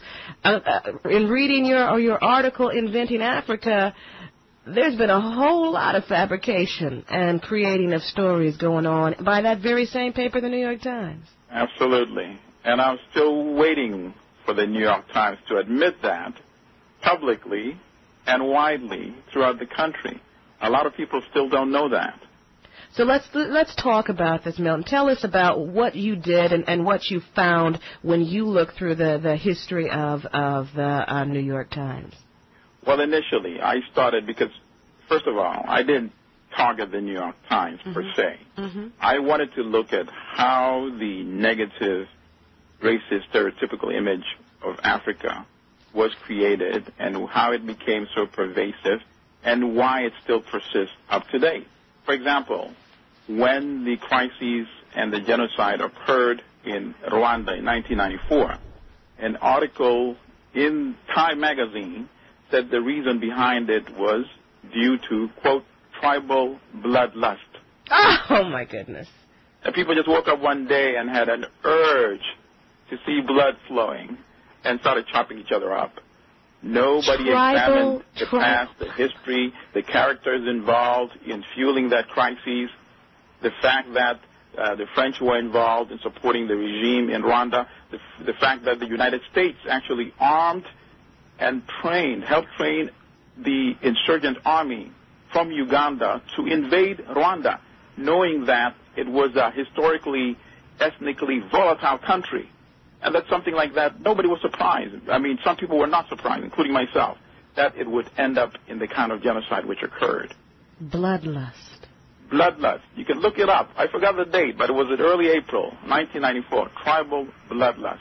in reading your article, Inventing Africa, there's been a whole lot of fabrication and creating of stories going on by that very same paper, the New York Times. Absolutely. And I'm still waiting for the New York Times to admit that publicly and widely throughout the country. A lot of people still don't know that. So let's talk about this, Milton. Tell us about what you did and what you found when you looked through the history of the New York Times. Well, initially, I started because, first of all, I didn't target the New York Times per se. I wanted to look at how the negative, racist, stereotypical image of Africa was created and how it became so pervasive and why it still persists up to date. For example, when the crises and the genocide occurred in Rwanda in 1994, an article in Time magazine said the reason behind it was due to, quote, tribal bloodlust. Oh, my goodness. And people just woke up one day and had an urge to see blood flowing and started chopping each other up. Nobody examined the past, the history, the characters involved in fueling that crisis, the fact that the French were involved in supporting the regime in Rwanda, the fact that the United States actually armed and helped train the insurgent army from Uganda to invade Rwanda, knowing that it was a historically, ethnically volatile country. And that something like that, nobody was surprised. I mean, some people were not surprised, including myself, that it would end up in the kind of genocide which occurred. Bloodlust. Bloodlust. You can look it up. I forgot the date, but it was in early April, 1994. Tribal bloodlust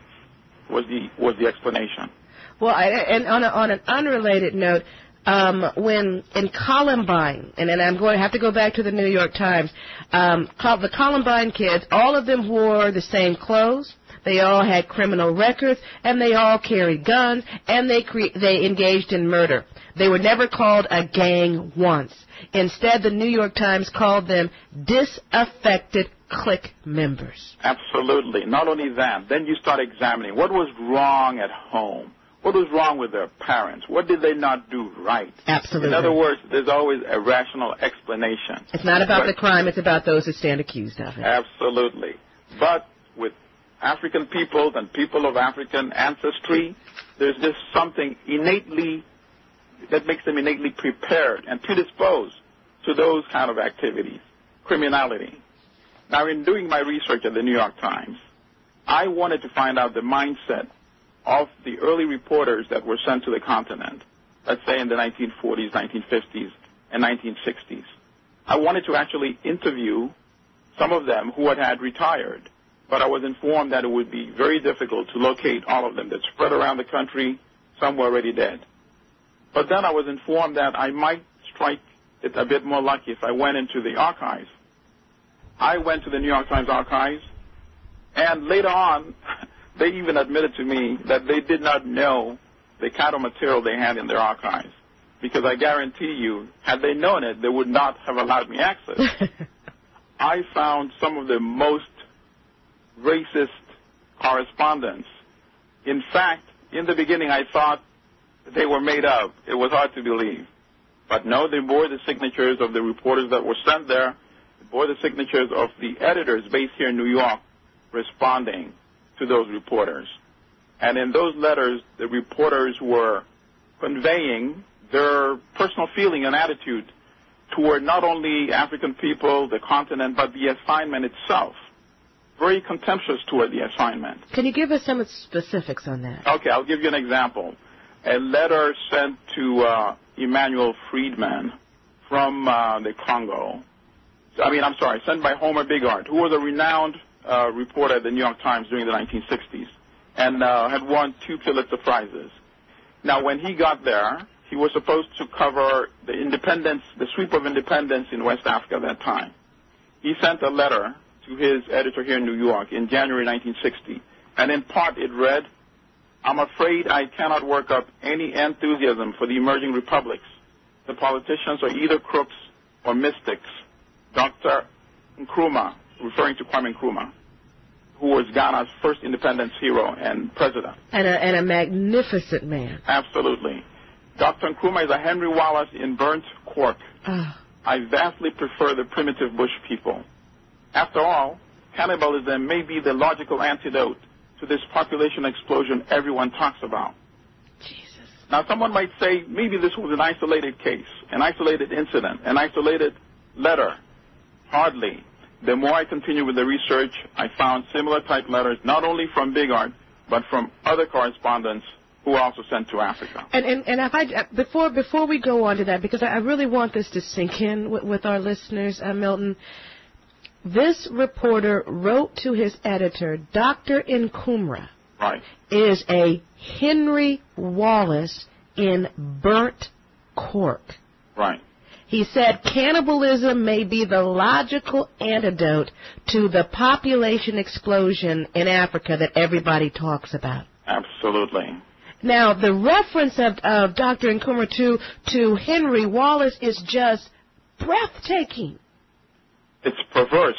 was the explanation. Well, and on an unrelated note, when in Columbine, and then I'm going to have to go back to the New York Times, the Columbine kids, all of them wore the same clothes. They all had criminal records, and they all carried guns, and they engaged in murder. They were never called a gang once. Instead, the New York Times called them disaffected clique members. Absolutely. Not only that, then you start examining what was wrong at home. What was wrong with their parents? What did they not do right? Absolutely. In other words, there's always a rational explanation. It's not about the crime, it's about those who stand accused of it. Absolutely. But with African peoples and people of African ancestry, there's just something innately that makes them innately prepared and predisposed to those kind of activities, criminality. Now, in doing my research at the New York Times, I wanted to find out the mindset of the early reporters that were sent to the continent, let's say in the 1940s, 1950s, and 1960s. I wanted to actually interview some of them who had retired, but I was informed that it would be very difficult to locate all of them. They're spread around the country. Some were already dead. But then I was informed that I might strike it a bit more lucky if I went into the archives. I went to the New York Times archives, and later on, they even admitted to me that they did not know the kind of material they had in their archives. Because I guarantee you, had they known it, they would not have allowed me access. I found some of the most racist correspondence. In fact, in the beginning, I thought they were made up. It was hard to believe. But no, they bore the signatures of the reporters that were sent there. They bore the signatures of the editors based here in New York responding to those reporters. And in those letters, the reporters were conveying their personal feeling and attitude toward not only African people, the continent, but the assignment itself. very contemptuous toward the assignment. Can you give us some specifics on that? Okay, I'll give you an example. A letter sent to Emmanuel Friedman from the Congo. Sent by Homer Bigard, who was a renowned reporter at the New York Times during the 1960s and had won 2 Pulitzer Prizes. Now, when he got there, he was supposed to cover the sweep of independence in West Africa at that time. He sent a letter to his editor here in New York in January 1960, and in part it read, "I'm afraid I cannot work up any enthusiasm for the emerging republics. The politicians are either crooks or mystics. Dr. Nkrumah," referring to Kwame Nkrumah, who was Ghana's first independence hero and president. And a magnificent man. Absolutely. Dr. Nkrumah is a Henry Wallace in burnt cork. I vastly prefer the primitive bush people. After all, cannibalism may be the logical antidote to this population explosion everyone talks about. Jesus. Now, someone might say maybe this was an isolated case, an isolated incident, an isolated letter. Hardly. The more I continue with the research, I found similar type letters not only from Bigard, but from other correspondents who also sent to Africa. And before we go on to that, because I really want this to sink in with our listeners, Milton, this reporter wrote to his editor, Dr. Nkrumah, right, is a Henry Wallace in burnt cork. Right. He said cannibalism may be the logical antidote to the population explosion in Africa that everybody talks about. Absolutely. Now, the reference of Dr. Nkrumah to Henry Wallace is just breathtaking. It's perverse.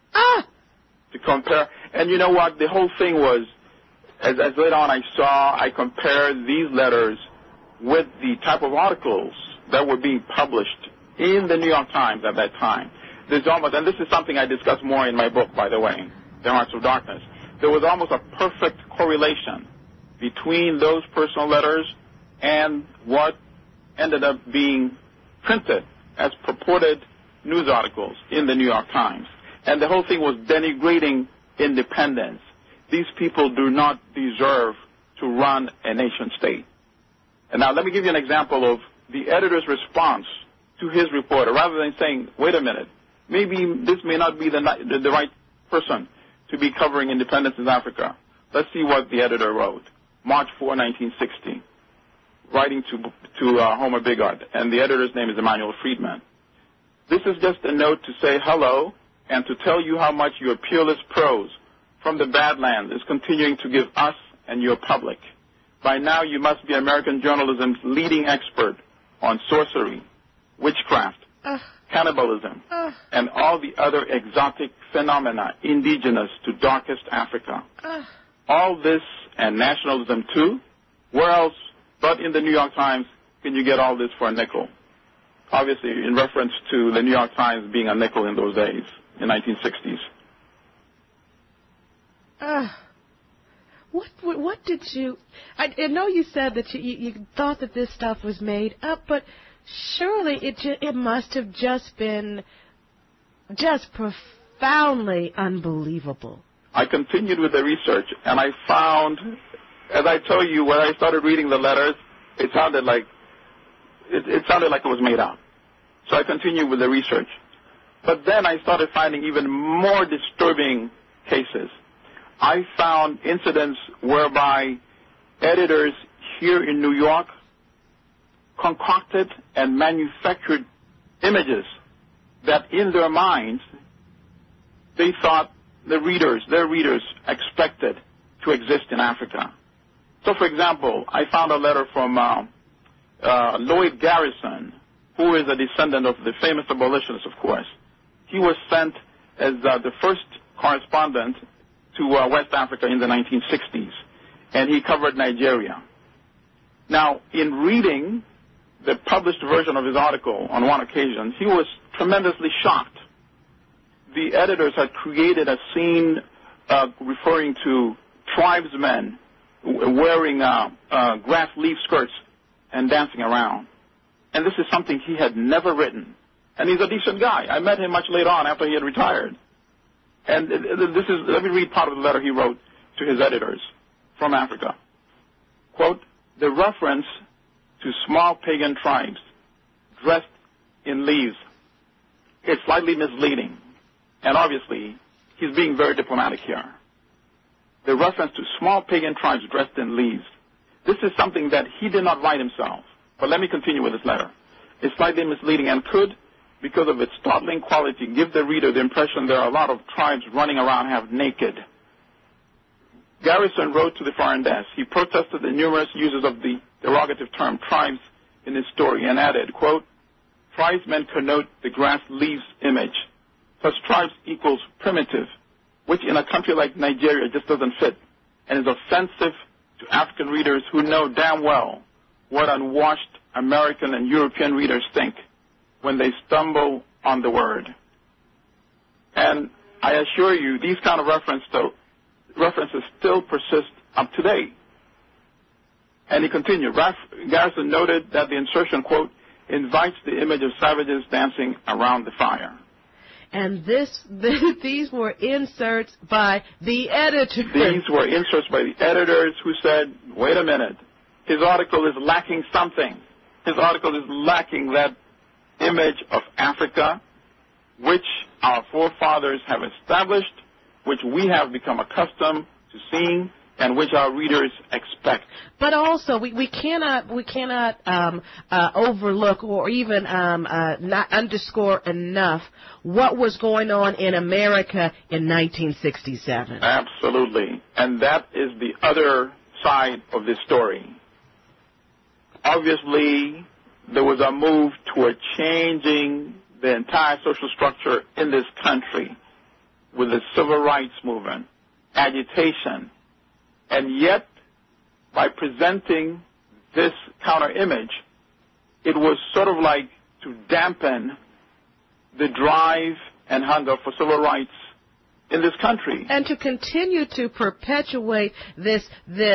To compare. And you know what? The whole thing was, as later on I compared these letters with the type of articles that were being published in the New York Times at that time. There's almost, and this is something I discuss more in my book, by the way, The Hearts of Darkness. There was almost a perfect correlation between those personal letters and what ended up being printed as purported news articles in the New York Times. And the whole thing was denigrating independence. These people do not deserve to run a nation state. And now let me give you an example of the editor's response to his reporter. Rather than saying, wait a minute, maybe this may not be the right person to be covering independence in Africa. Let's see what the editor wrote. March 4, 1960, writing to Homer Bigard, and the editor's name is Emmanuel Friedman. This is just a note to say hello and to tell you how much your peerless prose from the Badlands is continuing to give us and your public. By now, you must be American journalism's leading expert on sorcery, witchcraft, cannibalism, and all the other exotic phenomena indigenous to darkest Africa. All this and nationalism, too? Where else but in the New York Times can you get all this for a nickel? Obviously, in reference to the New York Times being a nickel in those days, in 1960s. What did you... I know you said that you thought that this stuff was made up, but surely it must have just been just profoundly unbelievable. I continued with the research, and I found, as I told you, when I started reading the letters, it sounded like it was made up. So I continued with the research. But then I started finding even more disturbing cases. I found incidents whereby editors here in New York concocted and manufactured images that in their minds they thought their readers expected to exist in Africa. So, for example, I found a letter from Lloyd Garrison, who is a descendant of the famous abolitionists, of course. He was sent as the first correspondent to West Africa in the 1960s, and he covered Nigeria. Now, in reading the published version of his article on one occasion, he was tremendously shocked. The editors had created a scene referring to tribesmen wearing grass leaf skirts and dancing around. And this is something he had never written. And he's a decent guy. I met him much later on after he had retired. And let me read part of the letter he wrote to his editors from Africa. Quote, the reference to small pagan tribes dressed in leaves is slightly misleading. And obviously, he's being very diplomatic here. The reference to small pagan tribes dressed in leaves. This is something that he did not write himself. But let me continue with this letter. It's slightly misleading and could, because of its startling quality, give the reader the impression there are a lot of tribes running around half naked. Garrison wrote to the foreign desk. He protested the numerous uses of the derogative term tribes in his story and added, quote, tribesmen connote the grass leaves image. Thus tribes equals primitive, which in a country like Nigeria just doesn't fit and is offensive to African readers who know damn well what unwashed American and European readers think when they stumble on the word. And I assure you, these kind of references still persist up to date. And he continued, Garrison noted that the insertion, quote, invites the image of savages dancing around the fire. And these were inserts by the editors. These were inserts by the editors who said, wait a minute, his article is lacking something. His article is lacking that image of Africa, which our forefathers have established, which we have become accustomed to seeing, and which our readers expect. But also, we cannot overlook or even not underscore enough what was going on in America in 1967. Absolutely. And that is the other side of this story. Obviously, there was a move toward changing the entire social structure in this country with the civil rights movement, agitation, and yet, by presenting this counter image, it was sort of like to dampen the drive and hunger for civil rights in this country. And to continue to perpetuate this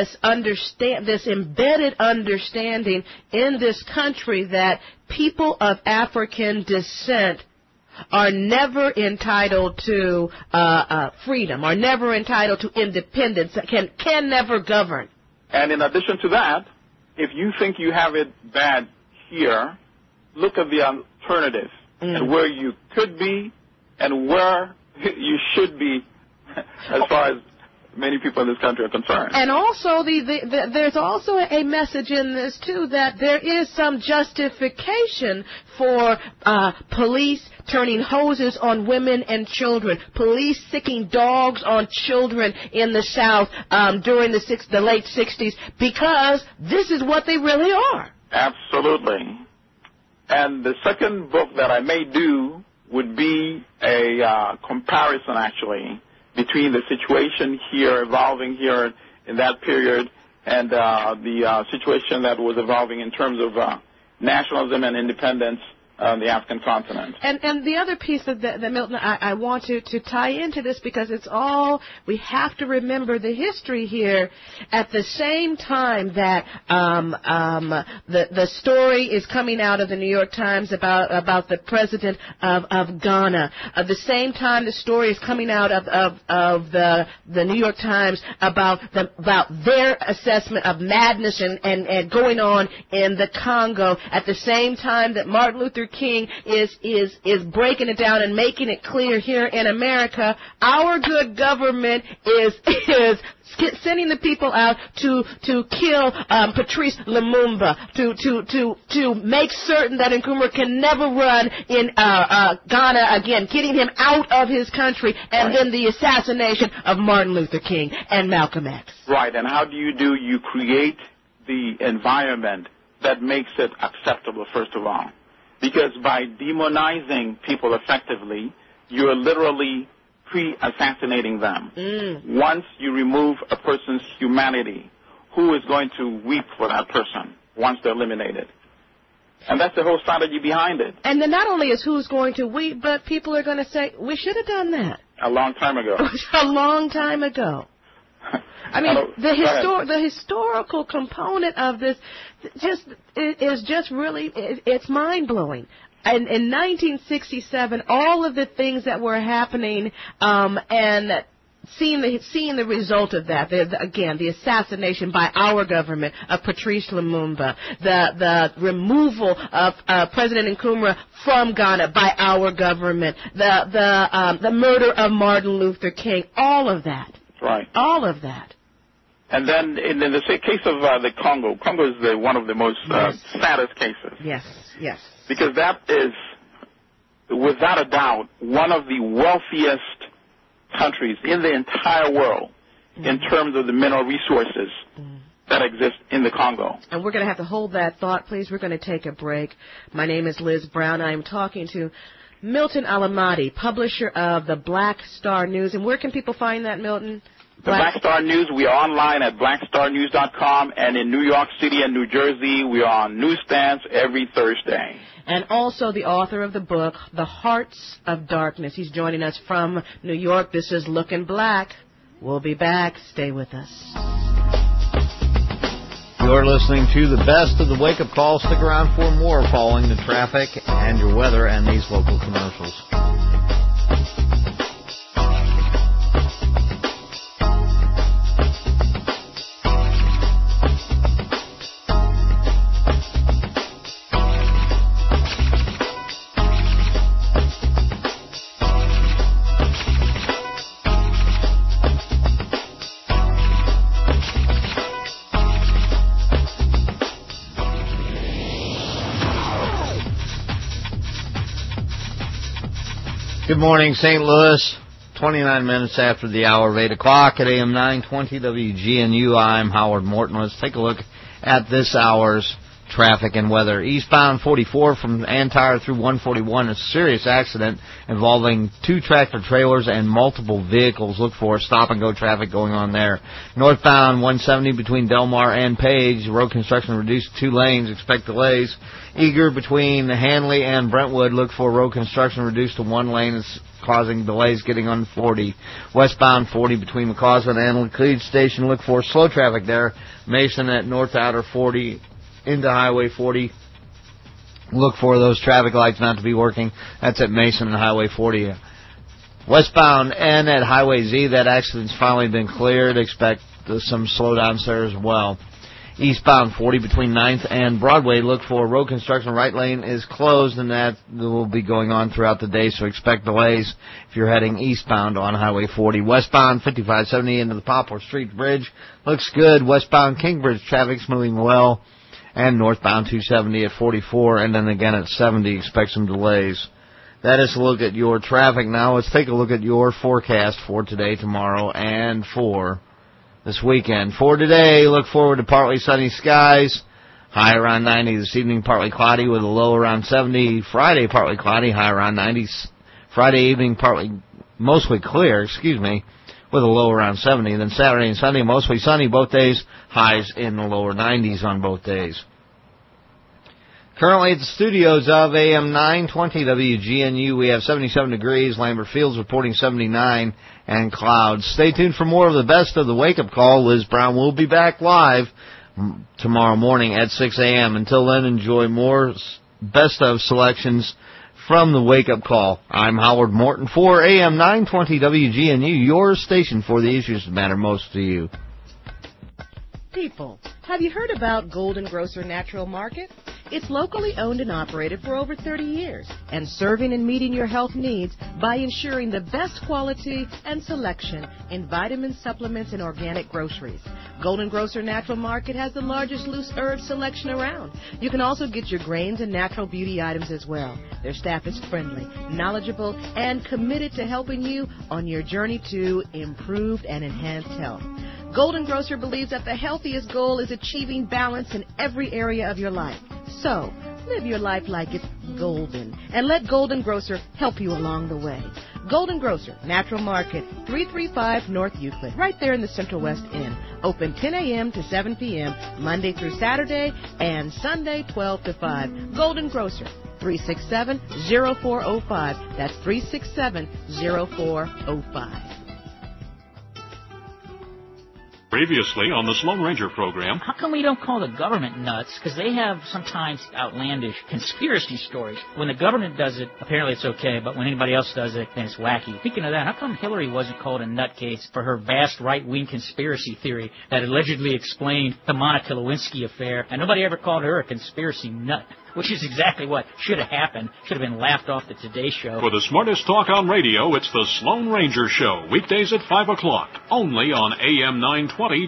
embedded understanding in this country that people of African descent are never entitled to freedom, are never entitled to independence, can never govern. And in addition to that, if you think you have it bad here, look at the alternative and where you could be and where you should be as far as many people in this country are concerned. And also, there's also a message in this, too, that there is some justification for police turning hoses on women and children, police sicking dogs on children in the South during the late 60s, because this is what they really are. Absolutely. And the second book that I may do would be a comparison, actually, between the situation here, evolving here in that period, and the situation that was evolving in terms of nationalism and independence on the African continent. And the other piece that Milton, I want to tie into this, because it's all, we have to remember the history here. At the same time that the story is coming out of the New York Times about the president of Ghana, at the same time the story is coming out of the New York Times about their assessment of madness and going on in the Congo, at the same time that Martin Luther King is breaking it down and making it clear here in America, our good government is sending the people out to kill Patrice Lumumba, to make certain that Nkrumah can never run in Ghana again, getting him out of his country, and then the assassination of Martin Luther King and Malcolm X. Right, and how do? You create the environment that makes it acceptable, first of all. Because by demonizing people effectively, you're literally pre-assassinating them. Once you remove a person's humanity, who is going to weep for that person once they're eliminated? And that's the whole strategy behind it. And then not only is who's going to weep, but people are going to say, we should have done that. A long time ago. A long time ago. I mean, the historical component of this is just really, it's mind-blowing. in 1967, all of the things that were happening, and seeing the result of that, the assassination by our government of Patrice Lumumba, the removal of President Nkrumah from Ghana by our government, the murder of Martin Luther King, all of that. Right. All of that. And then in the case of the Congo is one of the most saddest cases. Yes, yes. Because that is, without a doubt, one of the wealthiest countries in the entire world in terms of the mineral resources that exist in the Congo. And we're going to have to hold that thought, please. We're going to take a break. My name is Liz Brown. I am talking to Milton Alamati, publisher of the Black Star News. And where can people find that, Milton? The Black Star News, we are online at blackstarnews.com, and in New York City and New Jersey, we are on newsstands every Thursday. And also the author of the book, The Hearts of Darkness. He's joining us from New York. This is Looking Black. We'll be back. Stay with us. You're listening to the best of the wake-up call. Stick around for more following the traffic and your weather and these local commercials. Good morning, St. Louis. 29 minutes after the hour of 8 o'clock at AM 920 WGNU. I'm Howard Morton. Let's take a look at this hour's traffic and weather. Eastbound 44 from Antire through 141, a serious accident involving 2 tractor-trailers and multiple vehicles. Look for stop-and-go traffic going on there. Northbound 170 between Delmar and Page, road construction reduced to 2 lanes. Expect delays. Eager between Hanley and Brentwood, look for road construction reduced to 1 lane. It's causing delays getting on 40. Westbound 40 between McCausland and Laclede Station, look for slow traffic there. Mason at North Outer 40 into Highway 40. Look for those traffic lights not to be working. That's at Mason and Highway 40. Westbound and at Highway Z, that accident's finally been cleared. Expect some slowdowns there as well. Eastbound 40 between 9th and Broadway, look for road construction. Right lane is closed, and that will be going on throughout the day, so expect delays if you're heading eastbound on Highway 40. Westbound 5570 into the Poplar Street Bridge looks good. Westbound Kingbridge traffic's moving well. And northbound 270 at 44, and then again at 70, expect some delays. That is a look at your traffic. Now let's take a look at your forecast for today, tomorrow, and for this weekend. For today, look forward to partly sunny skies, high around 90. This evening, partly cloudy with a low around 70. Friday, partly cloudy, high around 90. Friday evening, mostly clear, with a low around 70. Then Saturday and Sunday, mostly sunny both days, highs in the lower 90s on both days. Currently at the studios of AM 920 WGNU, we have 77 degrees. Lambert Fields reporting 79 and clouds. Stay tuned for more of the best of the wake-up call. Liz Brown will be back live tomorrow morning at 6 a.m. Until then, enjoy more best of selections from the wake-up call. I'm Howard Morton for AM 920 WGNU, your station for the issues that matter most to you. People, have you heard about Golden Grocer Natural Market? It's locally owned and operated for over 30 years and serving and meeting your health needs by ensuring the best quality and selection in vitamins, supplements, and organic groceries. Golden Grocer Natural Market has the largest loose herb selection around. You can also get your grains and natural beauty items as well. Their staff is friendly, knowledgeable, and committed to helping you on your journey to improved and enhanced health. Golden Grocer believes that the healthiest goal is achieving balance in every area of your life. So, live your life like it's golden, and let Golden Grocer help you along the way. Golden Grocer, Natural Market, 335 North Euclid, right there in the Central West End. Open 10 a.m. to 7 p.m., Monday through Saturday, and Sunday 12 to 5. Golden Grocer, 367-0405. That's 367-0405. Previously on the Sloan Ranger program. How come we don't call the government nuts? Because they have sometimes outlandish conspiracy stories. When the government does it, apparently it's okay, but when anybody else does it, then it's wacky. Speaking of that, how come Hillary wasn't called a nutcase for her vast right-wing conspiracy theory that allegedly explained the Monica Lewinsky affair, and nobody ever called her a conspiracy nut? Which is exactly what should have happened. Should have been laughed off the Today Show. For the smartest talk on radio, it's the Sloan Ranger Show, weekdays at 5 o'clock, only on AM 920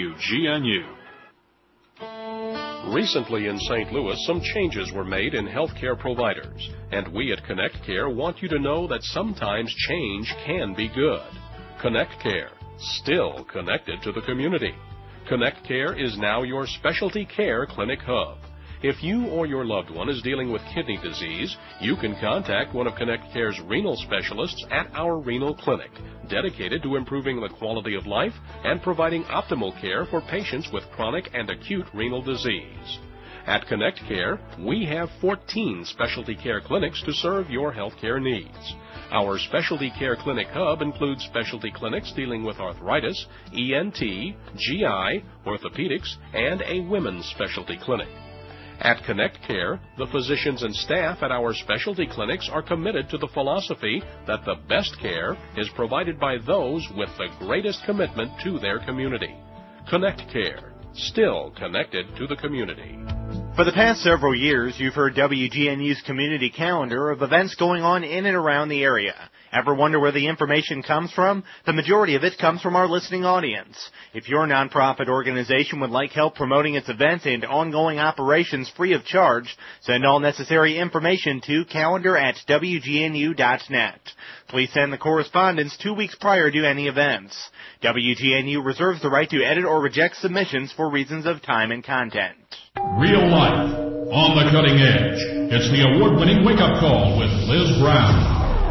WGNU. Recently in St. Louis, some changes were made in healthcare providers, and we at Connect Care want you to know that sometimes change can be good. Connect Care, still connected to the community. Connect Care is now your specialty care clinic hub. If you or your loved one is dealing with kidney disease, you can contact one of Connect Care's renal specialists at our renal clinic, dedicated to improving the quality of life and providing optimal care for patients with chronic and acute renal disease. At Connect Care, we have 14 specialty care clinics to serve your healthcare needs. Our specialty care clinic hub includes specialty clinics dealing with arthritis, ENT, GI, orthopedics, and a women's specialty clinic. At Connect Care, the physicians and staff at our specialty clinics are committed to the philosophy that the best care is provided by those with the greatest commitment to their community. Connect Care, still connected to the community. For the past several years, you've heard WGNU's community calendar of events going on in and around the area. Ever wonder where the information comes from? The majority of it comes from our listening audience. If your nonprofit organization would like help promoting its events and ongoing operations free of charge, send all necessary information to calendar@wgnu.net. Please send the correspondence 2 weeks prior to any events. WGNU reserves the right to edit or reject submissions for reasons of time and content. Real life, on the cutting edge. It's the award-winning wake-up call with Liz Brown.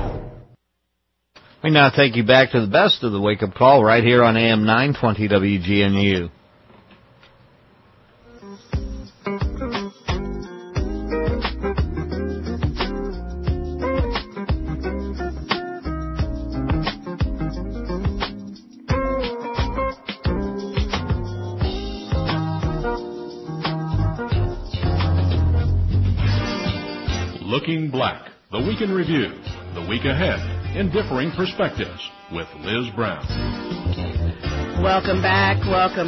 We now take you back to the best of the wake-up call right here on AM 920 WGNU. Looking Black, the week in review, the week ahead, in differing perspectives, with Liz Brown. Welcome back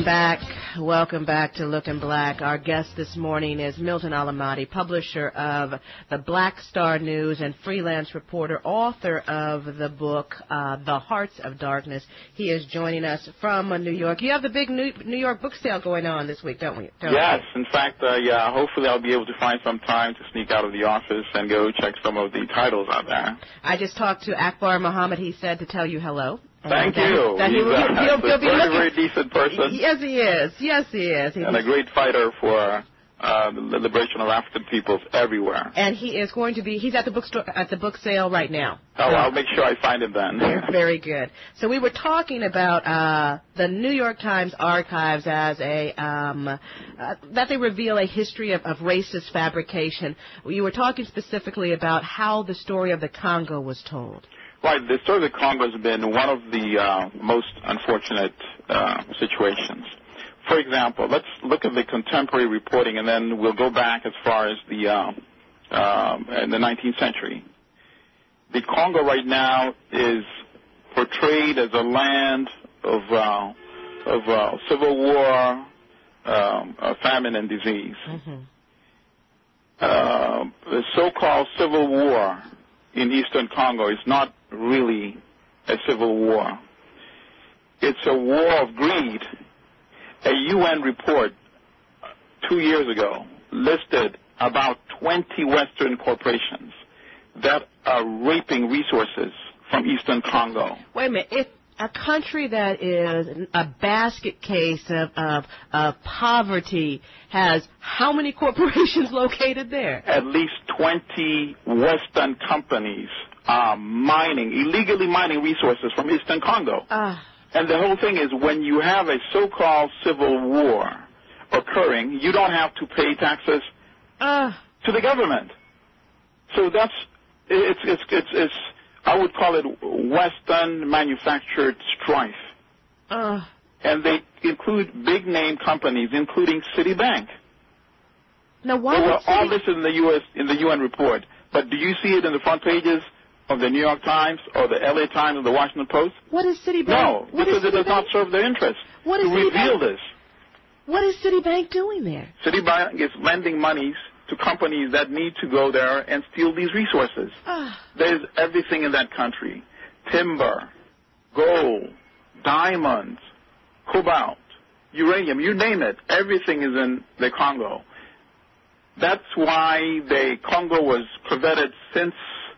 to Looking Black. Our guest this morning is Milton Alamati, publisher of the Black Star News and freelance reporter, author of the book, The Hearts of Darkness. He is joining us from New York. You have the big New York book sale going on this week, don't we? Yes, in fact, hopefully I'll be able to find some time to sneak out of the office and go check some of the titles out there. I just talked to Akbar Muhammad. He said to tell you hello. Thank you. He'll be a very decent person. Yes, he is. And a great fighter for the liberation of African peoples everywhere. And he is going to be, he's at the book sale right now. Oh, I'll make sure I find him then. Very good. So we were talking about the New York Times archives as that they reveal a history of racist fabrication. You were talking specifically about how the story of the Congo was told. Right. The story of the Congo has been one of the most unfortunate situations. For example, let's look at the contemporary reporting, and then we'll go back as far as in the 19th century. The Congo right now is portrayed as a land of civil war, famine, and disease. Mm-hmm. The so-called civil war in eastern Congo is not really a civil war. It's a war of greed. A UN report 2 years ago listed about 20 Western corporations that are raping resources from eastern Congo. Wait a minute. If a country that is a basket case of poverty has how many corporations located there? At least 20 Western companies are illegally mining resources from eastern Congo. And the whole thing is, when you have a so-called civil war occurring, you don't have to pay taxes to the government. So I would call it Western manufactured strife. And they include big-name companies, including Citibank. Now, why They were would all Citi- listed in the UN report. But do you see it in the front pages of the New York Times or the LA Times or the Washington Post? What is Citibank? No, What because is it does Citibank? not serve their interest What to is reveal Citibank? this. What is Citibank doing there? Citibank is lending monies to companies that need to go there and steal these resources. There's everything in that country. Timber, gold, diamonds, cobalt, uranium, you name it. Everything is in the Congo. That's why the Congo was coveted since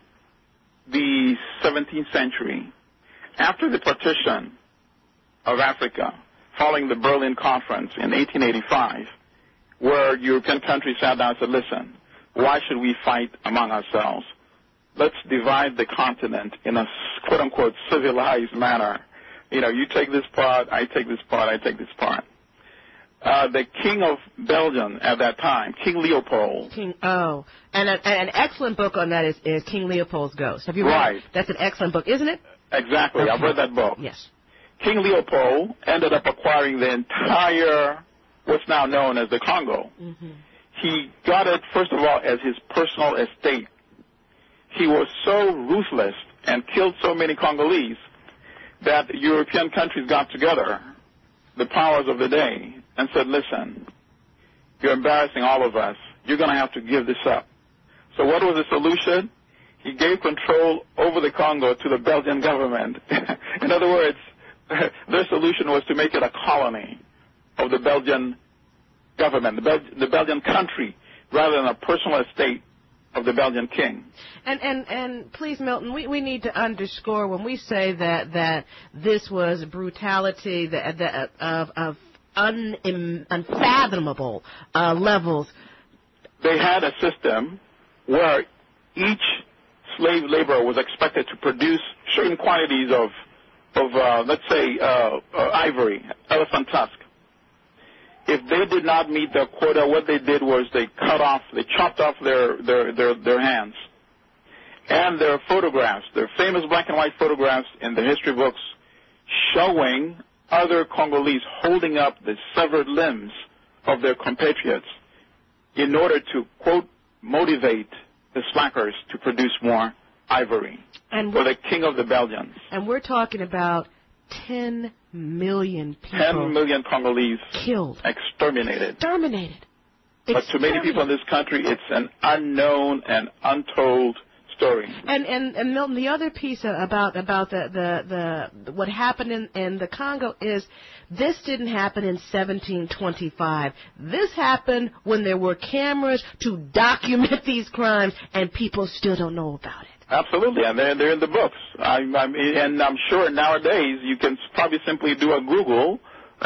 the 17th century. After the partition of Africa, following the Berlin Conference in 1885, where European countries sat down and said, listen, why should we fight among ourselves? Let's divide the continent in a quote-unquote civilized manner. You know, you take this part, I take this part, I take this part. The King of Belgium at that time, King Leopold. And an excellent book on that is King Leopold's Ghost. Have you read Right. it? That's an excellent book, isn't it? Exactly, Okay. I've read that book. Yes. King Leopold ended up acquiring the entire, what's now known as the Congo. Mm-hmm. He got it, first of all, as his personal estate. He was so ruthless and killed so many Congolese that European countries got together, the powers of the day, and said, listen, you're embarrassing all of us. You're going to have to give this up. So what was the solution? He gave control over the Congo to the Belgian government. In other words, their solution was to make it a colony of the Belgian government, the Belgian country, rather than a personal estate of the Belgian king. And please, Milton, we need to underscore when we say that this was brutality of unfathomable levels. They had a system where each slave laborer was expected to produce certain quantities of let's say, ivory, elephant tusk. If they did not meet their quota, what they did was they chopped off their hands. And there are photographs, there are famous black and white photographs in the history books showing other Congolese holding up the severed limbs of their compatriots in order to, quote, motivate the slackers to produce more ivory for the king of the Belgians. And we're talking about 10 million people. 10 million Congolese killed. Exterminated. But to many people in this country, it's an unknown and untold story. And Milton, the other piece about the what happened in the Congo is this didn't happen in 1725. This happened when there were cameras to document these crimes, and people still don't know about it. Absolutely, and they're in the books. And I'm sure nowadays you can probably simply do a Google,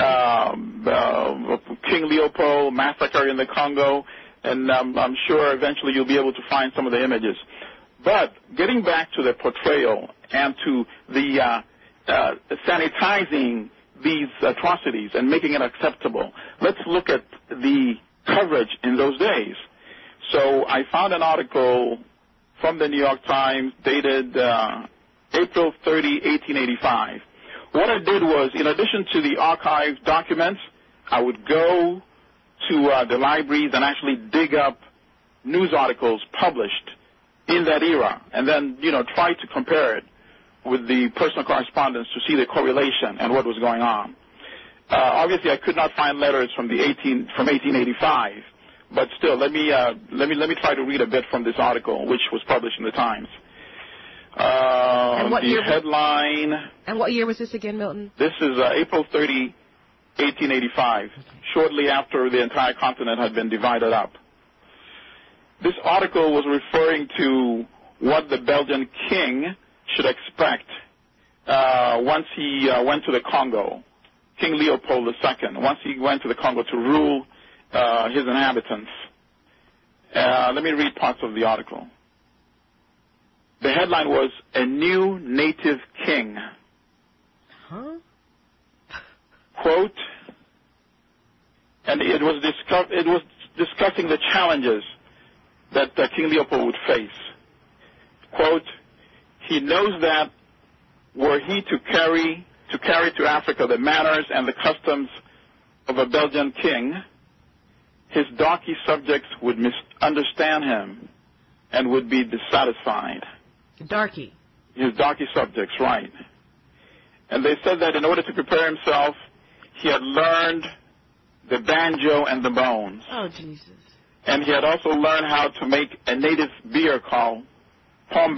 King Leopold massacre in the Congo, and I'm sure eventually you'll be able to find some of the images. But getting back to the portrayal and to the sanitizing these atrocities and making it acceptable, let's look at the coverage in those days. So I found an article from the New York Times dated April 30, 1885. What I did was, in addition to the archived documents, I would go to the libraries and actually dig up news articles published in that era, and then, try to compare it with the personal correspondence to see the correlation and what was going on. Obviously, I could not find letters from 1885, but still, let me try to read a bit from this article, which was published in the Times. And what year? Headline. And what year was this again, Milton? This is April 30, 1885, shortly after the entire continent had been divided up. This article was referring to what the Belgian king should expect once he went to the Congo, King Leopold II, once he went to the Congo to rule his inhabitants. Let me read parts of the article. The headline was, "A New Native King." Huh? Quote, and it was discussing the challenges that King Leopold would face. Quote, "He knows that were he to carry to carry to Africa the manners and the customs of a Belgian king, his darky subjects would misunderstand him and would be dissatisfied. Darky. His darky subjects, right. And they said that in order to prepare himself, he had learned the banjo and the bones. Oh, Jesus. And he had also learned how to make a native beer called Pombe,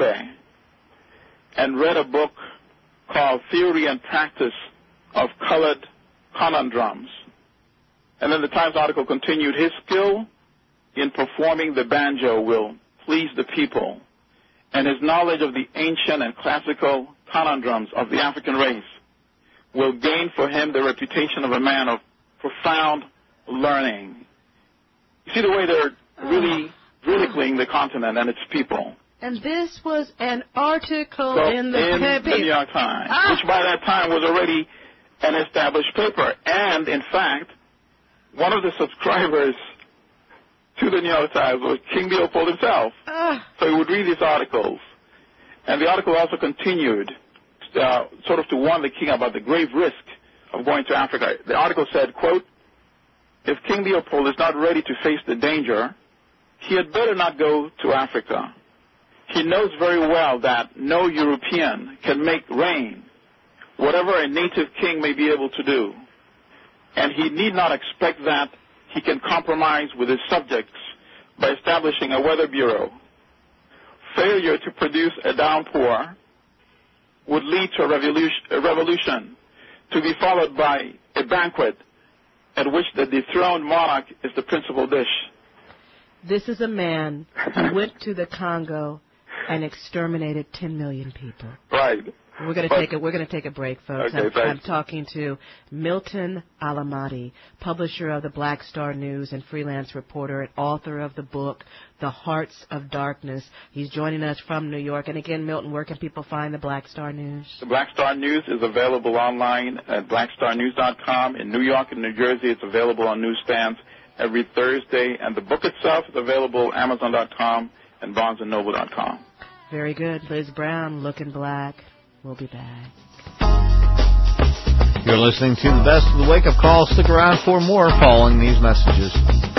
and read a book called Theory and Practice of Colored Conundrums. And then the Times article continued, his skill in performing the banjo will please the people, and his knowledge of the ancient and classical conundrums of the African race will gain for him the reputation of a man of profound learning. You see the way they're really ridiculing the continent and its people. And this was an article in the New York Times, which by that time was already an established paper. And, in fact, one of the subscribers to the New York Times was King Leopold himself. So he would read these articles. And the article also continued sort of to warn the king about the grave risk of going to Africa. The article said, quote, if King Leopold is not ready to face the danger, he had better not go to Africa. He knows very well that no European can make rain, whatever a native king may be able to do. And he need not expect that he can compromise with his subjects by establishing a weather bureau. Failure to produce a downpour would lead to a revolution to be followed by a banquet at which the dethroned monarch is the principal dish. This is a man who went to the Congo and exterminated 10 million people. Right. We're going to take a break, folks. Okay, I'm talking to Milton Alamati, publisher of the Black Star News and freelance reporter and author of the book The Hearts of Darkness. He's joining us from New York. And again, Milton, where can people find the Black Star News? The Black Star News is available online at blackstarnews.com. In New York and New Jersey, it's available on newsstands every Thursday. And the book itself is available at Amazon.com and BarnesandNoble.com. Very good. Liz Brown, Looking Black. We'll be back. You're listening to the best of the wake-up call. Stick around for more following these messages.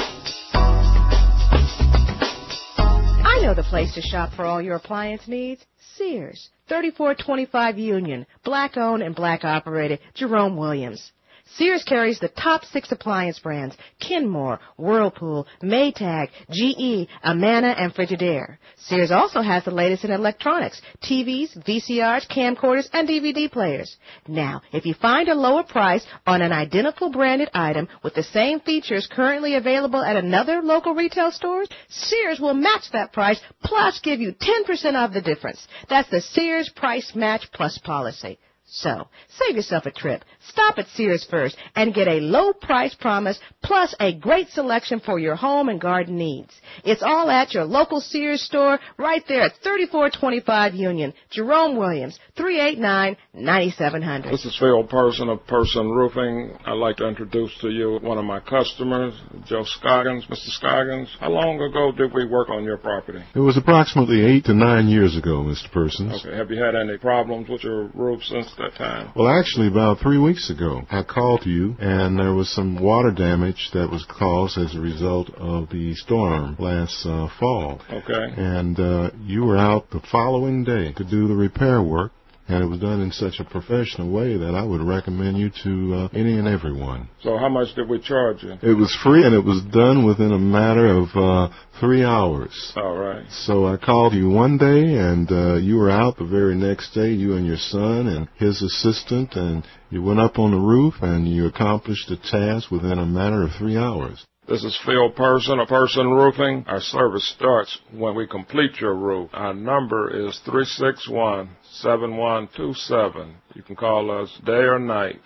I know the place to shop for all your appliance needs. Sears, 3425 Union, black-owned and black-operated, Jerome Williams. Sears carries the top 6 appliance brands, Kenmore, Whirlpool, Maytag, GE, Amana, and Frigidaire. Sears also has the latest in electronics, TVs, VCRs, camcorders, and DVD players. Now, if you find a lower price on an identical branded item with the same features currently available at another local retail store, Sears will match that price plus give you 10% off the difference. That's the Sears Price Match Plus policy. So, save yourself a trip. Stop at Sears first and get a low price promise plus a great selection for your home and garden needs. It's all at your local Sears store right there at 3425 Union. Jerome Williams, 389-9700. This is Phil Person of Person Roofing. I'd like to introduce to you one of my customers, Joe Scoggins. Mr. Scoggins, how long ago did we work on your property? It was approximately 8 to 9 years ago, Mr. Persons. Okay. Have you had any problems with your roof since that time? Well, actually, about 3 weeks ago, I called you, and there was some water damage that was caused as a result of the storm last fall. Okay. And you were out the following day to do the repair work, and it was done in such a professional way that I would recommend you to any and everyone. So how much did we charge you? It was free, and it was done within a matter of 3 hours. All right. So I called you one day, and you were out the very next day, you and your son and his assistant, and you went up on the roof, and you accomplished the task within a matter of 3 hours. This is Phil Person of Person Roofing. Our service starts when we complete your roof. Our number is 361-7127. You can call us day or night.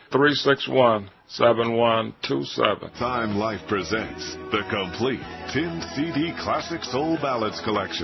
361-7127. Time Life presents the complete 10 CD Classic Soul Ballads collection.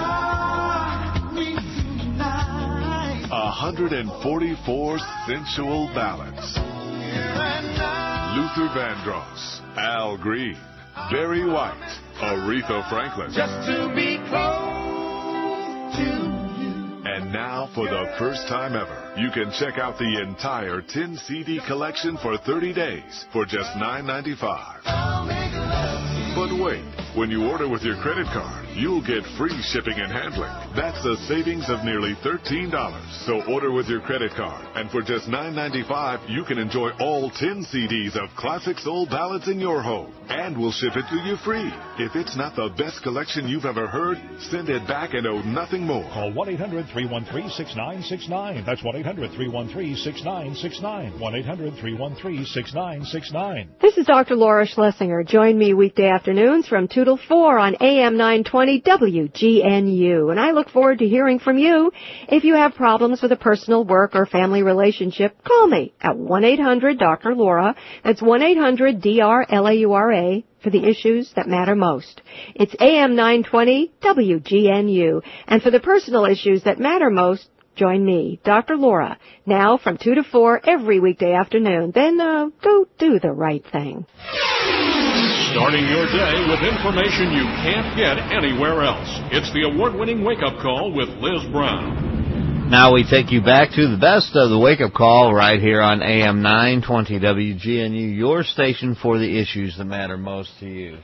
144 sensual ballads. Luther Vandross, Al Green, Barry White, Aretha Franklin. Just to be close to you. And Now, for the first time ever, you can check out the entire 10 CD collection for 30 days for just $9.95. But wait, when you order with your credit card, you'll get free shipping and handling. That's a savings of nearly $13. So order with your credit card, and for just $9.95, you can enjoy all 10 CDs of classic soul ballads in your home, and we'll ship it to you free. If it's not the best collection you've ever heard, send it back and owe nothing more. Call 1-800-313-6969. That's 1-800-313-6969. 1-800-313-6969. This is Dr. Laura Schlesinger. Join me weekday afternoons from 2 till 4 on AM 920 WGNU. And I look forward to hearing from you. If you have problems with a personal, work, or family relationship, call me at 1-800-Dr. Laura. That's 1-800-DRLAURA for the issues that matter most. It's AM 920 WGNU. And for the personal issues that matter most, join me, Dr. Laura, now from 2 to 4 every weekday afternoon. Then go do the right thing. Starting your day with information you can't get anywhere else. It's the award-winning Wake-Up Call with Liz Brown. Now we take you back to the best of the Wake-Up Call right here on AM 920 WGNU, your station for the issues that matter most to you.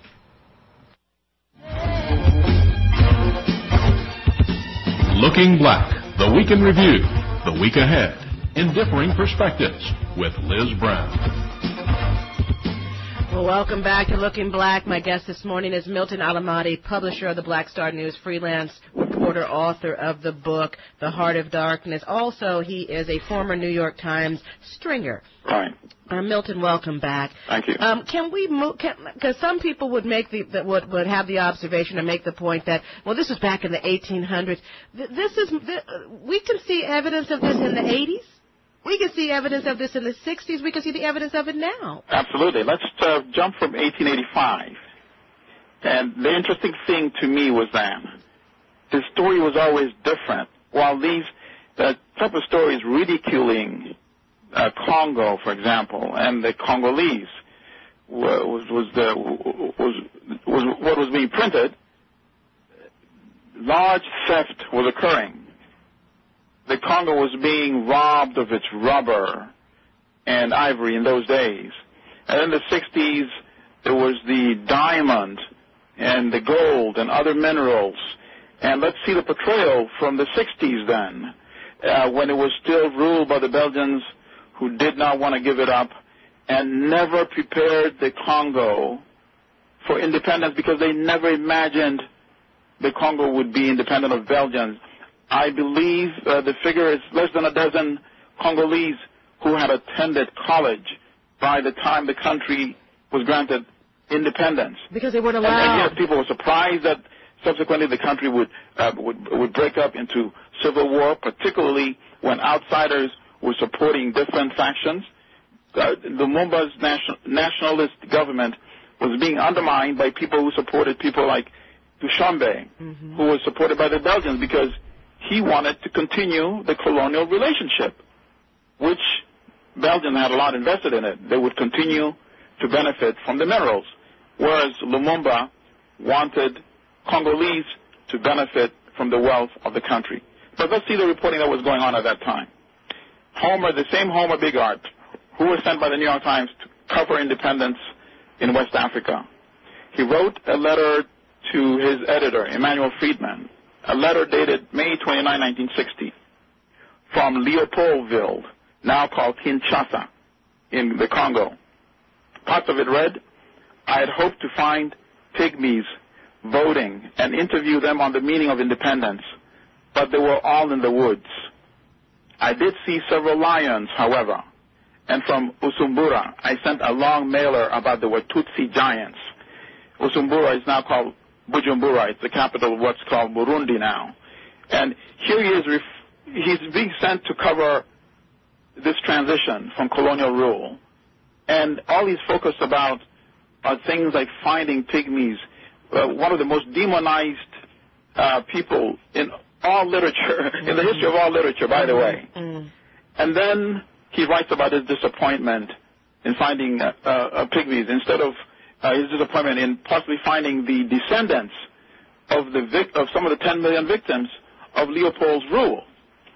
Looking Black, the week in review, the week ahead, in differing perspectives with Liz Brown. Well, welcome back to Looking Black. My guest this morning is Milton Alamati, publisher of the Black Star News, freelance reporter, author of the book, The Heart of Darkness. Also, he is a former New York Times stringer. Right. Milton, welcome back. Thank you. Can we move? Because some people would make would have the observation and make the point that, well, this was back in the 1800s. We can see evidence of this in the 80s. We can see evidence of this in the 60s. We can see the evidence of it now. Absolutely. Let's jump from 1885. And the interesting thing to me was that the story was always different. While these type of stories ridiculing Congo, for example, and the Congolese was what was being printed, large theft was occurring. The Congo was being robbed of its rubber and ivory in those days. And in the 60s, there was the diamond and the gold and other minerals. And let's see the portrayal from the 60s then, when it was still ruled by the Belgians, who did not want to give it up and never prepared the Congo for independence because they never imagined the Congo would be independent of Belgians. I believe the figure is less than a dozen Congolese who had attended college by the time the country was granted independence. Because they weren't allowed. And yes, people were surprised that subsequently the country would break up into civil war, particularly when outsiders were supporting different factions. Lumumba's nationalist government was being undermined by people who supported people like Duchambe, who was supported by the Belgians because he wanted to continue the colonial relationship, which Belgium had a lot invested in it. They would continue to benefit from the minerals, whereas Lumumba wanted Congolese to benefit from the wealth of the country. But let's see the reporting that was going on at that time. Homer, the same Homer Bigart, who was sent by the New York Times to cover independence in West Africa, he wrote a letter to his editor, Emmanuel Friedman, a letter dated May 29, 1960, from Leopoldville, now called Kinshasa, in the Congo. Parts of it read, I had hoped to find pygmies voting and interview them on the meaning of independence, but they were all in the woods. I did see several lions, however, and from Usumbura, I sent a long mailer about the Watutsi giants. Usumbura is now called Bujumbura. It's the capital of what's called Burundi now. And here he is, he's being sent to cover this transition from colonial rule. And all he's focused about are things like finding pygmies, one of the most demonized people in all literature, in the history of all literature, by the way. And then he writes about his disappointment in finding pygmies instead of his disappointment in possibly finding the descendants of some of the 10 million victims of Leopold's rule.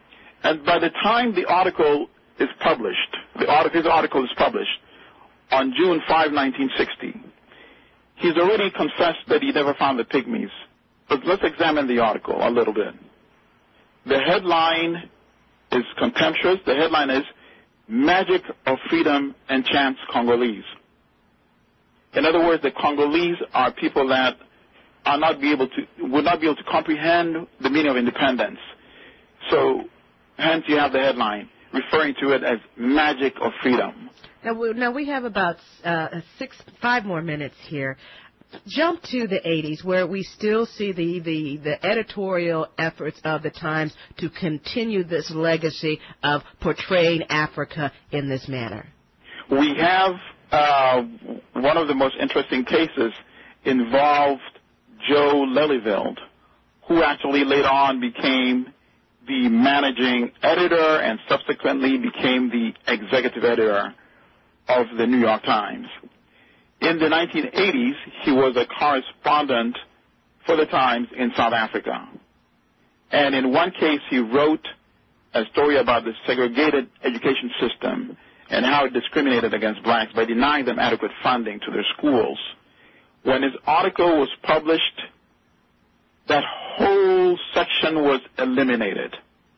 And by the time the article is published, his article is published on June 5, 1960, he's already confessed that he never found the Pygmies. But let's examine the article a little bit. The headline is contemptuous. The headline is Magic of Freedom Enchants Congolese. In other words, the Congolese are people that would not be able to comprehend the meaning of independence. So, hence you have the headline referring to it as Magic of Freedom. Now we have about 5 more minutes here. Jump to the 80s, where we still see the editorial efforts of the Times to continue this legacy of portraying Africa in this manner. We have one of the most interesting cases involved Joe Lelyveld, who actually later on became the managing editor and subsequently became the executive editor of the New York Times. In the 1980s, he was a correspondent for the Times in South Africa. And in one case, he wrote a story about the segregated education system and how it discriminated against blacks by denying them adequate funding to their schools. When his article was published, that whole section was eliminated.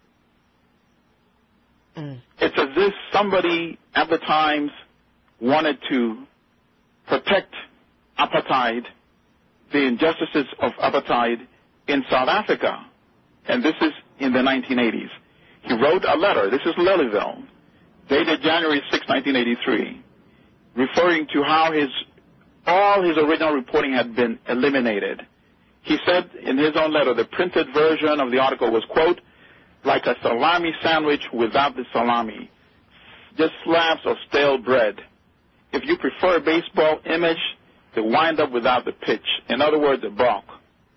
It's as if somebody at the Times wanted to protect apartheid, the injustices of apartheid in South Africa. And this is in the 1980s. He wrote a letter, this is Lelyveld, dated January 6, 1983, referring to how all his original reporting had been eliminated. He said in his own letter, the printed version of the article was, quote, like a salami sandwich without the salami, just slabs of stale bread. If you prefer a baseball image, they wind up without the pitch. In other words, a balk.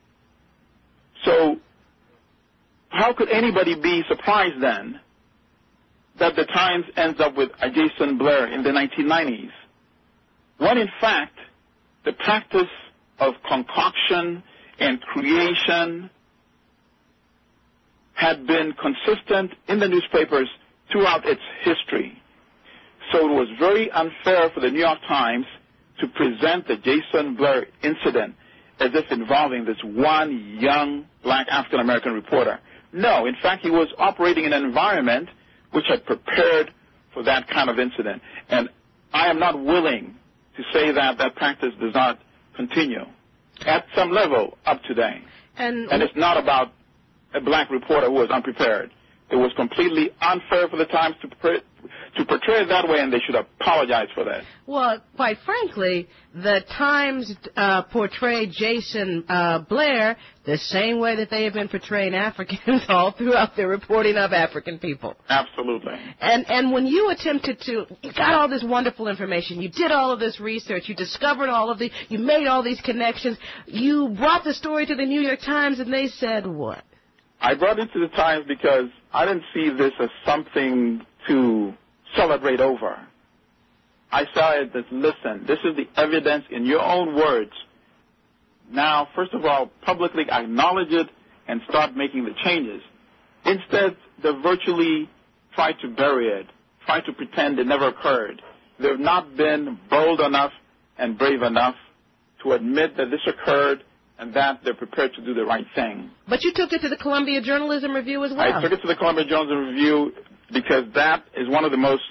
So how could anybody be surprised then that the Times ends up with a Jason Blair in the 1990s, when in fact the practice of concoction and creation had been consistent in the newspapers throughout its history? So it was very unfair for the New York Times to present the Jason Blair incident as if involving this one young black African-American reporter. No, in fact, he was operating in an environment which had prepared for that kind of incident. And I am not willing to say that that practice does not continue at some level up today. And it's not about a black reporter who was unprepared. It was completely unfair for the Times to portray it that way, and they should apologize for that. Well, quite frankly, the Times portrayed Jason Blair the same way that they have been portraying Africans all throughout their reporting of African people. Absolutely. And when you attempted you got all this wonderful information, you did all of this research, you discovered you made all these connections, you brought the story to the New York Times, and they said what? I brought it to the Times because I didn't see this as something to celebrate over. I saw it as, listen, this is the evidence in your own words. Now, first of all, publicly acknowledge it and start making the changes. Instead, they virtually try to bury it, try to pretend it never occurred. They've not been bold enough and brave enough to admit that this occurred and that they're prepared to do the right thing. But you took it to the Columbia Journalism Review as well. I took it to the Columbia Journalism Review because that is one of the most,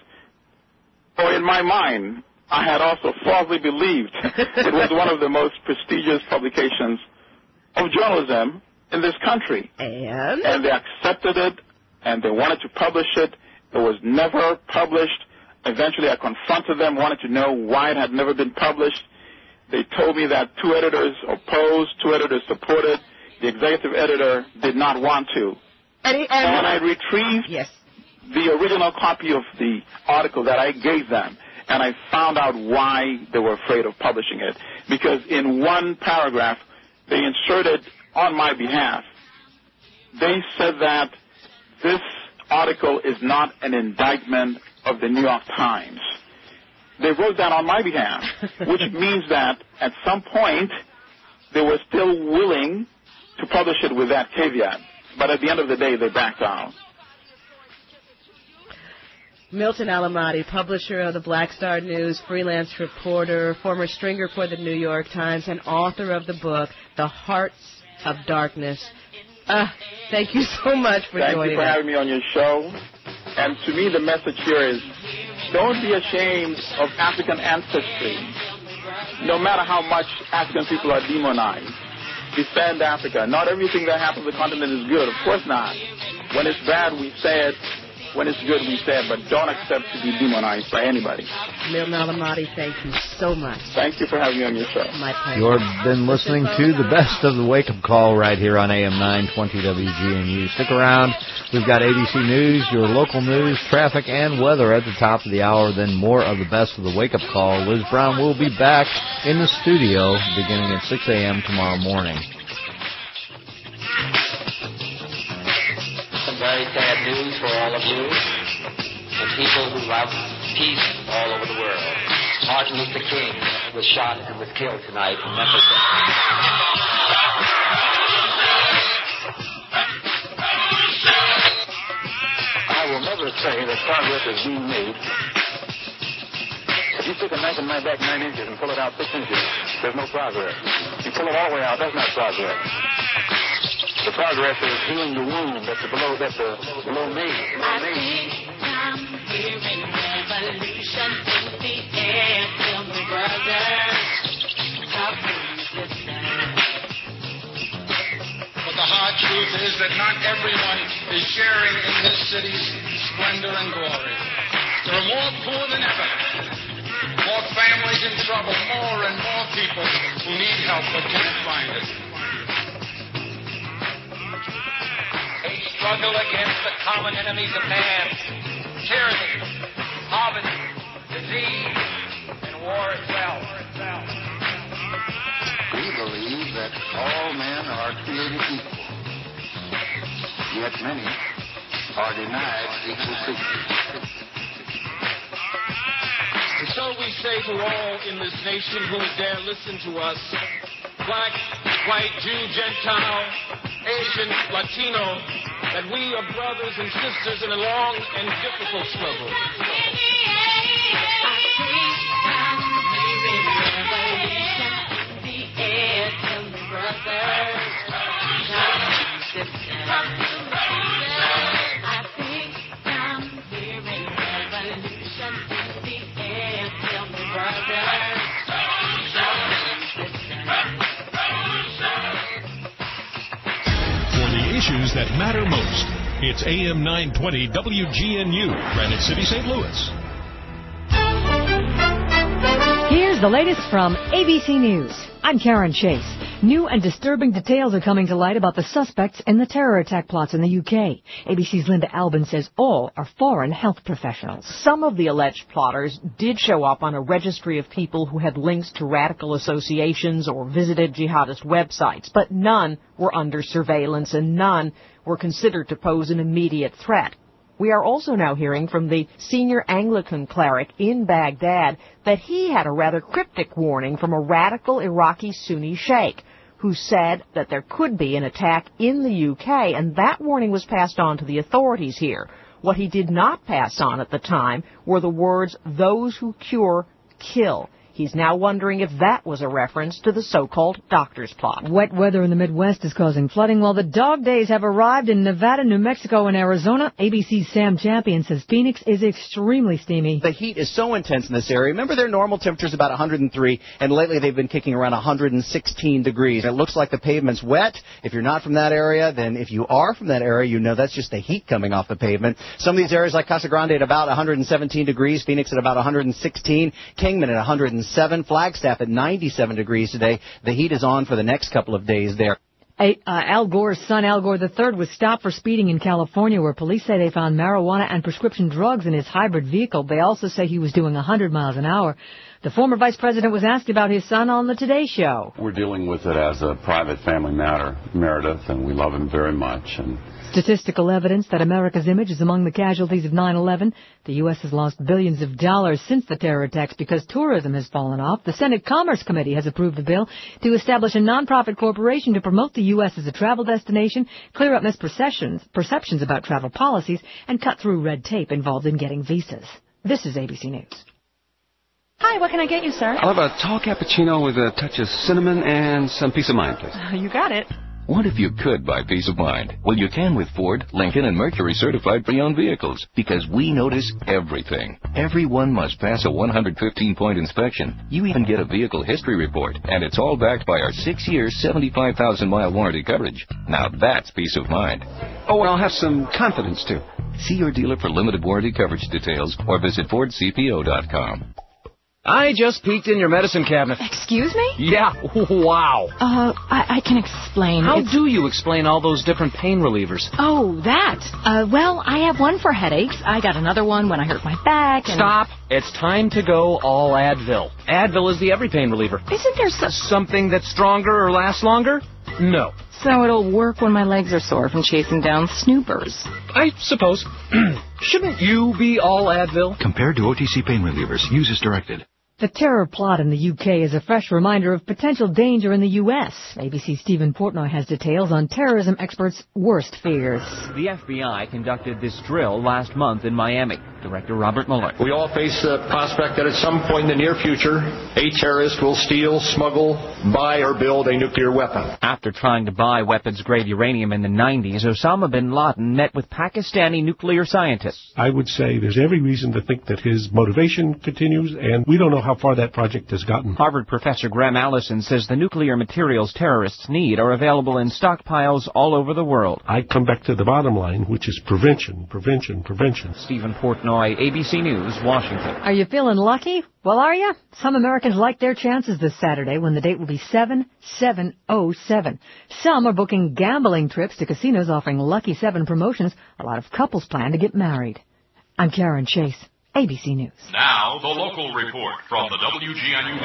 or in my mind, I had also falsely believed it was one of the most prestigious publications of journalism in this country. And they accepted it, and they wanted to publish it. It was never published. Eventually, I confronted them, wanted to know why it had never been published. They told me that 2 editors opposed, 2 editors supported. The executive editor did not want to. And when I retrieved the original copy of the article that I gave them, and I found out why they were afraid of publishing it. Because in one paragraph, they inserted on my behalf, they said that this article is not an indictment of the New York Times. They wrote that on my behalf, which means that at some point they were still willing to publish it with that caveat. But at the end of the day, they backed out. Milton Alamati, publisher of the Black Star News, freelance reporter, former stringer for the New York Times, and author of the book, The Hearts of Darkness. Thank you so much for joining us. Thank you for having me on your show. And to me, the message here is, don't be ashamed of African ancestry. No matter how much African people are demonized, defend Africa. Not everything that happens on the continent is good. Of course not. When it's bad, we say it. When it's good, we say it. But don't accept to be demonized by anybody. Milton Alamati, thank you so much. Thank you for having me on your show. My pleasure. You've been listening to the best of the wake-up call right here on AM 920 WGNU. Stick around. We've got ABC News, your local news, traffic, and weather at the top of the hour. Then more of the best of the wake-up call. Liz Brown will be back in the studio beginning at 6 a.m. tomorrow morning. Very sad news for all of you and people who love peace all over the world. Martin Luther King was shot and was killed tonight in Memphis. I will never say that progress is being made. If you stick a knife in my back 9 inches and pull it out 6 inches, there's no progress. You pull it all the way out, that's not progress. The progress is healing the wound that's below me. I think I'm hearing revolution in the air. Tell me, brothers, how please listen. But the hard truth is that not everyone is sharing in this city's splendor and glory. There are more poor than ever, more families in trouble, more and more people who need help but can't find it. Struggle against the common enemies of man, tyranny, poverty, disease, and war itself. We believe that all men are created equal, yet many are denied equal treatment. And so we say to all in this nation who dare listen to us, black, white, Jew, Gentile, Asian, Latino, that we are brothers and sisters in a long and difficult struggle. Issues that matter most. It's AM 920 WGNU, Granite City, St. Louis. Here's the latest from ABC News. I'm Karen Chase. New and disturbing details are coming to light about the suspects in the terror attack plots in the UK. ABC's Linda Albin says all are foreign health professionals. Some of the alleged plotters did show up on a registry of people who had links to radical associations or visited jihadist websites, but none were under surveillance and none were considered to pose an immediate threat. We are also now hearing from the senior Anglican cleric in Baghdad that he had a rather cryptic warning from a radical Iraqi Sunni sheikh who said that there could be an attack in the UK, and that warning was passed on to the authorities here. What he did not pass on at the time were the words, "Those who cure, kill." He's now wondering if that was a reference to the so-called doctor's plot. Wet weather in the Midwest is causing flooding while the dog days have arrived in Nevada, New Mexico, and Arizona. ABC's Sam Champion says Phoenix is extremely steamy. The heat is so intense in this area. Remember, their normal temperature is about 103, and lately they've been kicking around 116 degrees. It looks like the pavement's wet. If you're not from that area, then if you are from that area, you know that's just the heat coming off the pavement. Some of these areas like Casa Grande at about 117 degrees, Phoenix at about 116, Kingman at 107, Flagstaff at 97 degrees today. The heat is on for the next couple of days there. Al Gore's son, Al Gore III, was stopped for speeding in California, where police say they found marijuana and prescription drugs in his hybrid vehicle. They also say he was doing 100 miles an hour. The former vice president was asked about his son on the Today Show. We're dealing with it as a private family matter, Meredith, and we love him very much. And statistical evidence that America's image is among the casualties of 9/11. The U.S. has lost billions of dollars since the terror attacks because tourism has fallen off. The Senate Commerce Committee has approved a bill to establish a nonprofit corporation to promote the U.S. as a travel destination, clear up perceptions about travel policies, and cut through red tape involved in getting visas. This is ABC News. Hi, what can I get you, sir? I'll have a tall cappuccino with a touch of cinnamon and some peace of mind, please. You got it. What if you could buy peace of mind? Well, you can with Ford, Lincoln, and Mercury certified pre-owned vehicles, because we notice everything. Everyone must pass a 115-point inspection. You even get a vehicle history report, and it's all backed by our 6-year, 75,000-mile warranty coverage. Now that's peace of mind. Oh, and I'll have some confidence, too. See your dealer for limited warranty coverage details, or visit FordCPO.com. I just peeked in your medicine cabinet. Excuse me? Yeah, wow. I can explain. How do you explain all those different pain relievers? Oh, that. Well, I have one for headaches. I got another one when I hurt my back. And Stop. It's time to go all Advil. Advil is the every pain reliever. Isn't there something that's stronger or lasts longer? No. So it'll work when my legs are sore from chasing down snoopers. I suppose. Shouldn't you be all Advil? Compared to OTC pain relievers, use as directed. The terror plot in the UK is a fresh reminder of potential danger in the U.S. ABC's Stephen Portnoy has details on terrorism experts' worst fears. The FBI conducted this drill last month in Miami. Director Robert Mueller. We all face the prospect that at some point in the near future, a terrorist will steal, smuggle, buy, or build a nuclear weapon. After trying to buy weapons-grade uranium in the 90s, Osama bin Laden met with Pakistani nuclear scientists. I would say there's every reason to think that his motivation continues, and we don't know how far that project has gotten. Harvard professor Graham Allison says the nuclear materials terrorists need are available in stockpiles all over the world. I come back to the bottom line, which is prevention, prevention, prevention. Stephen Portnoy, ABC News, Washington. Are you feeling lucky? Well, are you? Some Americans like their chances this Saturday when the date will be 7707. Some are booking gambling trips to casinos offering Lucky 7 promotions. A lot of couples plan to get married. I'm Karen Chase. ABC News. Now, the local report from the WGNU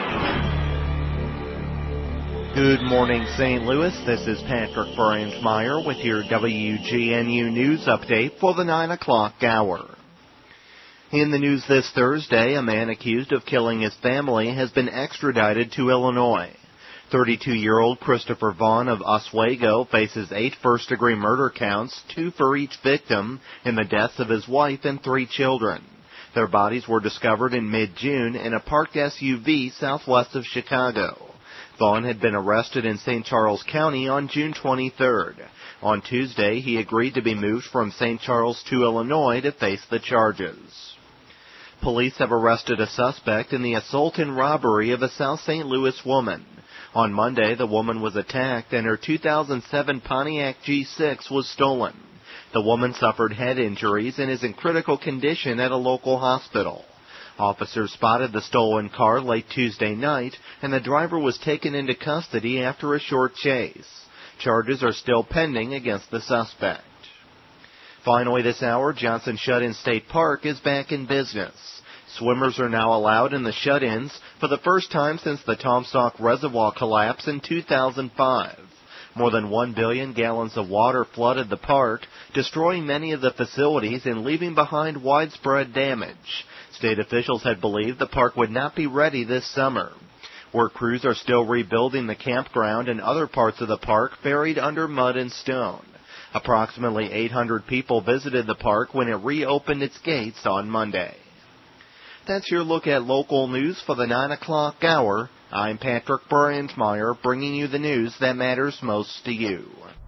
Newsroom. Good morning, St. Louis. This is Patrick Bryant-Meyer with your WGNU News update for the 9 o'clock hour. In the news this Thursday, a man accused of killing his family has been extradited to Illinois. 32-year-old Christopher Vaughn of Oswego faces 8 first-degree murder counts, 2 for each victim, in the deaths of his wife and 3 children. Their bodies were discovered in mid-June in a parked SUV southwest of Chicago. Vaughn had been arrested in St. Charles County on June 23rd. On Tuesday, he agreed to be moved from St. Charles to Illinois to face the charges. Police have arrested a suspect in the assault and robbery of a South St. Louis woman. On Monday, the woman was attacked and her 2007 Pontiac G6 was stolen. The woman suffered head injuries and is in critical condition at a local hospital. Officers spotted the stolen car late Tuesday night, and the driver was taken into custody after a short chase. Charges are still pending against the suspect. Finally this hour, Johnson Shut-In State Park is back in business. Swimmers are now allowed in the shut-ins for the first time since the Tomstock Reservoir collapse in 2005. More than 1 billion gallons of water flooded the park, destroying many of the facilities and leaving behind widespread damage. State officials had believed the park would not be ready this summer. Work crews are still rebuilding the campground and other parts of the park buried under mud and stone. Approximately 800 people visited the park when it reopened its gates on Monday. That's your look at local news for the 9 o'clock hour. I'm Patrick Bryant-Meyer, bringing you the news that matters most to you.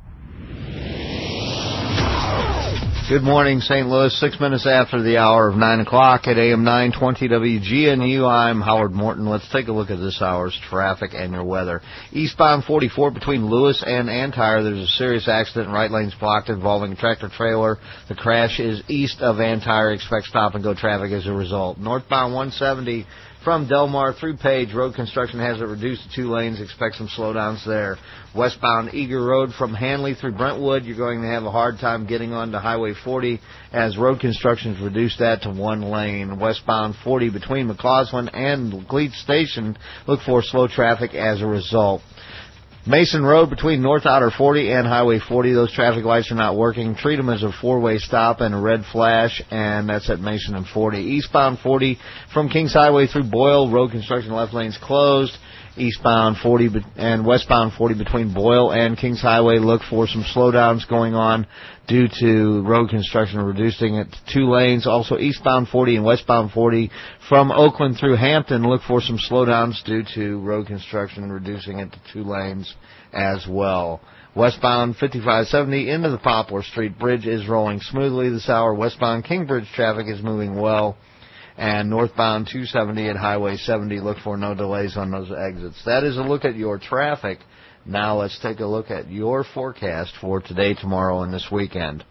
Good morning, St. Louis. 6 minutes after the hour of 9 o'clock at AM 920 WGNU. I'm Howard Morton. Let's take a look at this hour's traffic and your weather. Eastbound 44 between Lewis and Antire. There's a serious accident. Right lane's blocked involving a tractor-trailer. The crash is east of Antire. Expect stop-and-go traffic as a result. Northbound 170 From Delmar through Page, road construction has it reduced to 2 lanes. Expect some slowdowns there. Westbound Eager Road from Hanley through Brentwood, you're going to have a hard time getting onto Highway 40 as road construction has reduced that to 1 lane. Westbound 40 between McCausland and Gleat Station, look for slow traffic as a result. Mason Road between North Outer 40 and Highway 40, those traffic lights are not working. Treat them as a 4-way stop and a red flash, and that's at Mason and 40. Eastbound 40 from Kings Highway through Boyle, road construction left lanes closed. Eastbound 40 and westbound 40 between Boyle and Kings Highway, look for some slowdowns going on due to road construction reducing it to 2 lanes. Also eastbound 40 and westbound 40 from Oakland through Hampton, look for some slowdowns due to road construction reducing it to 2 lanes as well. Westbound 5570 into the Poplar Street Bridge is rolling smoothly this hour. Westbound King Bridge traffic is moving well. And northbound 270 at Highway 70, look for no delays on those exits. That is a look at your traffic. Now let's take a look at your forecast for today, tomorrow, and this weekend.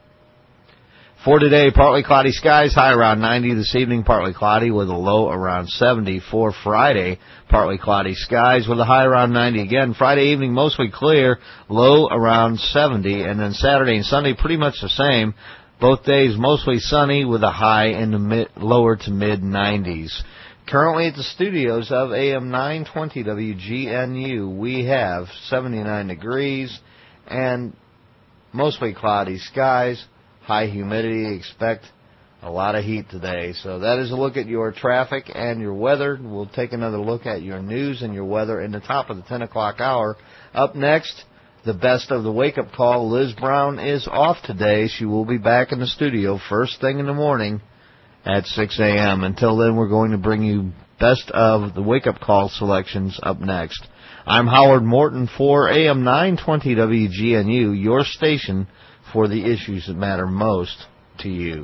For today, partly cloudy skies, high around 90 this evening, partly cloudy with a low around 70. For Friday, partly cloudy skies with a high around 90 again. Friday evening, mostly clear, low around 70. And then Saturday and Sunday, pretty much the same. Both days mostly sunny with a high in the lower to mid-90s. Currently at the studios of AM 920 WGNU, we have 79 degrees and mostly cloudy skies, high humidity. Expect a lot of heat today. So that is a look at your traffic and your weather. We'll take another look at your news and your weather in the top of the 10 o'clock hour. Up next, the best of the wake-up call. Liz Brown is off today. She will be back in the studio first thing in the morning at 6 a.m. Until then, we're going to bring you best of the wake-up call selections up next. I'm Howard Morton for AM 920 WGNU, your station for the issues that matter most to you.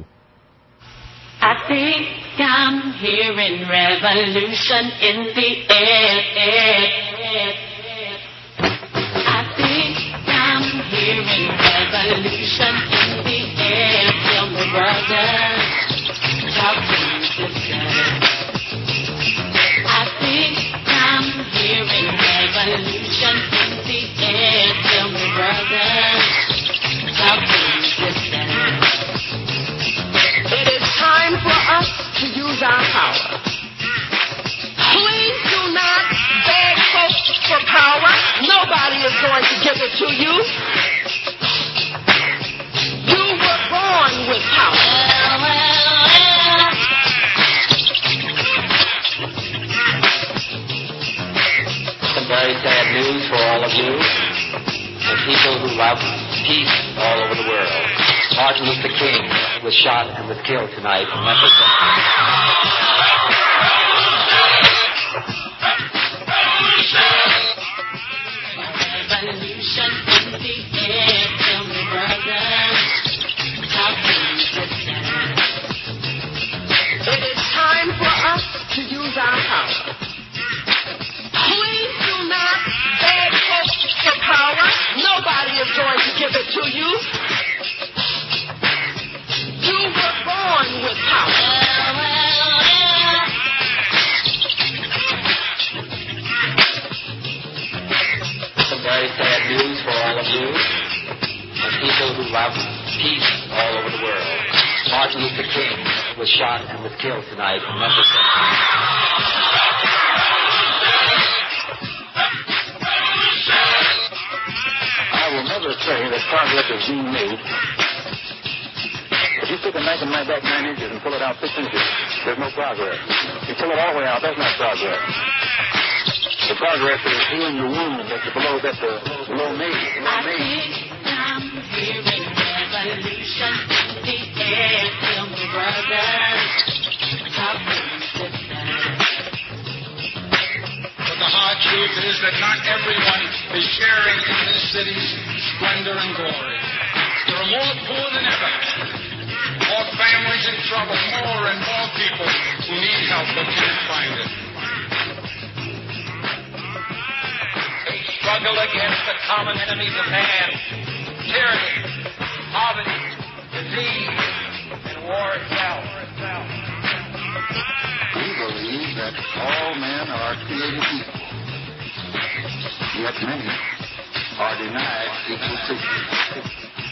I think I'm hearing revolution in the air. Hearing revolution in the air. Tell me, brothers, talk to me, sisters. I think I'm hearing revolution in the air. Tell me, brothers, talk to me, sisters. It is time for us to use our power. Please do not beg folks for power. Nobody is going to give it to you. You were born with power. Some very sad news for all of you and people who love peace all over the world. Martin Luther King was shot and was killed tonight in Memphis. Revolution in the air, tell me, brothers, talk to me, sisters. It is time for us to use our power. Please do not beg folks for power. Nobody is going to give it to you. You were born with power. Very sad news for all of you and people who love peace all over the world. Martin Luther King was shot and was killed tonight in Memphis. I will never say that progress is being made. If you stick a knife in my back 9 inches and pull it out 6 inches, there's no progress. If you pull it all the way out, that's not progress. The progress is healing the wound that's below me. I think I'm hearing revolution in the air. Tell me, brothers, talk to me, sisters. But the hard truth is that not everyone is sharing in this city's splendor and glory. There are more poor than ever, more families in trouble, more and more people who need help but can't find it. Struggle against the common enemies of man, tyranny, poverty, disease, and war itself. We believe that all men are created equal. Yet many are denied equal treatment.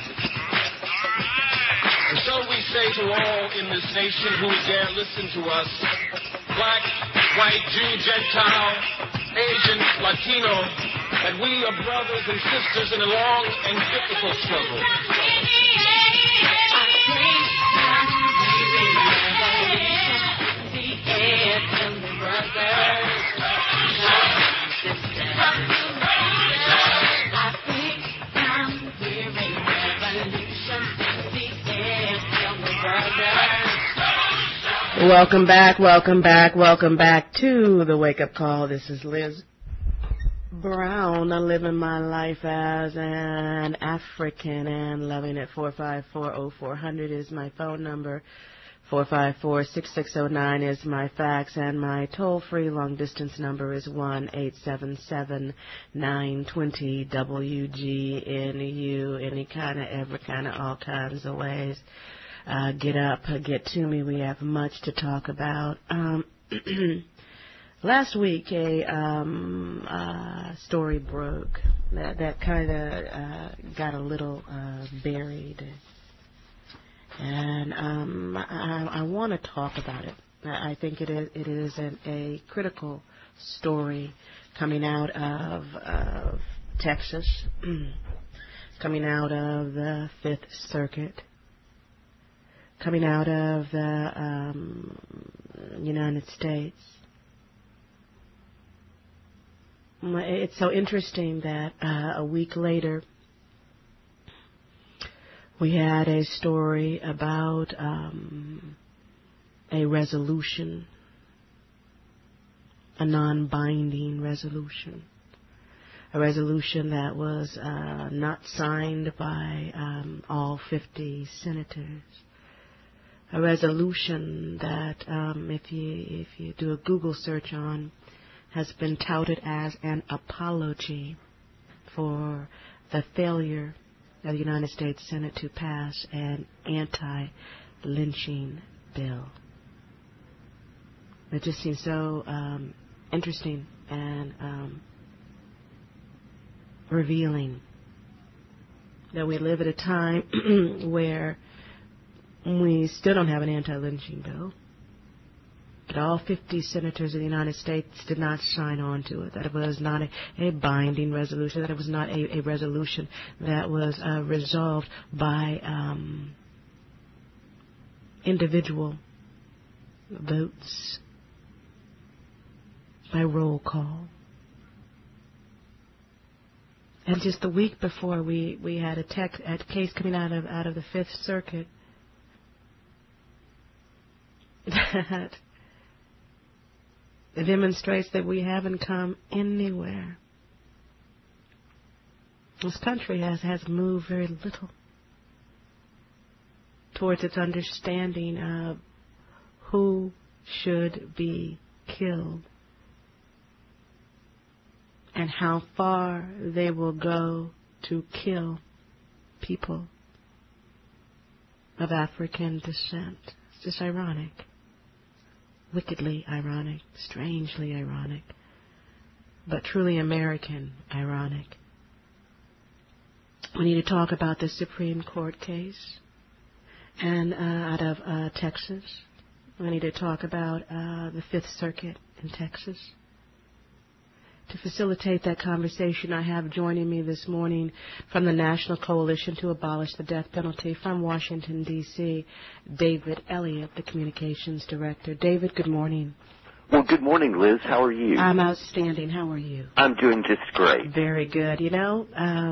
And so we say to all in this nation who dare listen to us, black, white, Jew, Gentile, Asian, Latino, that we are brothers and sisters in a long and difficult struggle. Welcome back, welcome back, welcome back to the Wake Up Call. This is Liz Brown. I'm living my life as an African and loving it. 454-0400 is my phone number. 454-6609 is my fax, and my toll-free long-distance number is 1-877-920-WGNU. Any kind of, every kind of, all kinds of ways. Get up, get to me. We have much to talk about. Last week, a story broke that kind of got a little buried, and I want to talk about it. I think it is a critical story coming out of Texas, coming out of the Fifth Circuit, coming out of the United States. It's so interesting that a week later we had a story about a resolution, a non-binding resolution, a resolution that was not signed by all 50 senators. A resolution that, if you do a Google search on, has been touted as an apology for the failure of the United States Senate to pass an anti-lynching bill. It just seems so interesting and revealing that we live at a time where we still don't have an anti-lynching bill, but all 50 senators of the United States did not sign on to it, that it was not a binding resolution, that it was not a resolution that was resolved by individual votes, by roll call. And just the week before, we had a case coming out of the Fifth Circuit that demonstrates that we haven't come anywhere. This country has moved very little towards its understanding of who should be killed and how far they will go to kill people of African descent. It's just ironic. Wickedly ironic, strangely ironic, but truly American ironic. We need to talk about the Supreme Court case and out of Texas. We need to talk about the Fifth Circuit in Texas. To facilitate that conversation, I have joining me this morning from the National Coalition to Abolish the Death Penalty from Washington, D.C., David Elliott, the Communications Director. David, good morning. Well, good morning, Liz. How are you? I'm outstanding. How are you? I'm doing just great. Very good. You know,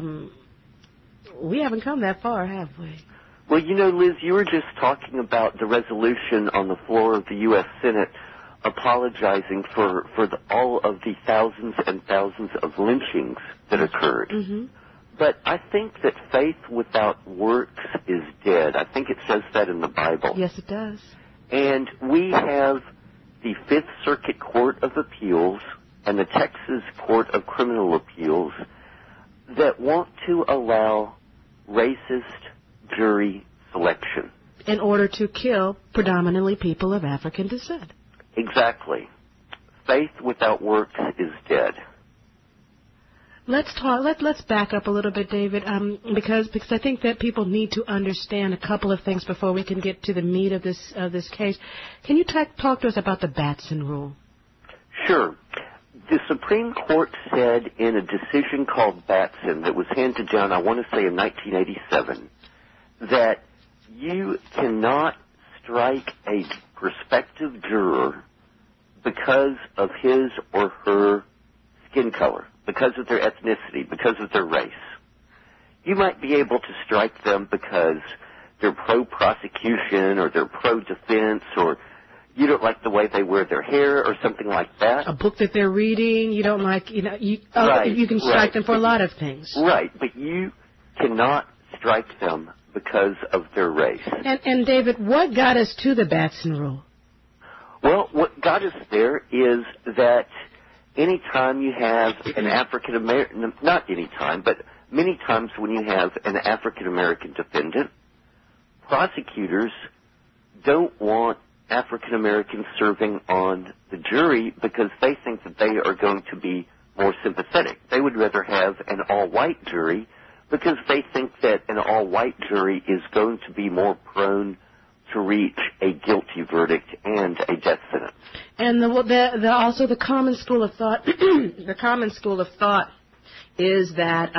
we haven't come that far, have we? Well, you know, Liz, you were just talking about the resolution on the floor of the U.S. Senate apologizing for all of the thousands and thousands of lynchings that occurred. Mm-hmm. But I think that faith without works is dead. I think it says that in the Bible. Yes, it does. And we have the Fifth Circuit Court of Appeals and the Texas Court of Criminal Appeals that want to allow racist jury selection. In order to kill predominantly people of African descent. Exactly. faith without works is dead. Let's talk. Let's back up a little bit, David, because I think that people need to understand a couple of things before we can get to the meat of this case. Can you talk to us about the Batson Rule? Sure. The Supreme Court said in a decision called Batson that was handed down, I want to say in 1987, that you cannot strike a prospective juror because of his or her skin color, because of their ethnicity, because of their race. You might be able to strike them because they're pro-prosecution or they're pro-defense or you don't like the way they wear their hair or something like that. A book that they're reading, you don't like, you can strike them for a lot of things. Right, but you cannot strike them because of their race. And David, what got us to the Batson Rule? Well, what got us there is that any time you have an African American, not any time, but many times when you have an African American defendant, prosecutors don't want African Americans serving on the jury because they think that they are going to be more sympathetic. They would rather have an all-white jury because they think that an all-white jury is going to be more prone to reach a guilty verdict and a death sentence. And also the common school of thought, the common school of thought is that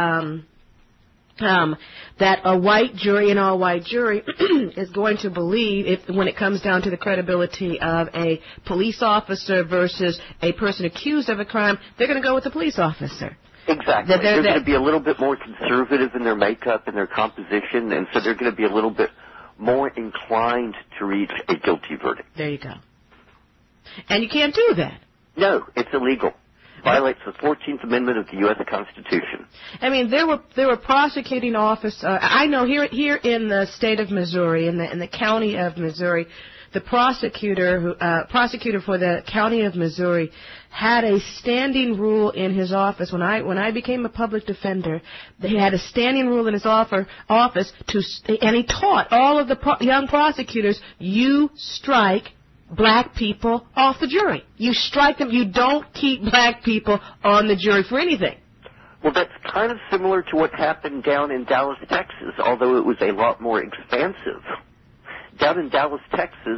that a white jury, an all-white jury, is going to believe, when it comes down to the credibility of a police officer versus a person accused of a crime, they're going to go with the police officer. Exactly. They're going to be a little bit more conservative in their makeup and their composition, and so they're going to be a little bit more inclined to reach a guilty verdict. There you go. And you can't do that. No, it's illegal. Violates the 14th Amendment of the U.S. Constitution. I mean, there were prosecuting officers. I know here in the state of Missouri, in the county of Missouri, the prosecutor for the county of Missouri had a standing rule in his office. When I became a public defender, he had a standing rule in his office and he taught all of the young prosecutors, you strike black people off the jury. You strike them. You don't keep black people on the jury for anything. Well, that's kind of similar to what happened down in Dallas, Texas, although it was a lot more expansive. Down in Dallas, Texas,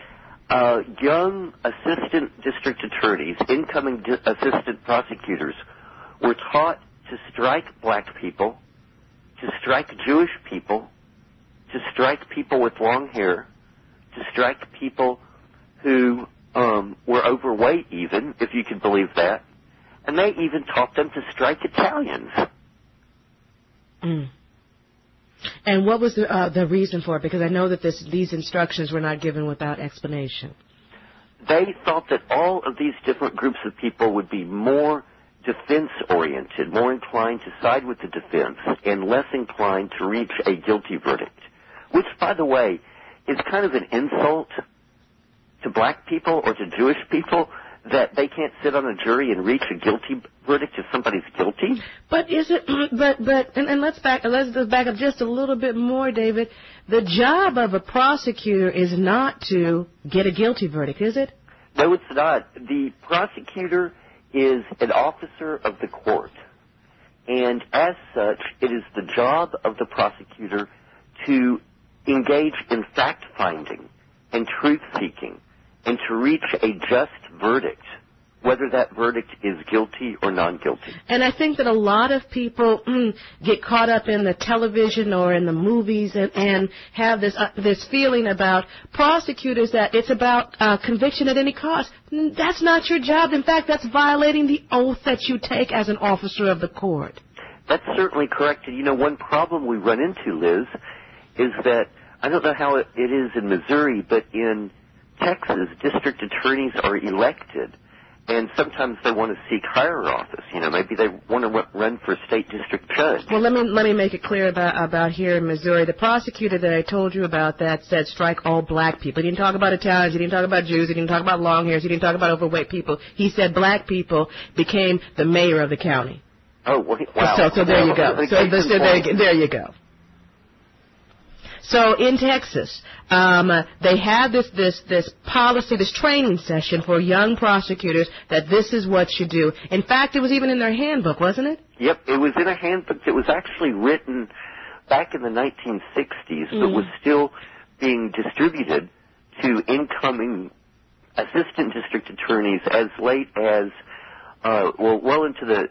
young assistant district attorneys, incoming assistant prosecutors, were taught to strike black people, to strike Jewish people, to strike people with long hair, to strike people who were overweight even, if you could believe that. And they even taught them to strike Italians. Mm. And what was the reason for it? Because I know that these instructions were not given without explanation. They thought that all of these different groups of people would be more defense-oriented, more inclined to side with the defense, and less inclined to reach a guilty verdict, which, by the way, is kind of an insult to black people or to Jewish people that they can't sit on a jury and reach a guilty verdict if somebody's guilty. But is it? And let's back up just a little bit more, David. The job of a prosecutor is not to get a guilty verdict, is it? No, it's not. The prosecutor is an officer of the court, and as such, it is the job of the prosecutor to engage in fact-finding and truth-seeking, and to reach a just verdict, whether that verdict is guilty or non-guilty. And I think that a lot of people get caught up in the television or in the movies and have this feeling about prosecutors that it's about conviction at any cost. That's not your job. In fact, that's violating the oath that you take as an officer of the court. That's certainly correct. And, one problem we run into, Liz, is that I don't know how it is in Missouri, but in Texas, district attorneys are elected, and sometimes they want to seek higher office. Maybe they want to run for state district judge. Well, let me make it clear about here in Missouri. The prosecutor that I told you about that said strike all black people. He didn't talk about Italians. He didn't talk about Jews. He didn't talk about long hairs. He didn't talk about overweight people. He said black people became the mayor of the county. Oh, wow. So there you go. So there you go. So in Texas, they had this policy, this training session for young prosecutors that this is what you do. In fact, it was even in their handbook, wasn't it? Yep, it was in a handbook that was actually written back in the 1960s, but was still being distributed to incoming assistant district attorneys as late as, well into the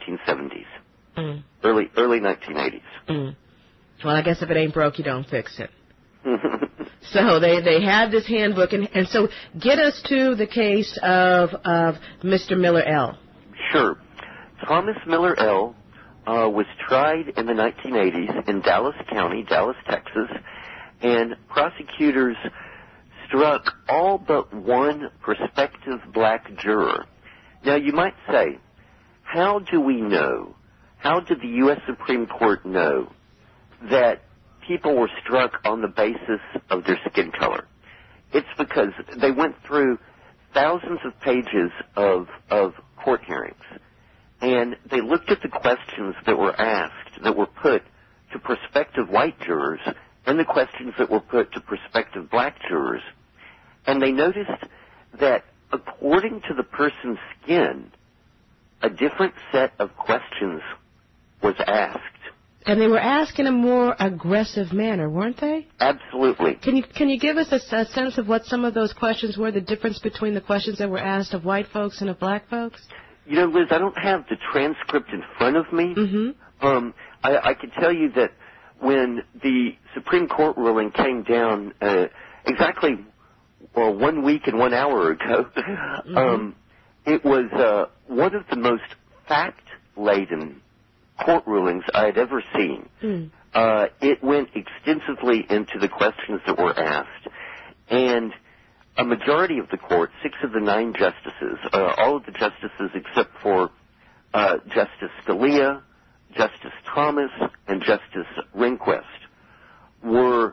1970s, early 1980s. Well, I guess if it ain't broke, you don't fix it. So they had this handbook, and so get us to the case of Mr. Miller L. Sure. Thomas Miller L. Was tried in the 1980s in Dallas County, Dallas, Texas, and prosecutors struck all but one prospective black juror. Now, you might say, how do we know, how did the U.S. Supreme Court know that people were struck on the basis of their skin color? It's because they went through thousands of pages of court hearings, and they looked at the questions that were asked, that were put to prospective white jurors, and the questions that were put to prospective black jurors, and they noticed that according to the person's skin, a different set of questions was asked. And they were asked in a more aggressive manner, weren't they? Absolutely. Can you give us a sense of what some of those questions were, the difference between the questions that were asked of white folks and of black folks? You know, Liz, I don't have the transcript in front of me. I can tell you that when the Supreme Court ruling came down exactly 1 week and 1 hour ago, it was one of the most fact-laden court rulings I had ever seen. It went extensively into the questions that were asked, and a majority of the court, 6 of the 9 justices, all of the justices except for Justice Scalia, Justice Thomas, and Justice Rehnquist, were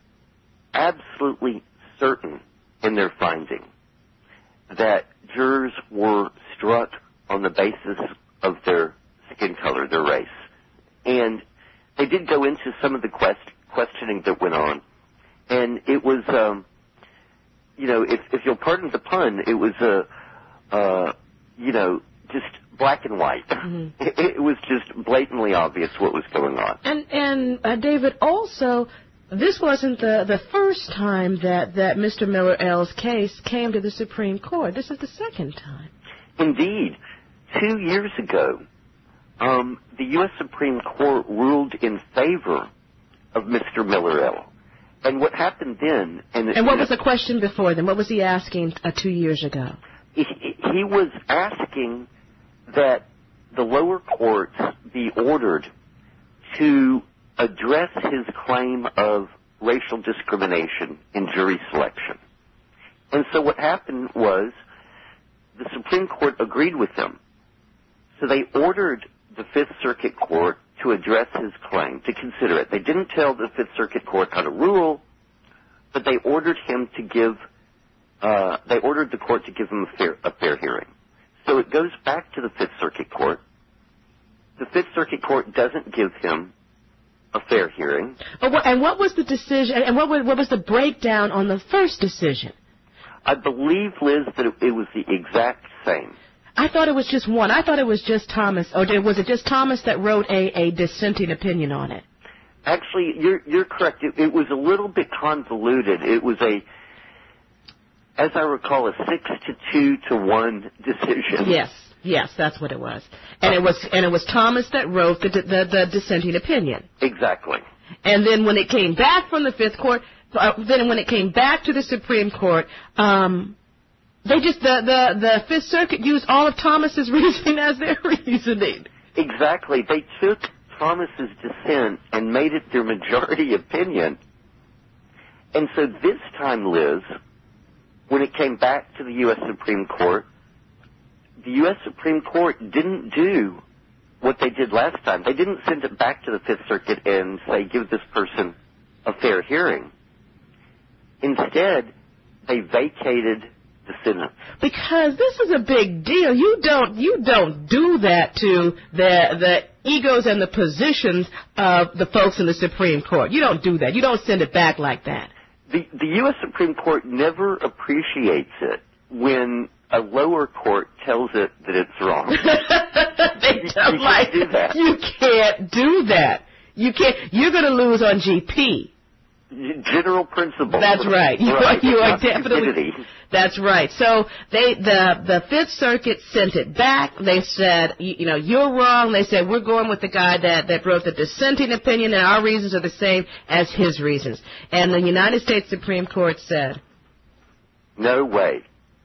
absolutely certain in their finding that jurors were struck on the basis of their skin color, their race. And they did go into some of the questioning that went on, and it was, you know, if you'll pardon the pun, it was, you know, just black and white. It was just blatantly obvious what was going on. And David, also, this wasn't the first time that Mr. Miller L's case came to the Supreme Court. This is the second time. Indeed. 2 years ago, the U.S. Supreme Court ruled in favor of Mr. Miller L. And what happened then... And what was the question before then? What was he asking 2 years ago? He was asking that the lower courts be ordered to address his claim of racial discrimination in jury selection. And so what happened was the Supreme Court agreed with him. So they ordered the Fifth Circuit Court to address his claim, to consider it. They didn't tell the Fifth Circuit Court how to rule, but they ordered him to give, they ordered the court to give him a fair hearing. So it goes back to the Fifth Circuit Court. The Fifth Circuit Court doesn't give him a fair hearing. And what was the decision, and what was the breakdown on the first decision? I believe, Liz, that it was the exact same. I thought it was just one. I thought it was just Thomas, or was it just Thomas that wrote a dissenting opinion on it? Actually, you're correct. It was a little bit convoluted. It was as I recall, a 6-2 to 1 decision. Yes, that's what it was. And it was Thomas that wrote the dissenting opinion. Exactly. And then when it came back from the Fifth Court, then when it came back to the Supreme Court, they just the Fifth Circuit used all of Thomas's reasoning as their reasoning. Exactly. They took Thomas's dissent and made it their majority opinion. And so this time, Liz, when it came back to the U.S. Supreme Court, the U.S. Supreme Court didn't do what they did last time. They didn't send it back to the Fifth Circuit and say, give this person a fair hearing. Instead, they vacated the sentence. Because this is a big deal. You don't do that to the egos and the positions of the folks in the Supreme Court. You don't do that. You don't send it back like that. The U.S. Supreme Court never appreciates it when a lower court tells it that it's wrong. You can't do that. You can't do that. You can't. You're going to lose on GP. General principle. That's right. You are definitely. Stupidity. That's right. So the Fifth Circuit sent it back. They said, you're wrong. They said, we're going with the guy that wrote the dissenting opinion, and our reasons are the same as his reasons. And the United States Supreme Court said, no way.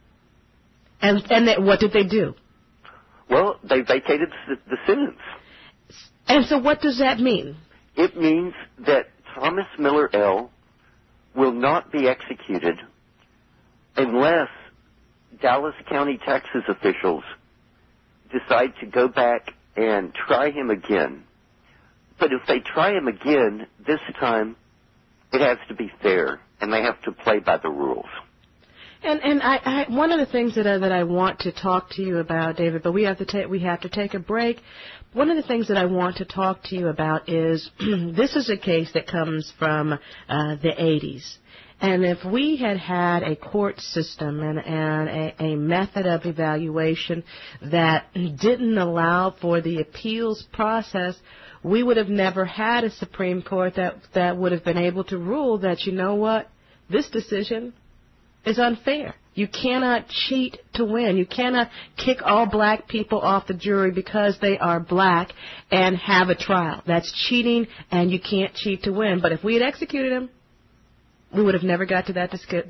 And what did they do? Well, they vacated the sentence. And so what does that mean? It means that Thomas Miller L. will not be executed unless Dallas County Texas officials decide to go back and try him again. But if they try him again, this time it has to be fair, and they have to play by the rules. And I one of the things that I want to talk to you about, David, but we have to take a break. One of the things that I want to talk to you about is this is a case that comes from the 80s. And if we had a court system and a method of evaluation that didn't allow for the appeals process, we would have never had a Supreme Court that would have been able to rule that, you know what, this decision is unfair. You cannot cheat to win. You cannot kick all black people off the jury because they are black and have a trial. That's cheating, and you can't cheat to win. But if we had executed him, we would have never got to that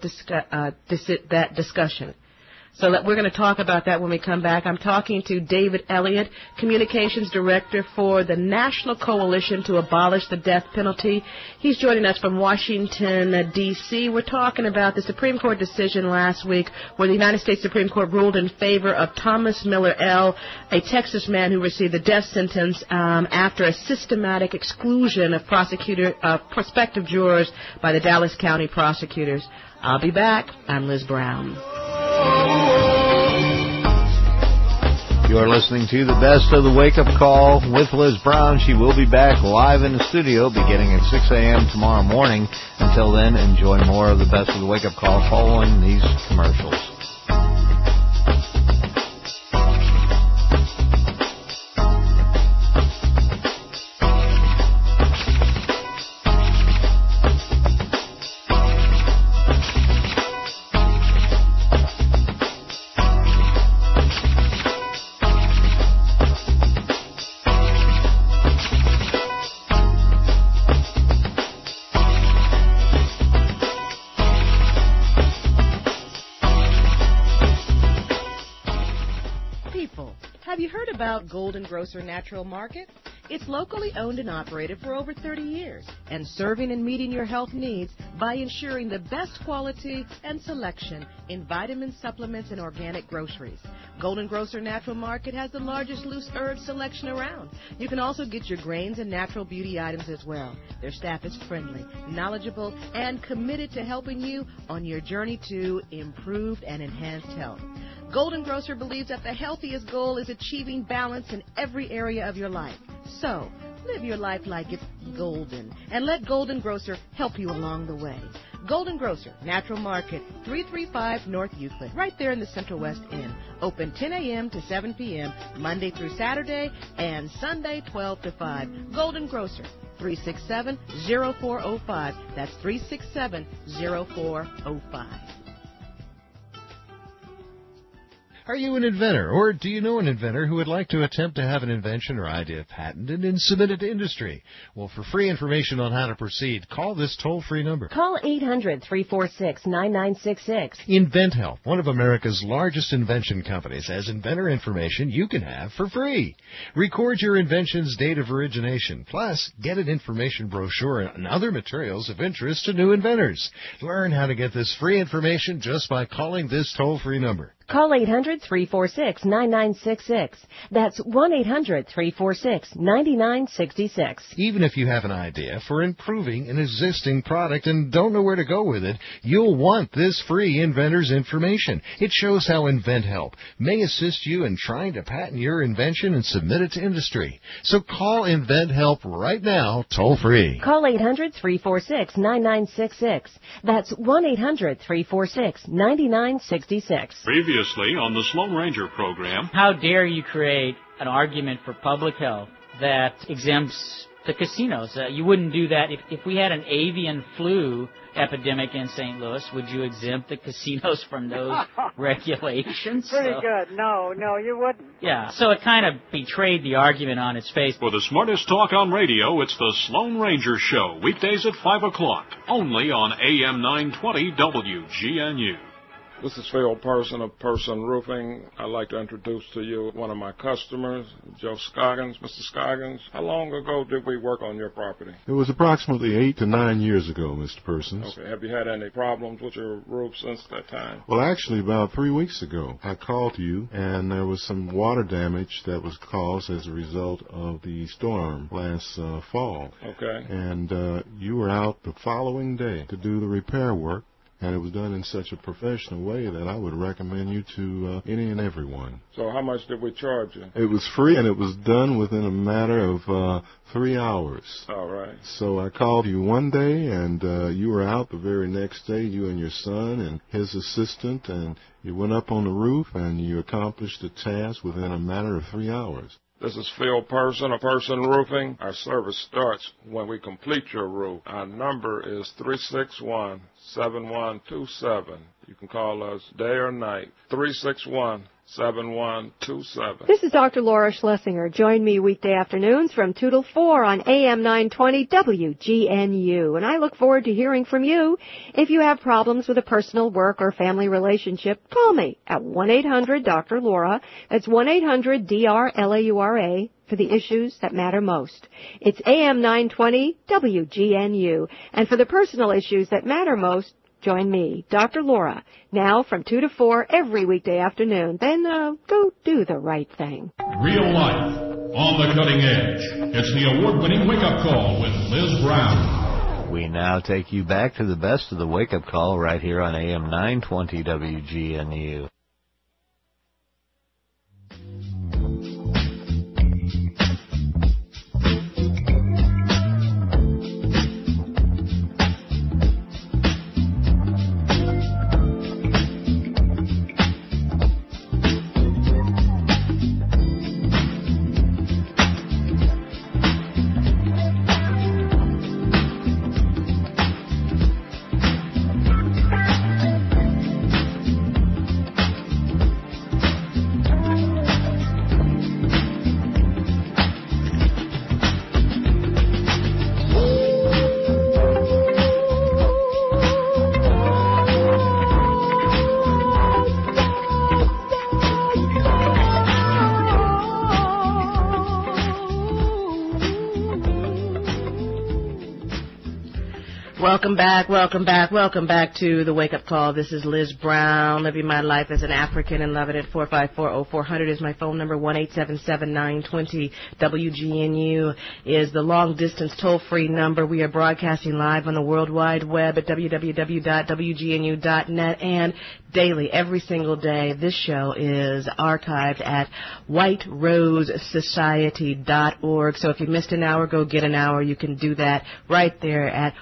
discussion. So we're going to talk about that when we come back. I'm talking to David Elliott, Communications Director for the National Coalition to Abolish the Death Penalty. He's joining us from Washington, D.C. We're talking about the Supreme Court decision last week where the United States Supreme Court ruled in favor of Thomas Miller L., a Texas man who received a death sentence after a systematic exclusion of prospective jurors by the Dallas County prosecutors. I'll be back. I'm Liz Brown. You're listening to the best of the wake-up call with Liz Brown. She will be back live in the studio beginning at 6 a.m. tomorrow morning. Until then, enjoy more of the best of the wake-up call following these commercials. Golden Grocer Natural Market. It's locally owned and operated for over 30 years and serving and meeting your health needs by ensuring the best quality and selection in vitamin supplements and organic groceries. Golden Grocer Natural Market has the largest loose herb selection around. You can also get your grains and natural beauty items as well. Their staff is friendly, knowledgeable, and committed to helping you on your journey to improved and enhanced health. Golden Grocer believes that the healthiest goal is achieving balance in every area of your life. So, live your life like it's golden, and let Golden Grocer help you along the way. Golden Grocer, Natural Market, 335 North Euclid, right there in the Central West End. Open 10 a.m. to 7 p.m., Monday through Saturday, and Sunday 12 to 5. Golden Grocer, 367-0405. That's 367-0405. Are you an inventor, or do you know an inventor who would like to attempt to have an invention or idea patented and submitted to industry? Well, for free information on how to proceed, call this toll-free number. Call 800-346-9966. InventHelp, one of America's largest invention companies, has inventor information you can have for free. Record your invention's date of origination, plus get an information brochure and other materials of interest to new inventors. Learn how to get this free information just by calling this toll-free number. Call 800-346-9966. That's 1-800-346-9966. Even if you have an idea for improving an existing product and don't know where to go with it, you'll want this free inventor's information. It shows how InventHelp may assist you in trying to patent your invention and submit it to industry. So call InventHelp right now, toll free. Call 800-346-9966. That's 1-800-346-9966. Previously on the Sloan Ranger program. How dare you create an argument for public health that exempts the casinos? You wouldn't do that. If we had an avian flu epidemic in St. Louis, would you exempt the casinos from those regulations? Pretty good. No, you wouldn't. Yeah, so it kind of betrayed the argument on its face. For the smartest talk on radio, it's the Sloan Ranger Show, weekdays at 5 o'clock, only on AM 920 WGNU. This is Phil Person of Person Roofing. I'd like to introduce to you one of my customers, Joe Scoggins. Mr. Scoggins, how long ago did we work on your property? It was approximately 8 to 9 years ago, Mr. Persons. Okay. Have you had any problems with your roof since that time? Well, actually, about 3 weeks ago, I called you, and there was some water damage that was caused as a result of the storm last fall. Okay. And you were out the following day to do the repair work. And it was done in such a professional way that I would recommend you to any and everyone. So how much did we charge you? It was free, and it was done within a matter of 3 hours. All right. So I called you one day, and you were out the very next day, you and your son and his assistant, and you went up on the roof, and you accomplished the task within a matter of 3 hours. This is Phil Person of Person Roofing. Our service starts when we complete your roof. Our number is 361-7127. You can call us day or night. 361-7127. This is Dr. Laura Schlesinger. Join me weekday afternoons from 2 till 4 on AM 920 WGNU. And I look forward to hearing from you. If you have problems with a personal, work, or family relationship, call me at 1-800-Dr. That's 1-800-DRLAURA for the issues that matter most. It's AM 920 WGNU. And for the personal issues that matter most, join me, Dr. Laura, now from 2 to 4 every weekday afternoon. Then go do the right thing. Real life, on the cutting edge. It's the award-winning wake-up call with Liz Brown. We now take you back to the best of the wake-up call right here on AM 920 WGNU. Welcome back to the Wake Up Call. This is Liz Brown, living my life as an African and loving it. 454-0400 is my phone number. 1-877-920-WGNU is the long distance toll free number. We are broadcasting live on the World Wide Web at www.wgnu.net, and daily, every single day, this show is archived at whiterosesociety.org. So if you missed an hour, go get an hour. You can do that right there at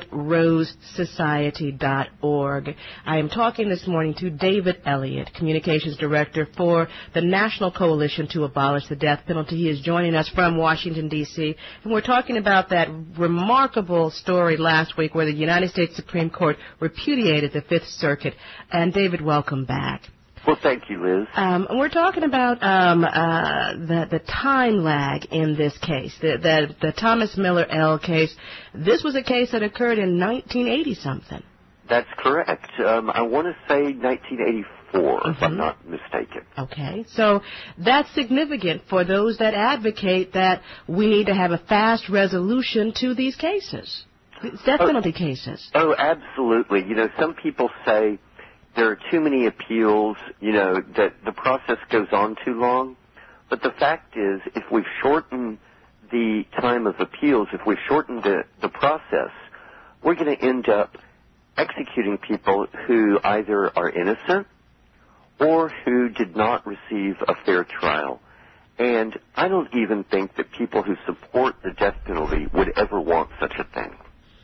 whiterosesociety.org. I am talking this morning to David Elliott, Communications Director for the National Coalition to Abolish the Death Penalty. He is joining us from Washington, D.C., and we're talking about that remarkable story last week where the United States Supreme Court repudiated the Fifth Circuit. And David, welcome back. Well, thank you, Liz. And we're talking about the time lag in this case, the Thomas Miller L. case. This was a case that occurred in 1980-something. That's correct. I want to say 1984, if I'm not mistaken. Okay. So that's significant for those that advocate that we need to have a fast resolution to these cases, death penalty cases. Oh, absolutely. You know, some people say there are too many appeals, that the process goes on too long. But the fact is, if we've shortened the time of appeals, if we've shortened the process, we're going to end up executing people who either are innocent or who did not receive a fair trial. And I don't even think that people who support the death penalty would ever want such a thing.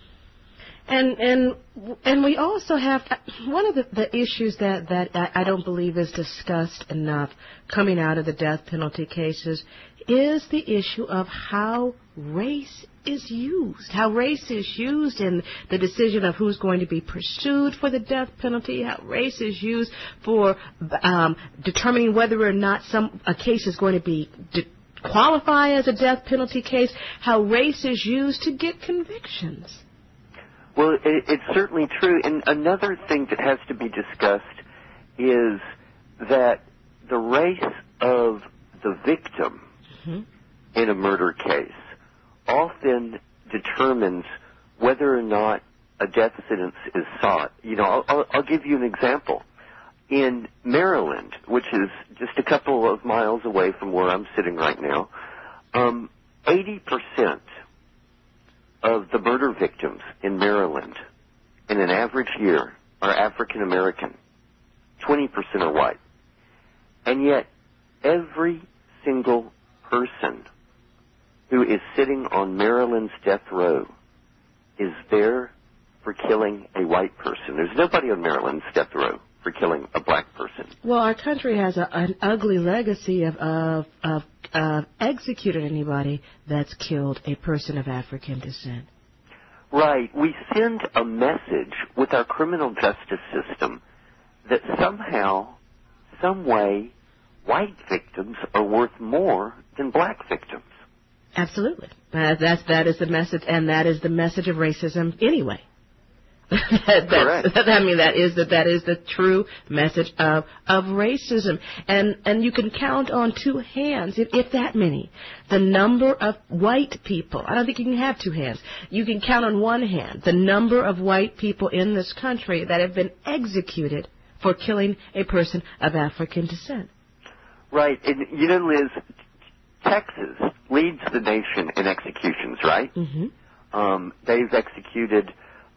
And we also have one of the issues that I don't believe is discussed enough coming out of the death penalty cases is the issue of how race is used. How race is used in the decision of who's going to be pursued for the death penalty. How race is used for determining whether or not a case is going to be qualify as a death penalty case. How race is used to get convictions. Well, it's certainly true. And another thing that has to be discussed is that the race of the victim in a murder case often determines whether or not a death sentence is sought. I'll give you an example. In Maryland, which is just a couple of miles away from where I'm sitting right now, 80% of the murder victims in Maryland in an average year are African American. 20% are white. And yet, every single person who is sitting on Maryland's death row is there for killing a white person. There's nobody on Maryland's death row for killing a black person. Well, our country has an ugly legacy of executing anybody that's killed a person of African descent. Right. We send a message with our criminal justice system that somehow, some way, white victims are worth more than black victims. Absolutely. That is the message, and that is the message of racism anyway. Correct. That is the true message of racism, and you can count on two hands, if that many, the number of white people. I don't think you can have two hands. You can count on one hand the number of white people in this country that have been executed for killing a person of African descent. Right, and Liz, Texas leads the nation in executions, right? Mm-hmm. They've executed.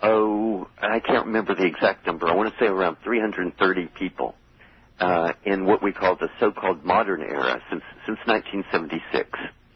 I can't remember the exact number. I want to say around 330 people in what we call the so-called modern era since 1976.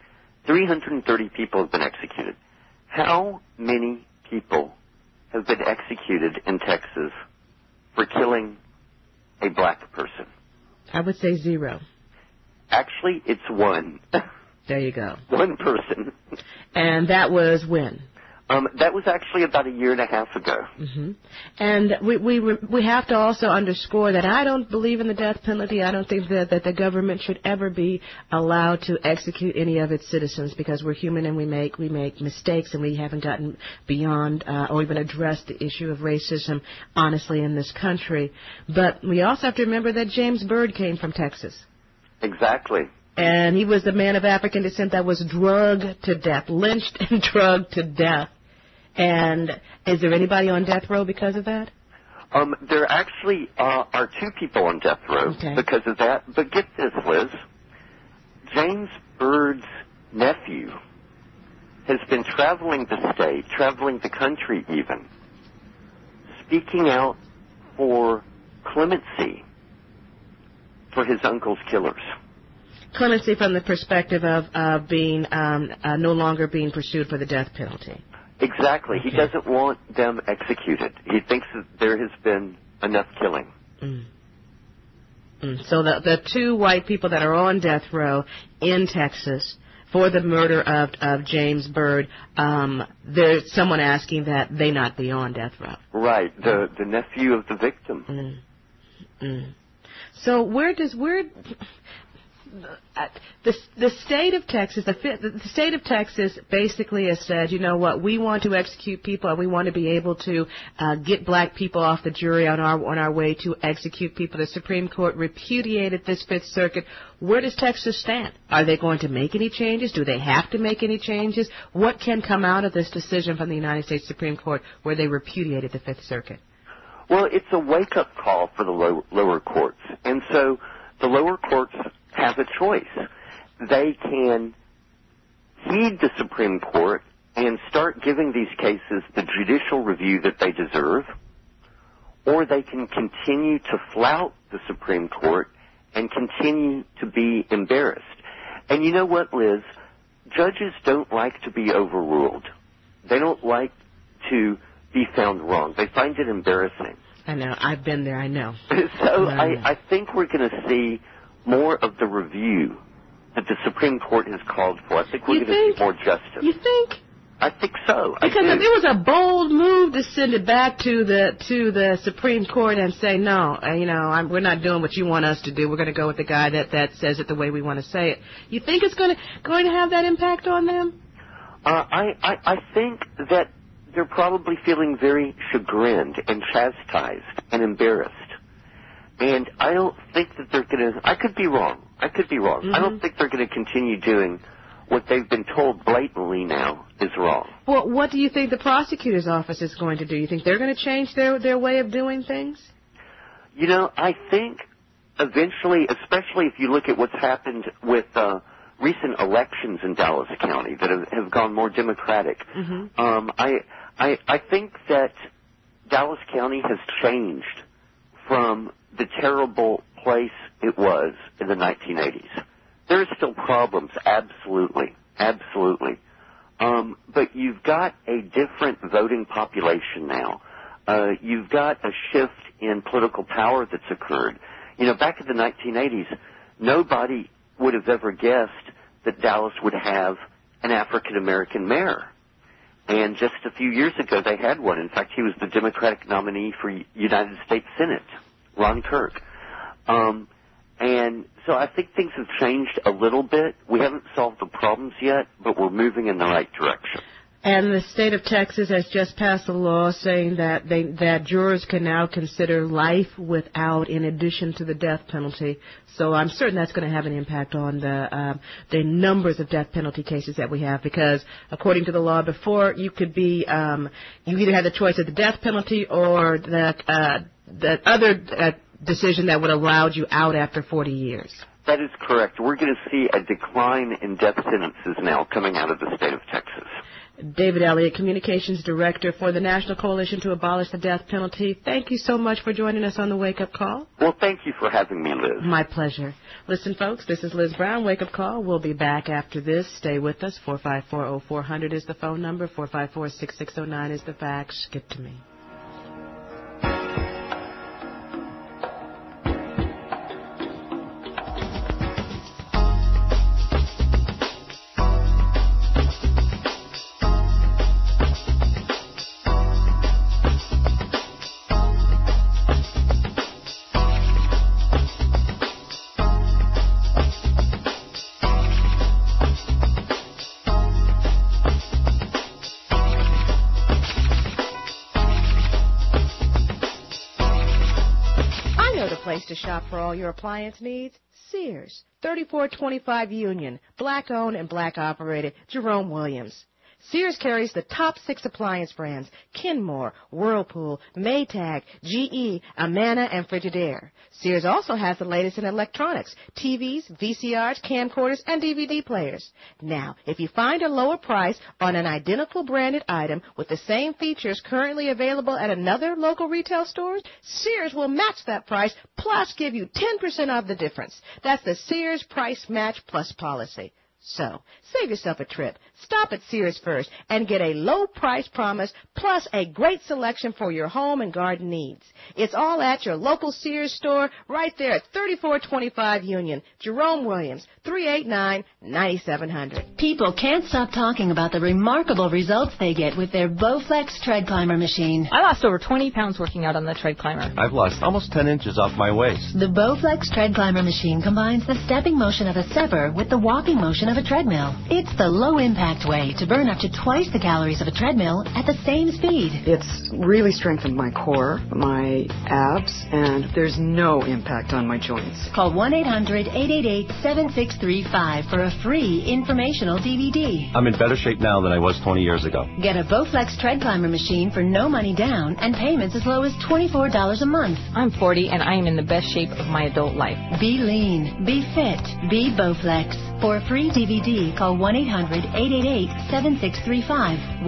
330 people have been executed. How many people have been executed in Texas for killing a black person? I would say 0. Actually, it's 1. There you go. 1 person. And that was when? That was actually about a year and a half ago. Mm-hmm. And we have to also underscore that I don't believe in the death penalty. I don't think that the government should ever be allowed to execute any of its citizens, because we're human and we make mistakes, and we haven't gotten beyond or even addressed the issue of racism honestly in this country. But we also have to remember that James Byrd came from Texas. Exactly. And he was a man of African descent that was drugged to death, lynched and drugged to death. And is there anybody on death row because of that? There actually are 2 people on death row because of that. But get this, Liz. James Byrd's nephew has been traveling the state, traveling the country even, speaking out for clemency for his uncle's killers. Clemency from the perspective of being no longer being pursued for the death penalty. Exactly. Okay. He doesn't want them executed. He thinks that there has been enough killing. So the 2 white people that are on death row in Texas for the murder of James Byrd, there's someone asking that they not be on death row. Right. The nephew of the victim. So the state of Texas, the state of Texas basically has said, you know what, we want to execute people, and we want to be able to get black people off the jury on our way to execute people. The Supreme Court repudiated this Fifth Circuit. Where does Texas stand? Are they going to make any changes? Do they have to make any changes? What can come out of this decision from the United States Supreme Court where they repudiated the Fifth Circuit? Well, it's a wake-up call for the lower courts. And so the lower courts have a choice. They can heed the Supreme Court and start giving these cases the judicial review that they deserve, or they can continue to flout the Supreme Court and continue to be embarrassed. And you know what, Liz? Judges don't like to be overruled. They don't like to be found wrong. They find it embarrassing. I know. I've been there. I know. So I think we're going to see more of the review that the Supreme Court has called for. I think we're going to see more justice. You think? I think so. Because if it was a bold move to send it back to the Supreme Court and say, no, we're not doing what you want us to do. We're going to go with the guy that says it the way we want to say it. You think it's going to have that impact on them? I think that they're probably feeling very chagrined and chastised and embarrassed. And I don't think that they're going to... I could be wrong. Mm-hmm. I don't think they're going to continue doing what they've been told blatantly now is wrong. Well, what do you think the prosecutor's office is going to do? You think they're going to change their way of doing things? I think eventually, especially if you look at what's happened with recent elections in Dallas County that have gone more Democratic, mm-hmm. I think that Dallas County has changed from the terrible place it was in the 1980s. There are still problems, absolutely. But you've got a different voting population now. You've got a shift in political power that's occurred. Back in the 1980s, nobody would have ever guessed that Dallas would have an African-American mayor. And just a few years ago, they had one. In fact, he was the Democratic nominee for United States Senate, Ron Kirk. And so I think things have changed a little bit. We haven't solved the problems yet, but we're moving in the right direction. And the state of Texas has just passed a law saying that jurors can now consider life without, in addition to the death penalty. So I'm certain that's going to have an impact on the numbers of death penalty cases that we have, because according to the law before, you could be you either had the choice of the death penalty or the other decision that would have allowed you out after 40 years. That is correct. We're going to see a decline in death sentences now coming out of the state of Texas. David Elliott, Communications Director for the National Coalition to Abolish the Death Penalty. Thank you so much for joining us on the Wake Up Call. Well, thank you for having me, Liz. My pleasure. Listen, folks, this is Liz Brown, Wake Up Call. We'll be back after this. Stay with us. 454-0400 is the phone number. 454-6609 is the fax. Get to me. To shop for all your appliance needs? Sears, 3425 Union, black-owned and black-operated, Jerome Williams. Sears carries the top 6 appliance brands: Kenmore, Whirlpool, Maytag, GE, Amana, and Frigidaire. Sears also has the latest in electronics: TVs, VCRs, camcorders, and DVD players. Now, if you find a lower price on an identical branded item with the same features currently available at another local retail store, Sears will match that price plus give you 10% off the difference. That's the Sears Price Match Plus policy. So, save yourself a trip. Stop at Sears first and get a low price promise plus a great selection for your home and garden needs. It's all at your local Sears store right there at 3425 Union. Jerome Williams, 389-9700. People can't stop talking about the remarkable results they get with their Bowflex Tread Climber machine. I lost over 20 pounds working out on the Tread Climber. I've lost almost 10 inches off my waist. The Bowflex Tread Climber machine combines the stepping motion of a stepper with the walking motion of a treadmill. It's the low-impact compact way to burn up to twice the calories of a treadmill at the same speed. It's really strengthened my core, my abs, and there's no impact on my joints. Call 1-800-888-7635 for a free informational DVD. I'm in better shape now than I was 20 years ago. Get a Bowflex Tread Climber machine for no money down and payments as low as $24 a month. I'm 40 and I am in the best shape of my adult life. Be lean, be fit, be Bowflex. For a free DVD, call 1-800-888-7635.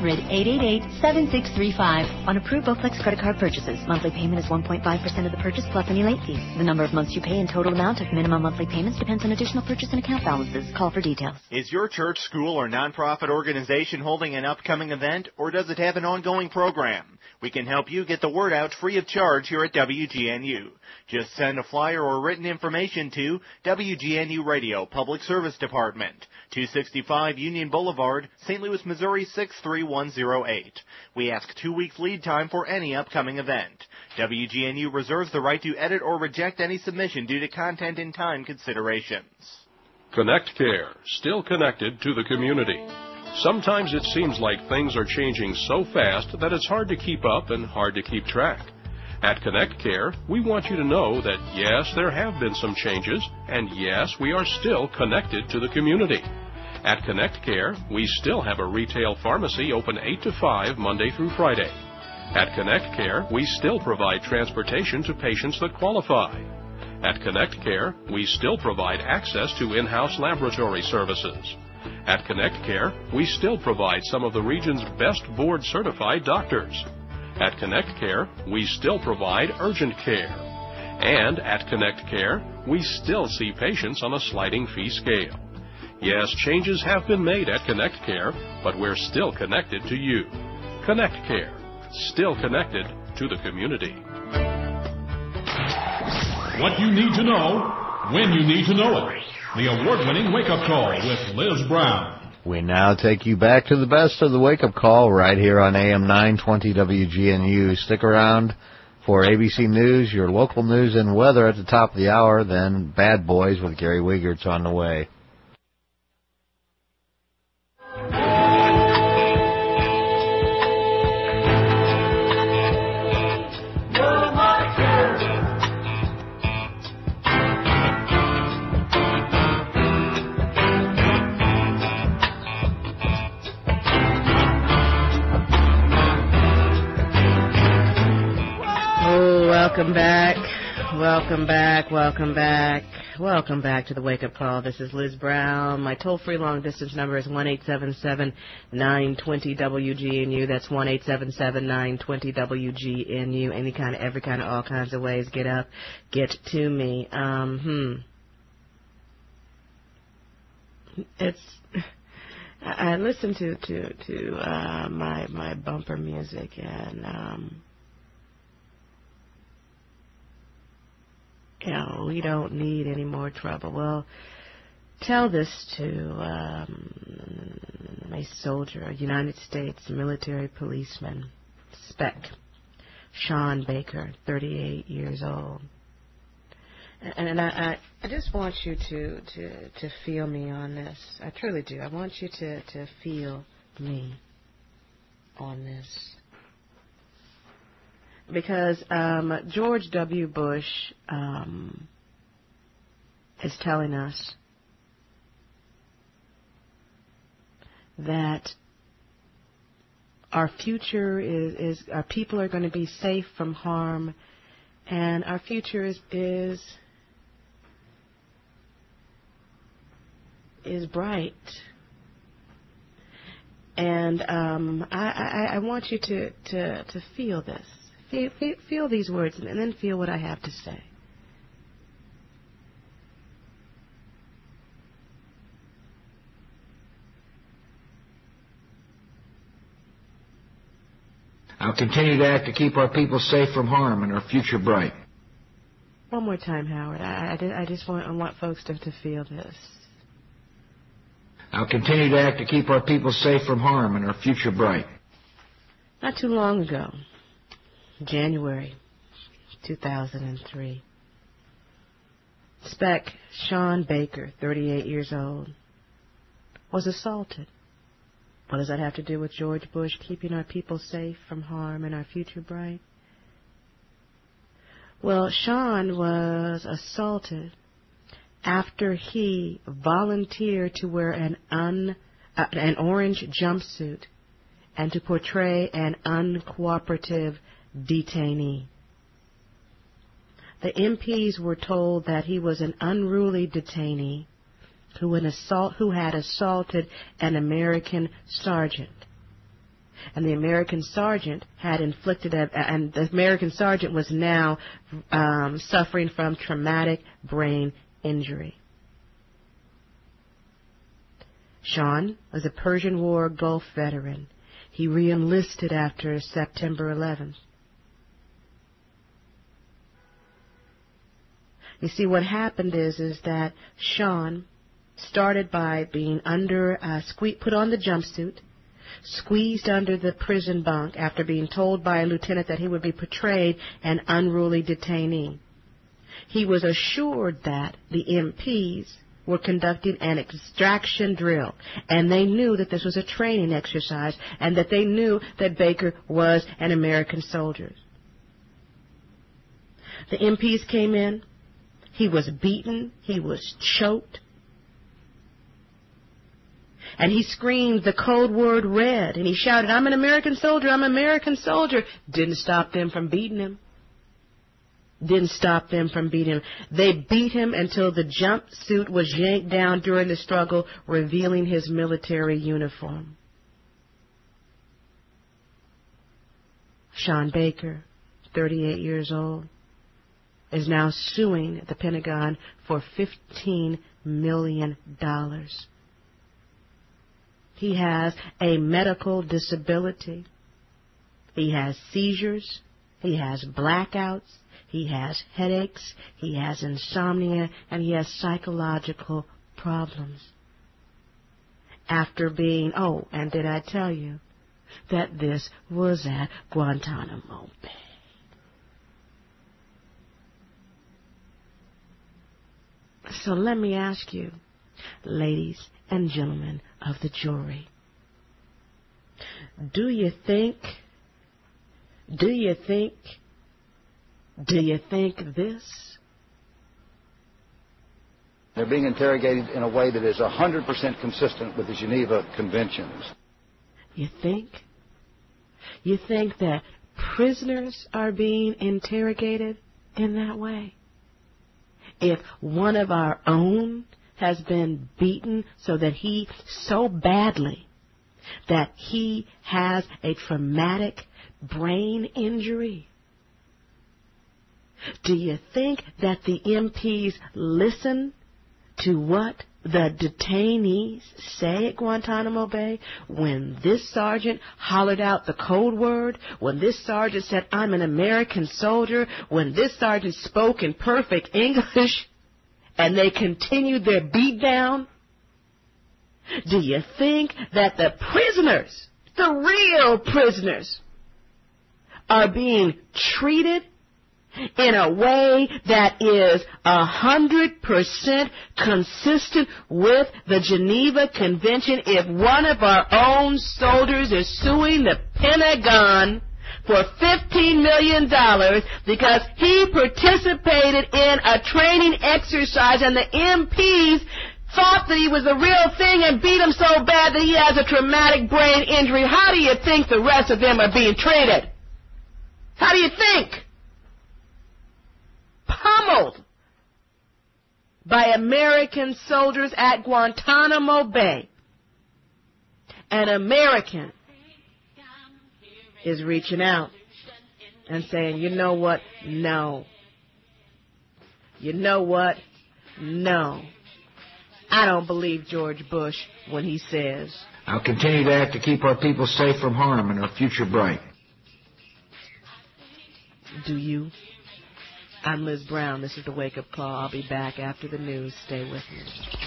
1-800-888-7635. On approved Bowflex credit card purchases, monthly payment is 1.5% of the purchase plus any late fees. The number of months you pay and total amount of minimum monthly payments depends on additional purchase and account balances. Call for details. Is your church, school, or nonprofit organization holding an upcoming event, or does it have an ongoing program? We can help you get the word out free of charge here at WGNU. Just send a flyer or written information to WGNU Radio, Public Service Department, 265 Union Boulevard, St. Louis, Missouri 63108. We ask 2 weeks lead time for any upcoming event. WGNU reserves the right to edit or reject any submission due to content and time considerations. Connect Care, still connected to the community. Sometimes it seems like things are changing so fast that it's hard to keep up and hard to keep track. At Connect Care, we want you to know that yes, there have been some changes, and yes, we are still connected to the community. At Connect Care, we still have a retail pharmacy open 8 to 5 Monday through Friday. At Connect Care, we still provide transportation to patients that qualify. At Connect Care, we still provide access to in-house laboratory services. At Connect Care, we still provide some of the region's best board-certified doctors. At Connect Care, we still provide urgent care. And at Connect Care, we still see patients on a sliding fee scale. Yes, changes have been made at Connect Care, but we're still connected to you. Connect Care, still connected to the community. What you need to know, when you need to know it. The award-winning Wake-Up Call with Liz Brown. We now take you back to the best of the wake-up call right here on AM 920 WGNU. Stick around for ABC News, your local news and weather at the top of the hour. Then Bad Boys with Gary Wiegert's on the way. Welcome back. Welcome back. Welcome back. Welcome back to the Wake Up Call. This is Liz Brown. My toll-free long-distance number is 1-877-920-WGNU. That's 1-877-920-WGNU. Any kind of, every kind of, all kinds of ways. Get up. Get to me. It's... I listen to my bumper music and you know, we don't need any more trouble. Well, tell this to a soldier, a United States military policeman, Spec, Sean Baker, 38 years old. And I just want you to feel me on this. I truly do. I want you to feel me on this. Because George W. Bush is telling us that our future is our people are going to be safe from harm, and our future is bright. And I want you to feel this. Feel these words and then feel what I have to say. I'll continue to act to keep our people safe from harm and our future bright. One more time, Howard. I just want folks to feel this. I'll continue to act to keep our people safe from harm and our future bright. Not too long ago, January 2003, Spec Sean Baker, 38 years old, was assaulted What does that have to do with George Bush keeping our people safe from harm and our future bright? Well, Sean was assaulted after he volunteered to wear an orange jumpsuit and to portray an uncooperative detainee. The MPs were told that he was an unruly detainee who had assaulted an American sergeant. And the American sergeant had inflicted and the American sergeant was now suffering from traumatic brain injury. Sean was a Persian War Gulf veteran. He re-enlisted after September 11th. You see, what happened is that Sean started by being put on the jumpsuit, squeezed under the prison bunk after being told by a lieutenant that he would be portrayed an unruly detainee. He was assured that the MPs were conducting an extraction drill, and they knew that this was a training exercise, and that they knew that Baker was an American soldier. The MPs came in. He was beaten. He was choked. And he screamed the code word red, and he shouted, "I'm an American soldier, I'm an American soldier." Didn't stop them from beating him. Didn't stop them from beating him. They beat him until the jumpsuit was yanked down during the struggle, revealing his military uniform. Sean Baker, 38 years old, is now suing the Pentagon for $15 million. He has a medical disability. He has seizures. He has blackouts. He has headaches. He has insomnia. And he has psychological problems. After being, and did I tell you that this was at Guantanamo Bay? So let me ask you, ladies and gentlemen of the jury, do you think this? They're being interrogated in a way that is 100% consistent with the Geneva Conventions. You think? You think that prisoners are being interrogated in that way? If one of our own has been beaten so badly that he has a traumatic brain injury, do you think that the MPs listen to what the detainees say at Guantanamo Bay when this sergeant hollered out the code word, when this sergeant said, "I'm an American soldier," when this sergeant spoke in perfect English, and they continued their beatdown? Do you think that the prisoners, the real prisoners, are being treated in a way that is 100% consistent with the Geneva Convention if one of our own soldiers is suing the Pentagon for $15 million because he participated in a training exercise and the MPs thought that he was the real thing and beat him so bad that he has a traumatic brain injury? How do you think the rest of them are being treated? How do you think? Pummeled by American soldiers at Guantanamo Bay. An American is reaching out and saying, "You know what? No. You know what? No. I don't believe George Bush when he says, I'll continue to act to keep our people safe from harm and our future bright." Do you? I'm Liz Brown. This is the Wake Up Call. I'll be back after the news. Stay with me.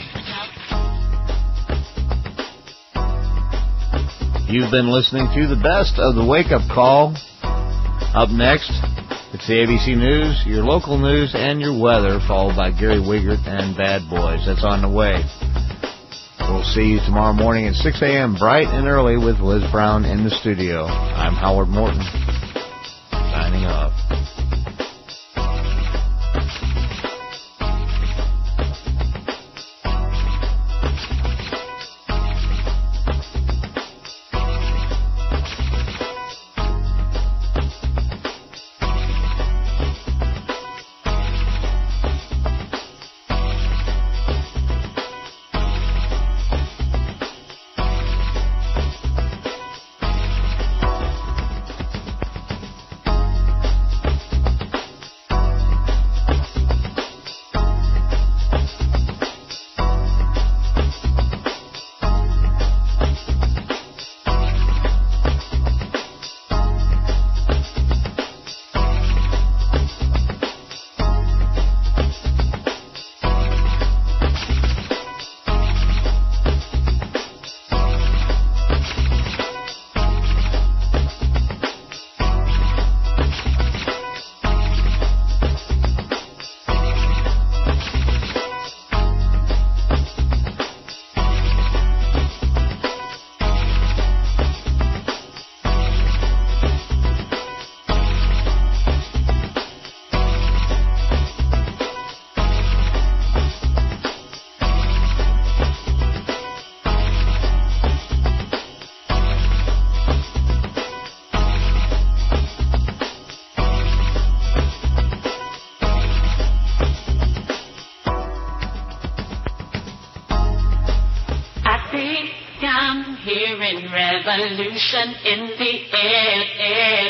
You've been listening to the best of the Wake Up Call. Up next, it's the ABC News, your local news, and your weather, followed by Gary Wiegert and Bad Boys. That's on the way. We'll see you tomorrow morning at 6 a.m. bright and early with Liz Brown in the studio. I'm Howard Morton, signing off. Revolution in the air.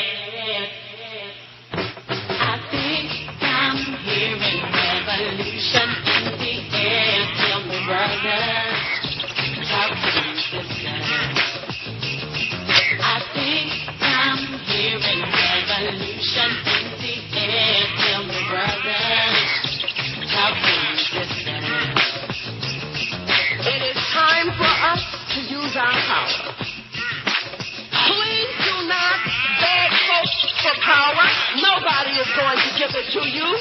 I think I'm hearing revolution in the air. Tell me, brothers, talk to me, sisters. I think I'm hearing revolution in the air. Tell me, brothers, talk to me, sisters. It is time for us to use our power. Please do not beg folks for power. Nobody is going to give it to you.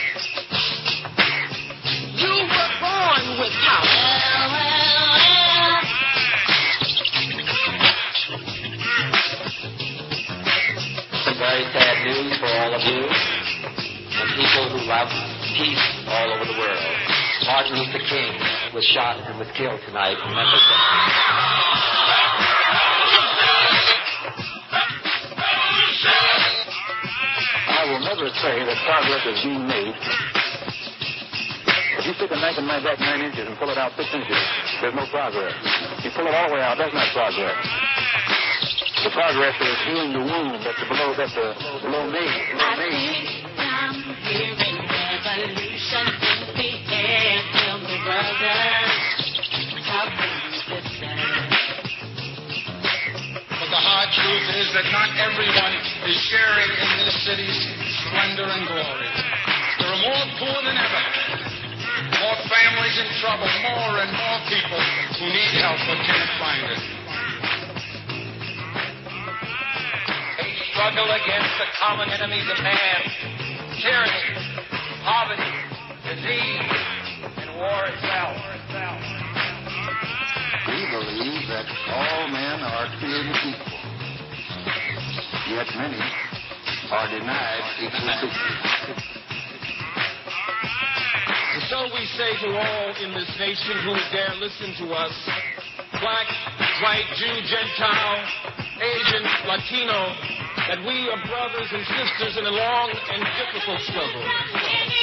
You were born with power. Some very sad news for all of you and people who love peace all over the world. Martin Luther King was shot and was killed tonight in Memphis. I will never say that progress is being made. If you stick a knife in my back 9 inches and pull it out 6 inches, there's no progress. If you pull it all the way out, that's not progress. The progress is healing the wound that's below me. I think I'm hearing revolution in the air. Tell me, brothers, talk to me, sisters. But the hard truth is that not everyone is sharing in this city's splendor and glory. There are more poor than ever, more families in trouble, more and more people who need help but can't find it. They struggle against the common enemies of man: tyranny, poverty, disease, and war itself. We believe that all men are created equal, yet many are denied equal dignity. And so we say to all in this nation who dare listen to us, black, white, Jew, Gentile, Asian, Latino, that we are brothers and sisters in a long and difficult struggle.